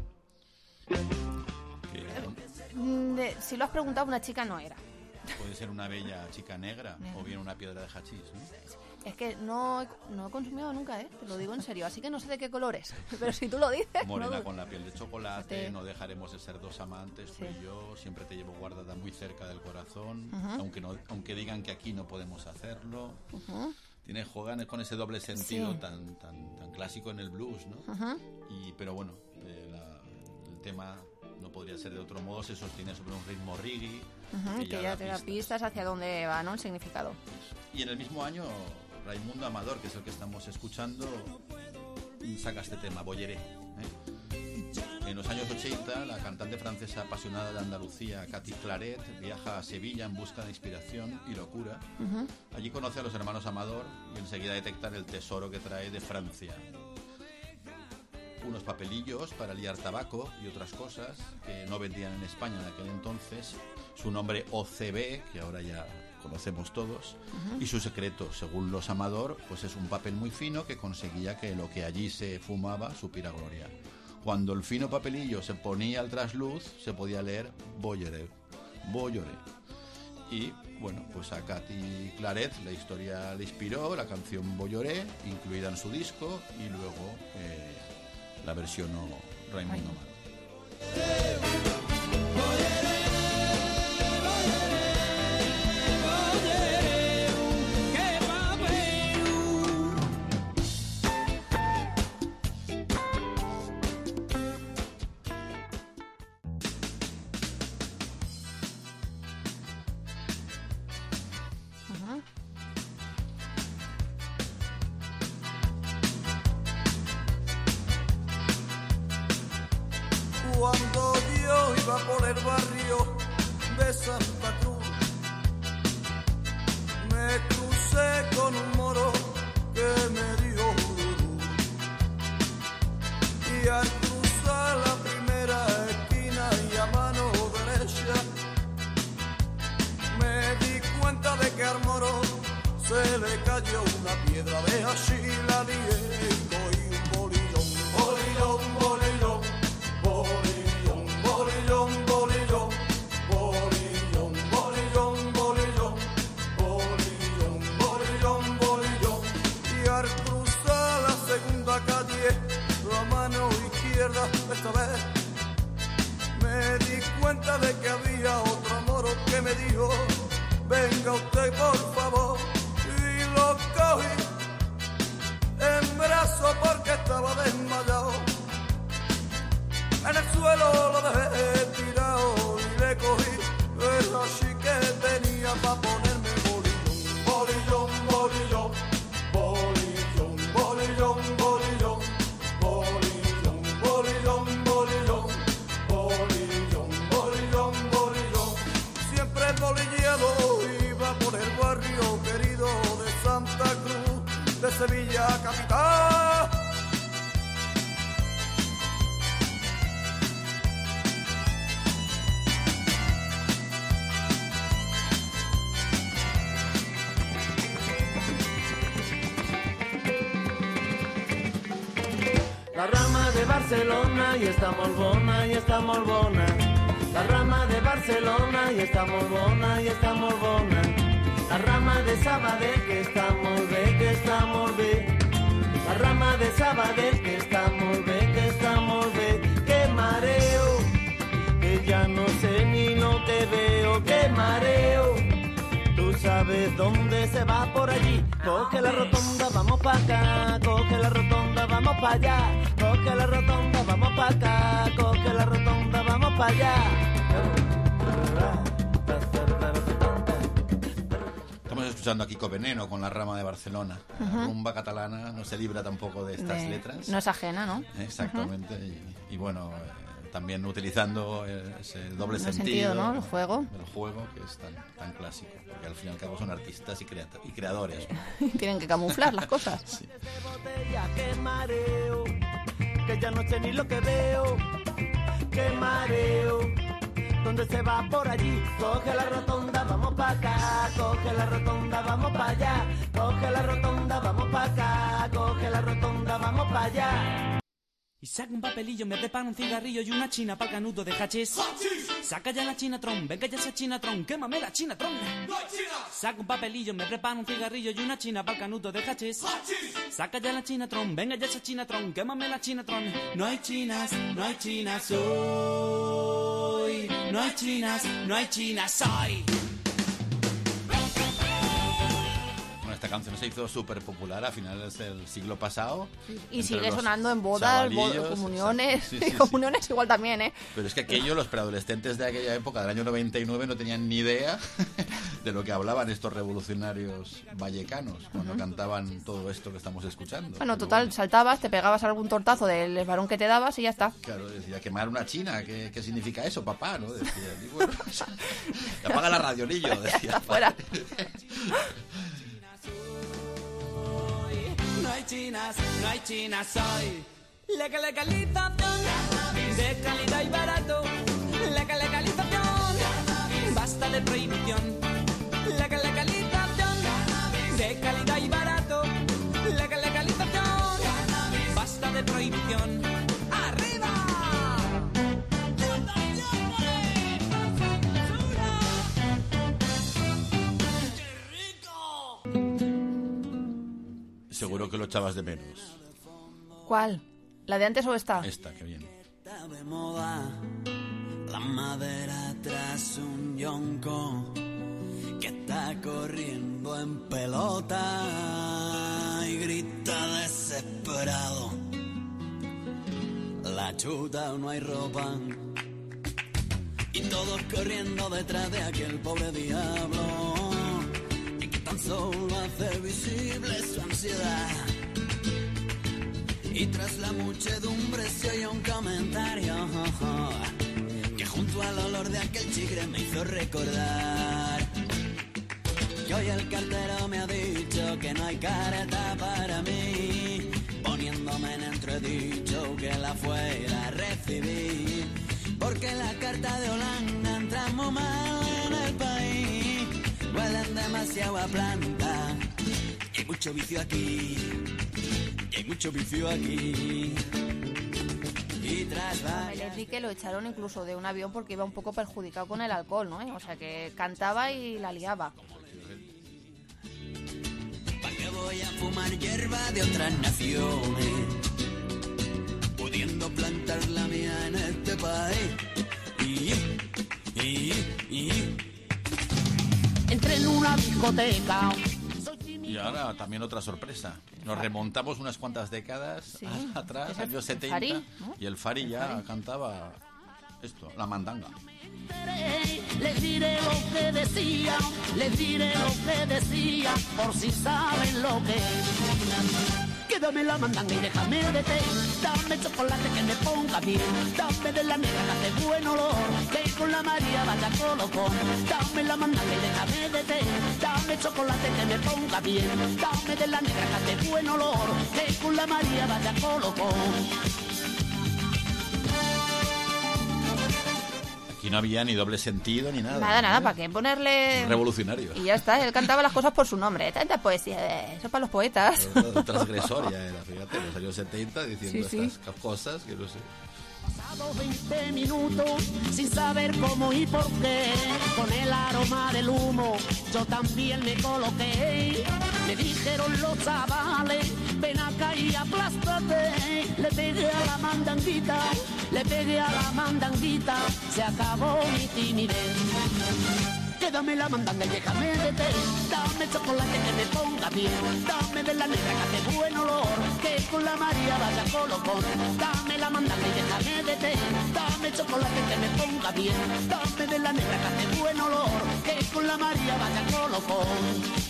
Mm, de- Si lo has preguntado, una chica no era. Puede ser una bella chica negra o bien una piedra de hachís, ¿no? Es que no, he- no he consumido nunca, ¿eh? Te lo digo en serio, así que no sé de qué color es. Pero si tú lo dices... Morena no- con la piel de chocolate, Sí. no dejaremos de ser dos amantes, tú y yo, siempre te llevo guardada muy cerca del corazón, Ujú. aunque no, aunque digan que aquí no podemos hacerlo. Ujú. Tiene, juegan con ese doble sentido Sí. tan, tan, tan clásico en el blues, ¿no? Ujú. Y, pero bueno, eh, la- el tema no podría ser de otro modo, se sostiene sobre un ritmo reggae. Ujú, que ya da te da pistas. pistas hacia dónde va, ¿no? El significado. Y en el mismo año, Raimundo Amador, que es el que estamos escuchando, saca este tema, Boyeré. ¿eh? En los años ochenta, la cantante francesa apasionada de Andalucía, Cathy Claret, viaja a Sevilla en busca de inspiración y locura. Ujú. Allí conoce a los hermanos Amador y enseguida detectan el tesoro que trae de Francia. Unos papelillos para liar tabaco y otras cosas que no vendían en España en aquel entonces. Su nombre O C B, que ahora ya conocemos todos. Ujú. Y su secreto, según los Amador, pues es un papel muy fino que conseguía que lo que allí se fumaba supiera gloria. Cuando el fino papelillo se ponía al trasluz, se podía leer Boyeré, Boyeré. Y bueno, pues a Cathy Claret la historia le inspiró, la canción Boyeré, incluida en su disco, y luego eh, la versionó Raimundo Amador. Ujú. Cuando yo iba por el barrio de Santa Cruz, me crucé con un moro que me dio duro. Y al cruzar la primera esquina y a mano derecha, me di cuenta de que al moro se le cayó una piedra de así la lié y cogí un bolillón, bolillón, bolillón. Bolillón, bolillón, bolillón, bolillón, bolillón, bolillón, bolillón, bolillón, bolillón. Y al cruzar la segunda calle, la mano izquierda esta vez, me di cuenta de que había otro moro que me dijo, venga usted por favor, y lo cogí en brazos porque estaba desmayado. En el suelo lo dejé tirado y le cogí el así que tenía pa' ponerme bolillón, bolillón, bolillón, bolillón, bolillón, bolillón, bolillón, bolillón, bolillón, bolillón, bolillón, bolillón. Siempre bolilleado iba por el barrio querido de Santa Cruz, de Sevilla capital. La rama de Barcelona y está molt bona, i està molt bona. La rama de Barcelona i està molt bona, i està molt bona. La rama de Sabadell que està molt bé, que està molt bé. La rama de Sabadell que està molt bé, que està molt bé. Que mareo, que ya no sé ni no te veo, que mareo. Tú sabes dónde se va por allí. Coge la rotonda, vamos pa' acá. Coge la rotonda, vamos pa' allá. Coge la rotonda, vamos pa' acá. Coge la rotonda, vamos pa' allá. Estamos escuchando a Kiko Veneno con la rama de Barcelona. La Ujú. rumba catalana no se libra tampoco de estas De- letras. No es ajena, ¿no? Exactamente. y, y bueno, eh, también utilizando eh, ese doble El sentido. sentido, ¿no? El juego. El juego que es tan, tan clásico. Porque al fin y al cabo son artistas y, creat- y creadores. ¿no? Tienen que camuflar las cosas. Sí. Botella, que mareo. Que ya no sé ni lo que veo. Que mareo. ¿Dónde se va por allí? Coge la rotonda, vamos pa' acá. Coge la rotonda, vamos pa' allá. Coge la rotonda, vamos pa' acá. Coge la rotonda, vamos pa' allá. Y saca un papelillo, me prepara un cigarrillo y una china pa'l canuto de hachís. Saca ya la Chinatron, venga ya esa Chinatron, quémame la Chinatron. Saca un papelillo, me prepara un cigarrillo y una china pa'l canuto de hachís. Saca ya la Chinatron, venga ya esa Chinatron, quémame la Chinatron. No hay chinas, no hay chinas hoy. No hay chinas, no hay chinas hoy. Esta canción se hizo súper popular a finales del siglo pasado. Y sigue sonando en bodas, bodas comuniones. Sí, sí, sí, comuniones sí. Igual también, ¿eh? Pero es que aquello, los preadolescentes de aquella época, del año noventa y nueve, no tenían ni idea de lo que hablaban estos revolucionarios vallecanos cuando uh-huh. cantaban todo esto que estamos escuchando. Bueno, total, bueno. saltabas, te pegabas algún tortazo del varón que te dabas y ya está. Claro, decía, quemar una china, ¿qué, qué significa eso, papá? ¿No? Decía, y bueno, apaga la radio, niño, decía. Fuera. No hay chinas, no hay chinas hoy. La legalización de calidad y barato. La legalización, basta de prohibición. La legalización de calidad y barato. La legalización, basta de prohibición. ¡Arriba! Seguro que lo echabas de menos. ¿Cuál? ¿La de antes o esta? Esta, qué bien. Está de moda la madera tras un yonco que está corriendo en pelota y grita desesperado. La chuta, no hay ropa y todos corriendo detrás de aquel pobre diablo. Tan solo hace visible su ansiedad. Y tras la muchedumbre se oye un comentario oh, oh, que junto al olor de aquel chigre me hizo recordar que hoy el cartero me ha dicho que no hay carta para mí, poniéndome en entredicho que la fuera a recibir, porque la carta de Holanda entramos mal en el país. Huelen demasiado a planta. Y hay mucho vicio aquí. Y hay mucho vicio aquí. Y tras varias... Melendi que lo echaron incluso de un avión porque iba un poco perjudicado con el alcohol, ¿no? O sea que cantaba y la liaba. ¿Para qué voy a fumar hierba de otras naciones? Pudiendo plantar la mía en este país. Y, y, y... Entré en una discoteca. Y ahora también otra sorpresa. Nos remontamos unas cuantas décadas sí. atrás, años setenta, Fari, ¿no? Y el Fari ya el Fari. cantaba esto, la mandanga. Les diré lo que decía, les diré lo que decía, por si saben lo que es. Quédame la mandanga y déjame de té. Dame chocolate que me ponga bien. Dame de la negra que hace buen olor, que con la María vaya colocón. Dame la mandanga y déjame de té. Dame chocolate que me ponga bien. Dame de la negra que hace buen olor, que con la María vaya colocón. Aquí no había ni doble sentido ni nada. Nada, nada, ¿eh? ¿Para qué ponerle...? Revolucionario. Y ya está, él cantaba las cosas por su nombre. Tanta poesía, eso es para los poetas. Transgresor ya era, fíjate, los años setenta diciendo sí, estas sí. cosas que no sé. Pasado veinte minutos sin saber cómo y por qué, con el aroma del humo yo también me coloqué. Me dijeron los chavales, ven acá y aplástate. Le pegué a la mandanguita, le pegué a la mandanguita, se acabó mi timidez. Quédame la mandanga y déjame de té. Dame chocolate que me ponga bien. Dame de la negra que hace buen olor, que con la María vaya colocón. Dame la mandanga y déjame de té. Dame chocolate que me ponga bien. Dame de la negra que hace buen olor, que con la María vaya colocón.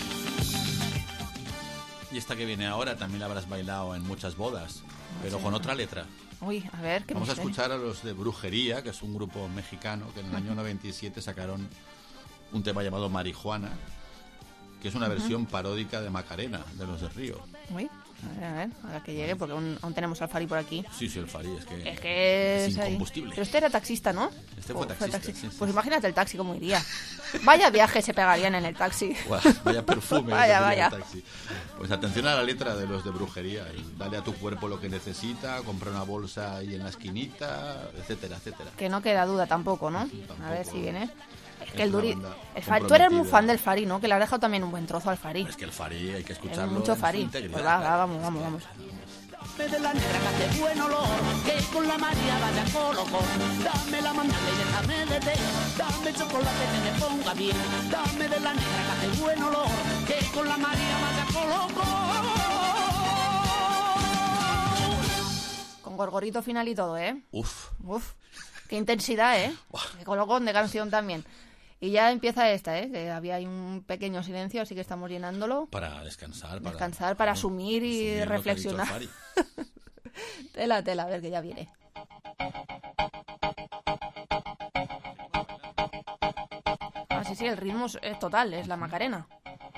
Y esta que viene ahora también la habrás bailado en muchas bodas, pero con otra letra. Uy, a ver, ¿qué Vamos a escuchar a los de Brujería, que es un grupo mexicano que en el año noventa y siete sacaron un tema llamado Marijuana, que es una versión uh-huh. paródica de Macarena, de los de Río. Uy. A ver, a ver, a ver que llegue, porque aún, aún tenemos al Fari por aquí. Sí, sí, el Fari, es que es, que es es incombustible. Pero este era taxista, ¿no? Este fue Oh, taxista, taxi. sí, sí, Pues sí. imagínate el taxi cómo iría. Vaya viaje se pegarían en el taxi. Buah, vaya perfume. Vaya, que tenía vaya. el taxi. Pues atención a la letra de los de brujería. Y dale a tu cuerpo lo que necesita, compra una bolsa ahí en la esquinita, etcétera, etcétera. Que no queda duda tampoco, ¿no? Tampoco. A ver si viene. Es que Es el una Duri... banda el Fari- Tú eres muy comprometida. fan del Fari, ¿no? Que le has dejado también un buen trozo al Fari. Es que el Fari hay que Es escucharlo. mucho en su Fari. integridad, Pues va, va, claro. vamos, vamos, vamos. Dame de la negra que hace buen olor, que con la María vaya colocó. Dame la mañana y déjame de té, dame chocolate que me ponga bien. Dame de la negra que hace buen olor, que con la María vaya colocó. Con gorgorito final y todo, ¿eh? Uf. Uf. Qué intensidad, ¿eh? Qué colocón de canción también. Y ya empieza esta, ¿eh? Que había ahí un pequeño silencio, así que estamos llenándolo. Para descansar. Para, Descansar, para asumir y asumir lo que ha reflexionar. dicho el Fari. Tela, tela, a ver que ya viene. Ah, sí, sí, el ritmo es, es total, es la Macarena.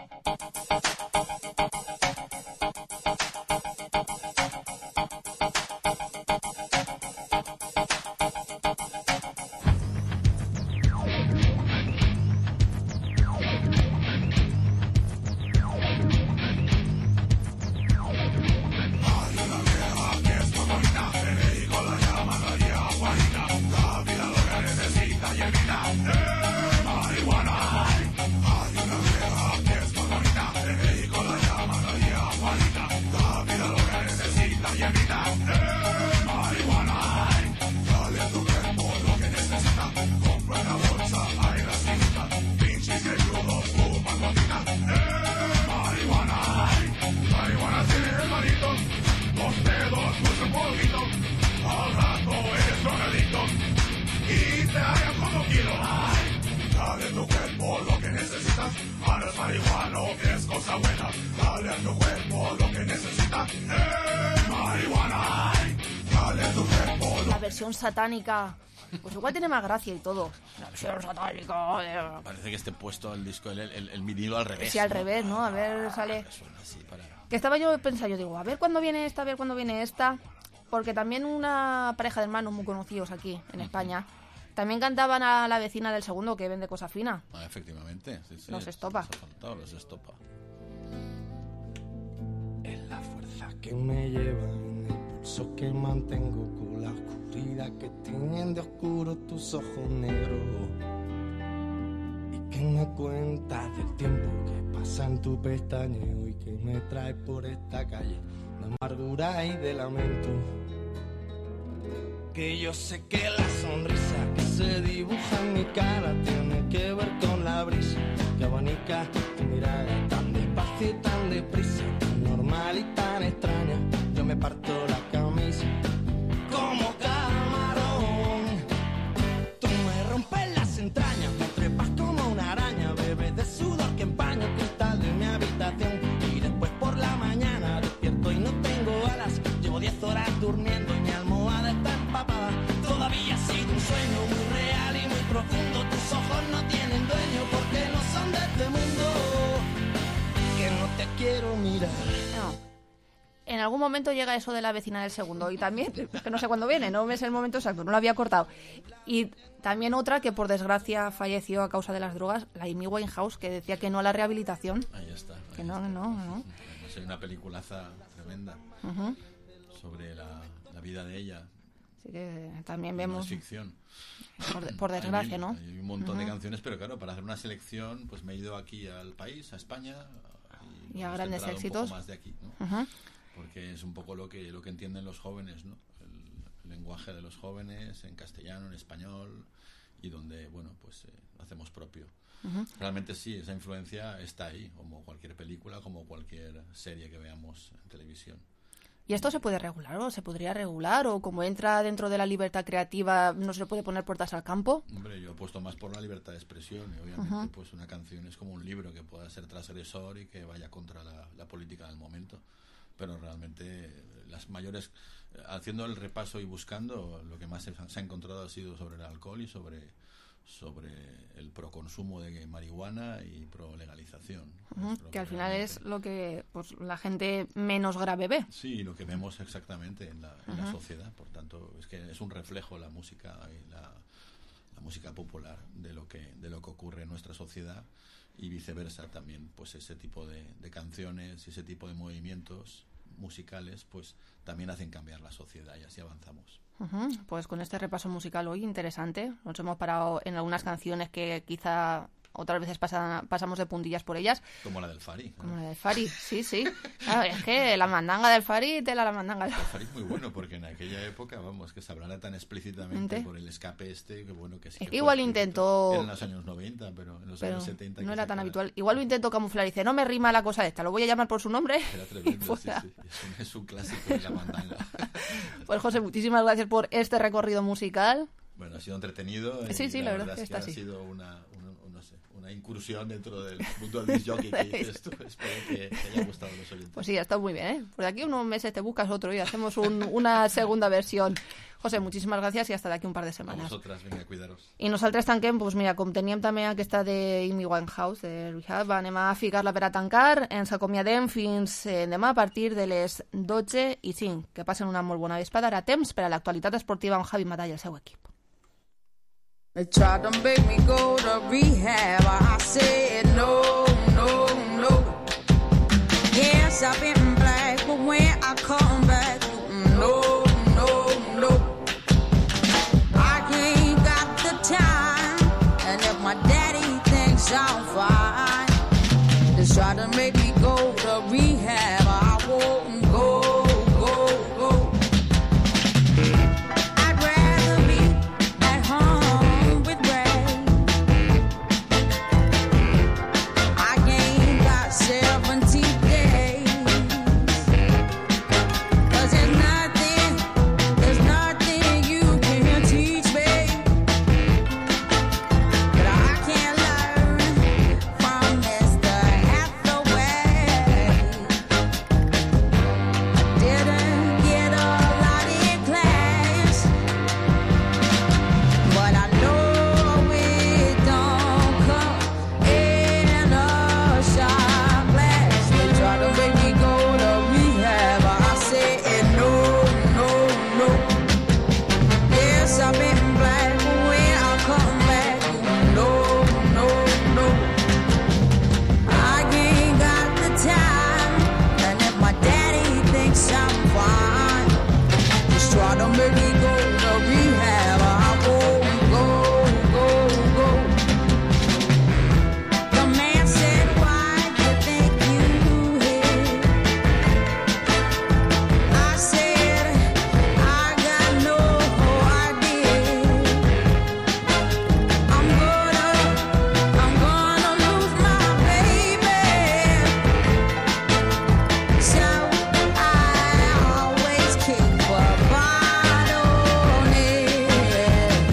La versión satánica, pues igual tiene más gracia y todo. La versión satánica. eh. Parece que esté puesto el disco, el, el, el vinilo al revés. Sí, al ¿no? revés, ¿no? A ver, sale. Así para... Que estaba yo pensando, yo digo, a ver cuándo viene esta, a ver cuándo viene esta. Porque también una pareja de hermanos muy conocidos aquí, en España, también cantaban a la vecina del segundo que vende cosa fina. Ah, efectivamente. Sí, sí, Los Estopa. nos ha faltado, los Estopa. Es la fuerza que me lleva en el pulso que mantengo con la oscuridad que tiñen de oscuro tus ojos negros. Y que me cuentas del tiempo que pasa en tu pestañeo y que me trae por esta calle de amargura y de lamento. Que yo sé que la sonrisa que se dibuja en mi cara tiene que ver con la brisa que abanica tu mirada tan despacio y tan deprisa, tan normal y tan extraña. Yo me parto la camisa como camarón. Tú me rompes las entrañas, me trepas como una araña, bebes de sudor que empaña el cristal de mi habitación. Y después por la mañana despierto y no tengo alas. Llevo diez horas durmiendo y mi almohada está empapada. Todavía ha sido un sueño muy real y muy profundo. Tus ojos no tienen dueño porque no son de este mundo. Que no te quiero mirar. No. En algún momento llega eso de la vecina del segundo y también, que no sé cuándo viene, no me sé el momento exacto, no lo había cortado. Y también otra que por desgracia falleció a causa de las drogas, la Amy Winehouse, que decía que no a la rehabilitación. Ahí está. Ahí Que no, está. no, no. Además, hay una peliculaza tremenda Ujú. sobre la, la vida de ella. Así que también No vemos... es ficción. Por, de- por desgracia, hay, ¿no? Hay un montón de Ujú. canciones, pero claro, para hacer una selección, pues me he ido aquí al país, a España. Y a hemos grandes centrado éxitos. Un poco más de aquí, ¿no? Ujú. Porque es un poco lo que lo que entienden los jóvenes, ¿no? El, el lenguaje de los jóvenes en castellano, en español, y donde, bueno, pues eh, lo hacemos propio. Ujú. Realmente sí, esa influencia está ahí, como cualquier película, como cualquier serie que veamos en televisión. ¿Y esto se puede regular o se podría regular? ¿O como entra dentro de la libertad creativa no se le puede poner puertas al campo? Hombre, yo he puesto más por la libertad de expresión y obviamente Ujú. pues una canción es como un libro que pueda ser transgresor y que vaya contra la, la política del momento. Pero realmente las mayores, haciendo el repaso y buscando, lo que más se, se ha encontrado ha sido sobre el alcohol y sobre, sobre el proconsumo de marihuana y pro legalización. Uh-huh, que, que al final es lo que pues la gente menos grave ve. Sí, lo que vemos exactamente en la, en uh-huh. la sociedad. Por tanto, es que es un reflejo la música y la, la música popular de lo que de lo que ocurre en nuestra sociedad, y viceversa también, pues ese tipo de, de canciones y ese tipo de movimientos musicales pues también hacen cambiar la sociedad, y así avanzamos. Uh-huh. Pues con este repaso musical hoy interesante, nos hemos parado en algunas canciones que quizá otras veces pasan, pasamos de puntillas por ellas. Como la del Fari. Como ¿no? la del Fari, sí, sí. Claro, es que la mandanga del Fari, tela la mandanga del Fari. El Fari es muy bueno, porque en aquella época, vamos, que se hablara tan explícitamente ¿Ente? por el escape este, que bueno, que sí. Es que, que igual intentó... Era en los años noventa, pero en los pero años setenta... No era tan habitual. Igual lo intentó camuflar y dice, no me rima la cosa esta, lo voy a llamar por su nombre. Era tremendo, sí, sí. Es un, es un clásico de la mandanga. Pues José, muchísimas gracias por este recorrido musical. Bueno, ha sido entretenido. Sí, y sí, la, la verdad, verdad es que, que está ha así. sido una, una, no sé, una incursión dentro del mundo del disc jockey que dices tú. Espero que te haya gustado a los oyentes. Pues sí, ha estado muy bien, ¿eh? Por aquí unos meses te buscas otro y hacemos un, una segunda versión. José, muchísimas gràcies i hasta d'aquí un par de setmanes. A vosaltres, vinga, cuidaros. I nosaltres tanquem, doncs mira, com teníem també aquesta de Amy Winehouse, de Rehab, anem a ficar-la per a tancar, ens acomiadem fins eh, demà a partir de les dotze i cinc. Que passen una molt bona vesprada, ara temps per a l'actualitat esportiva amb Javi Matà i el seu equip. They tried to make me go to rehab, I said no, no, no. Yes, I've been black, but when I come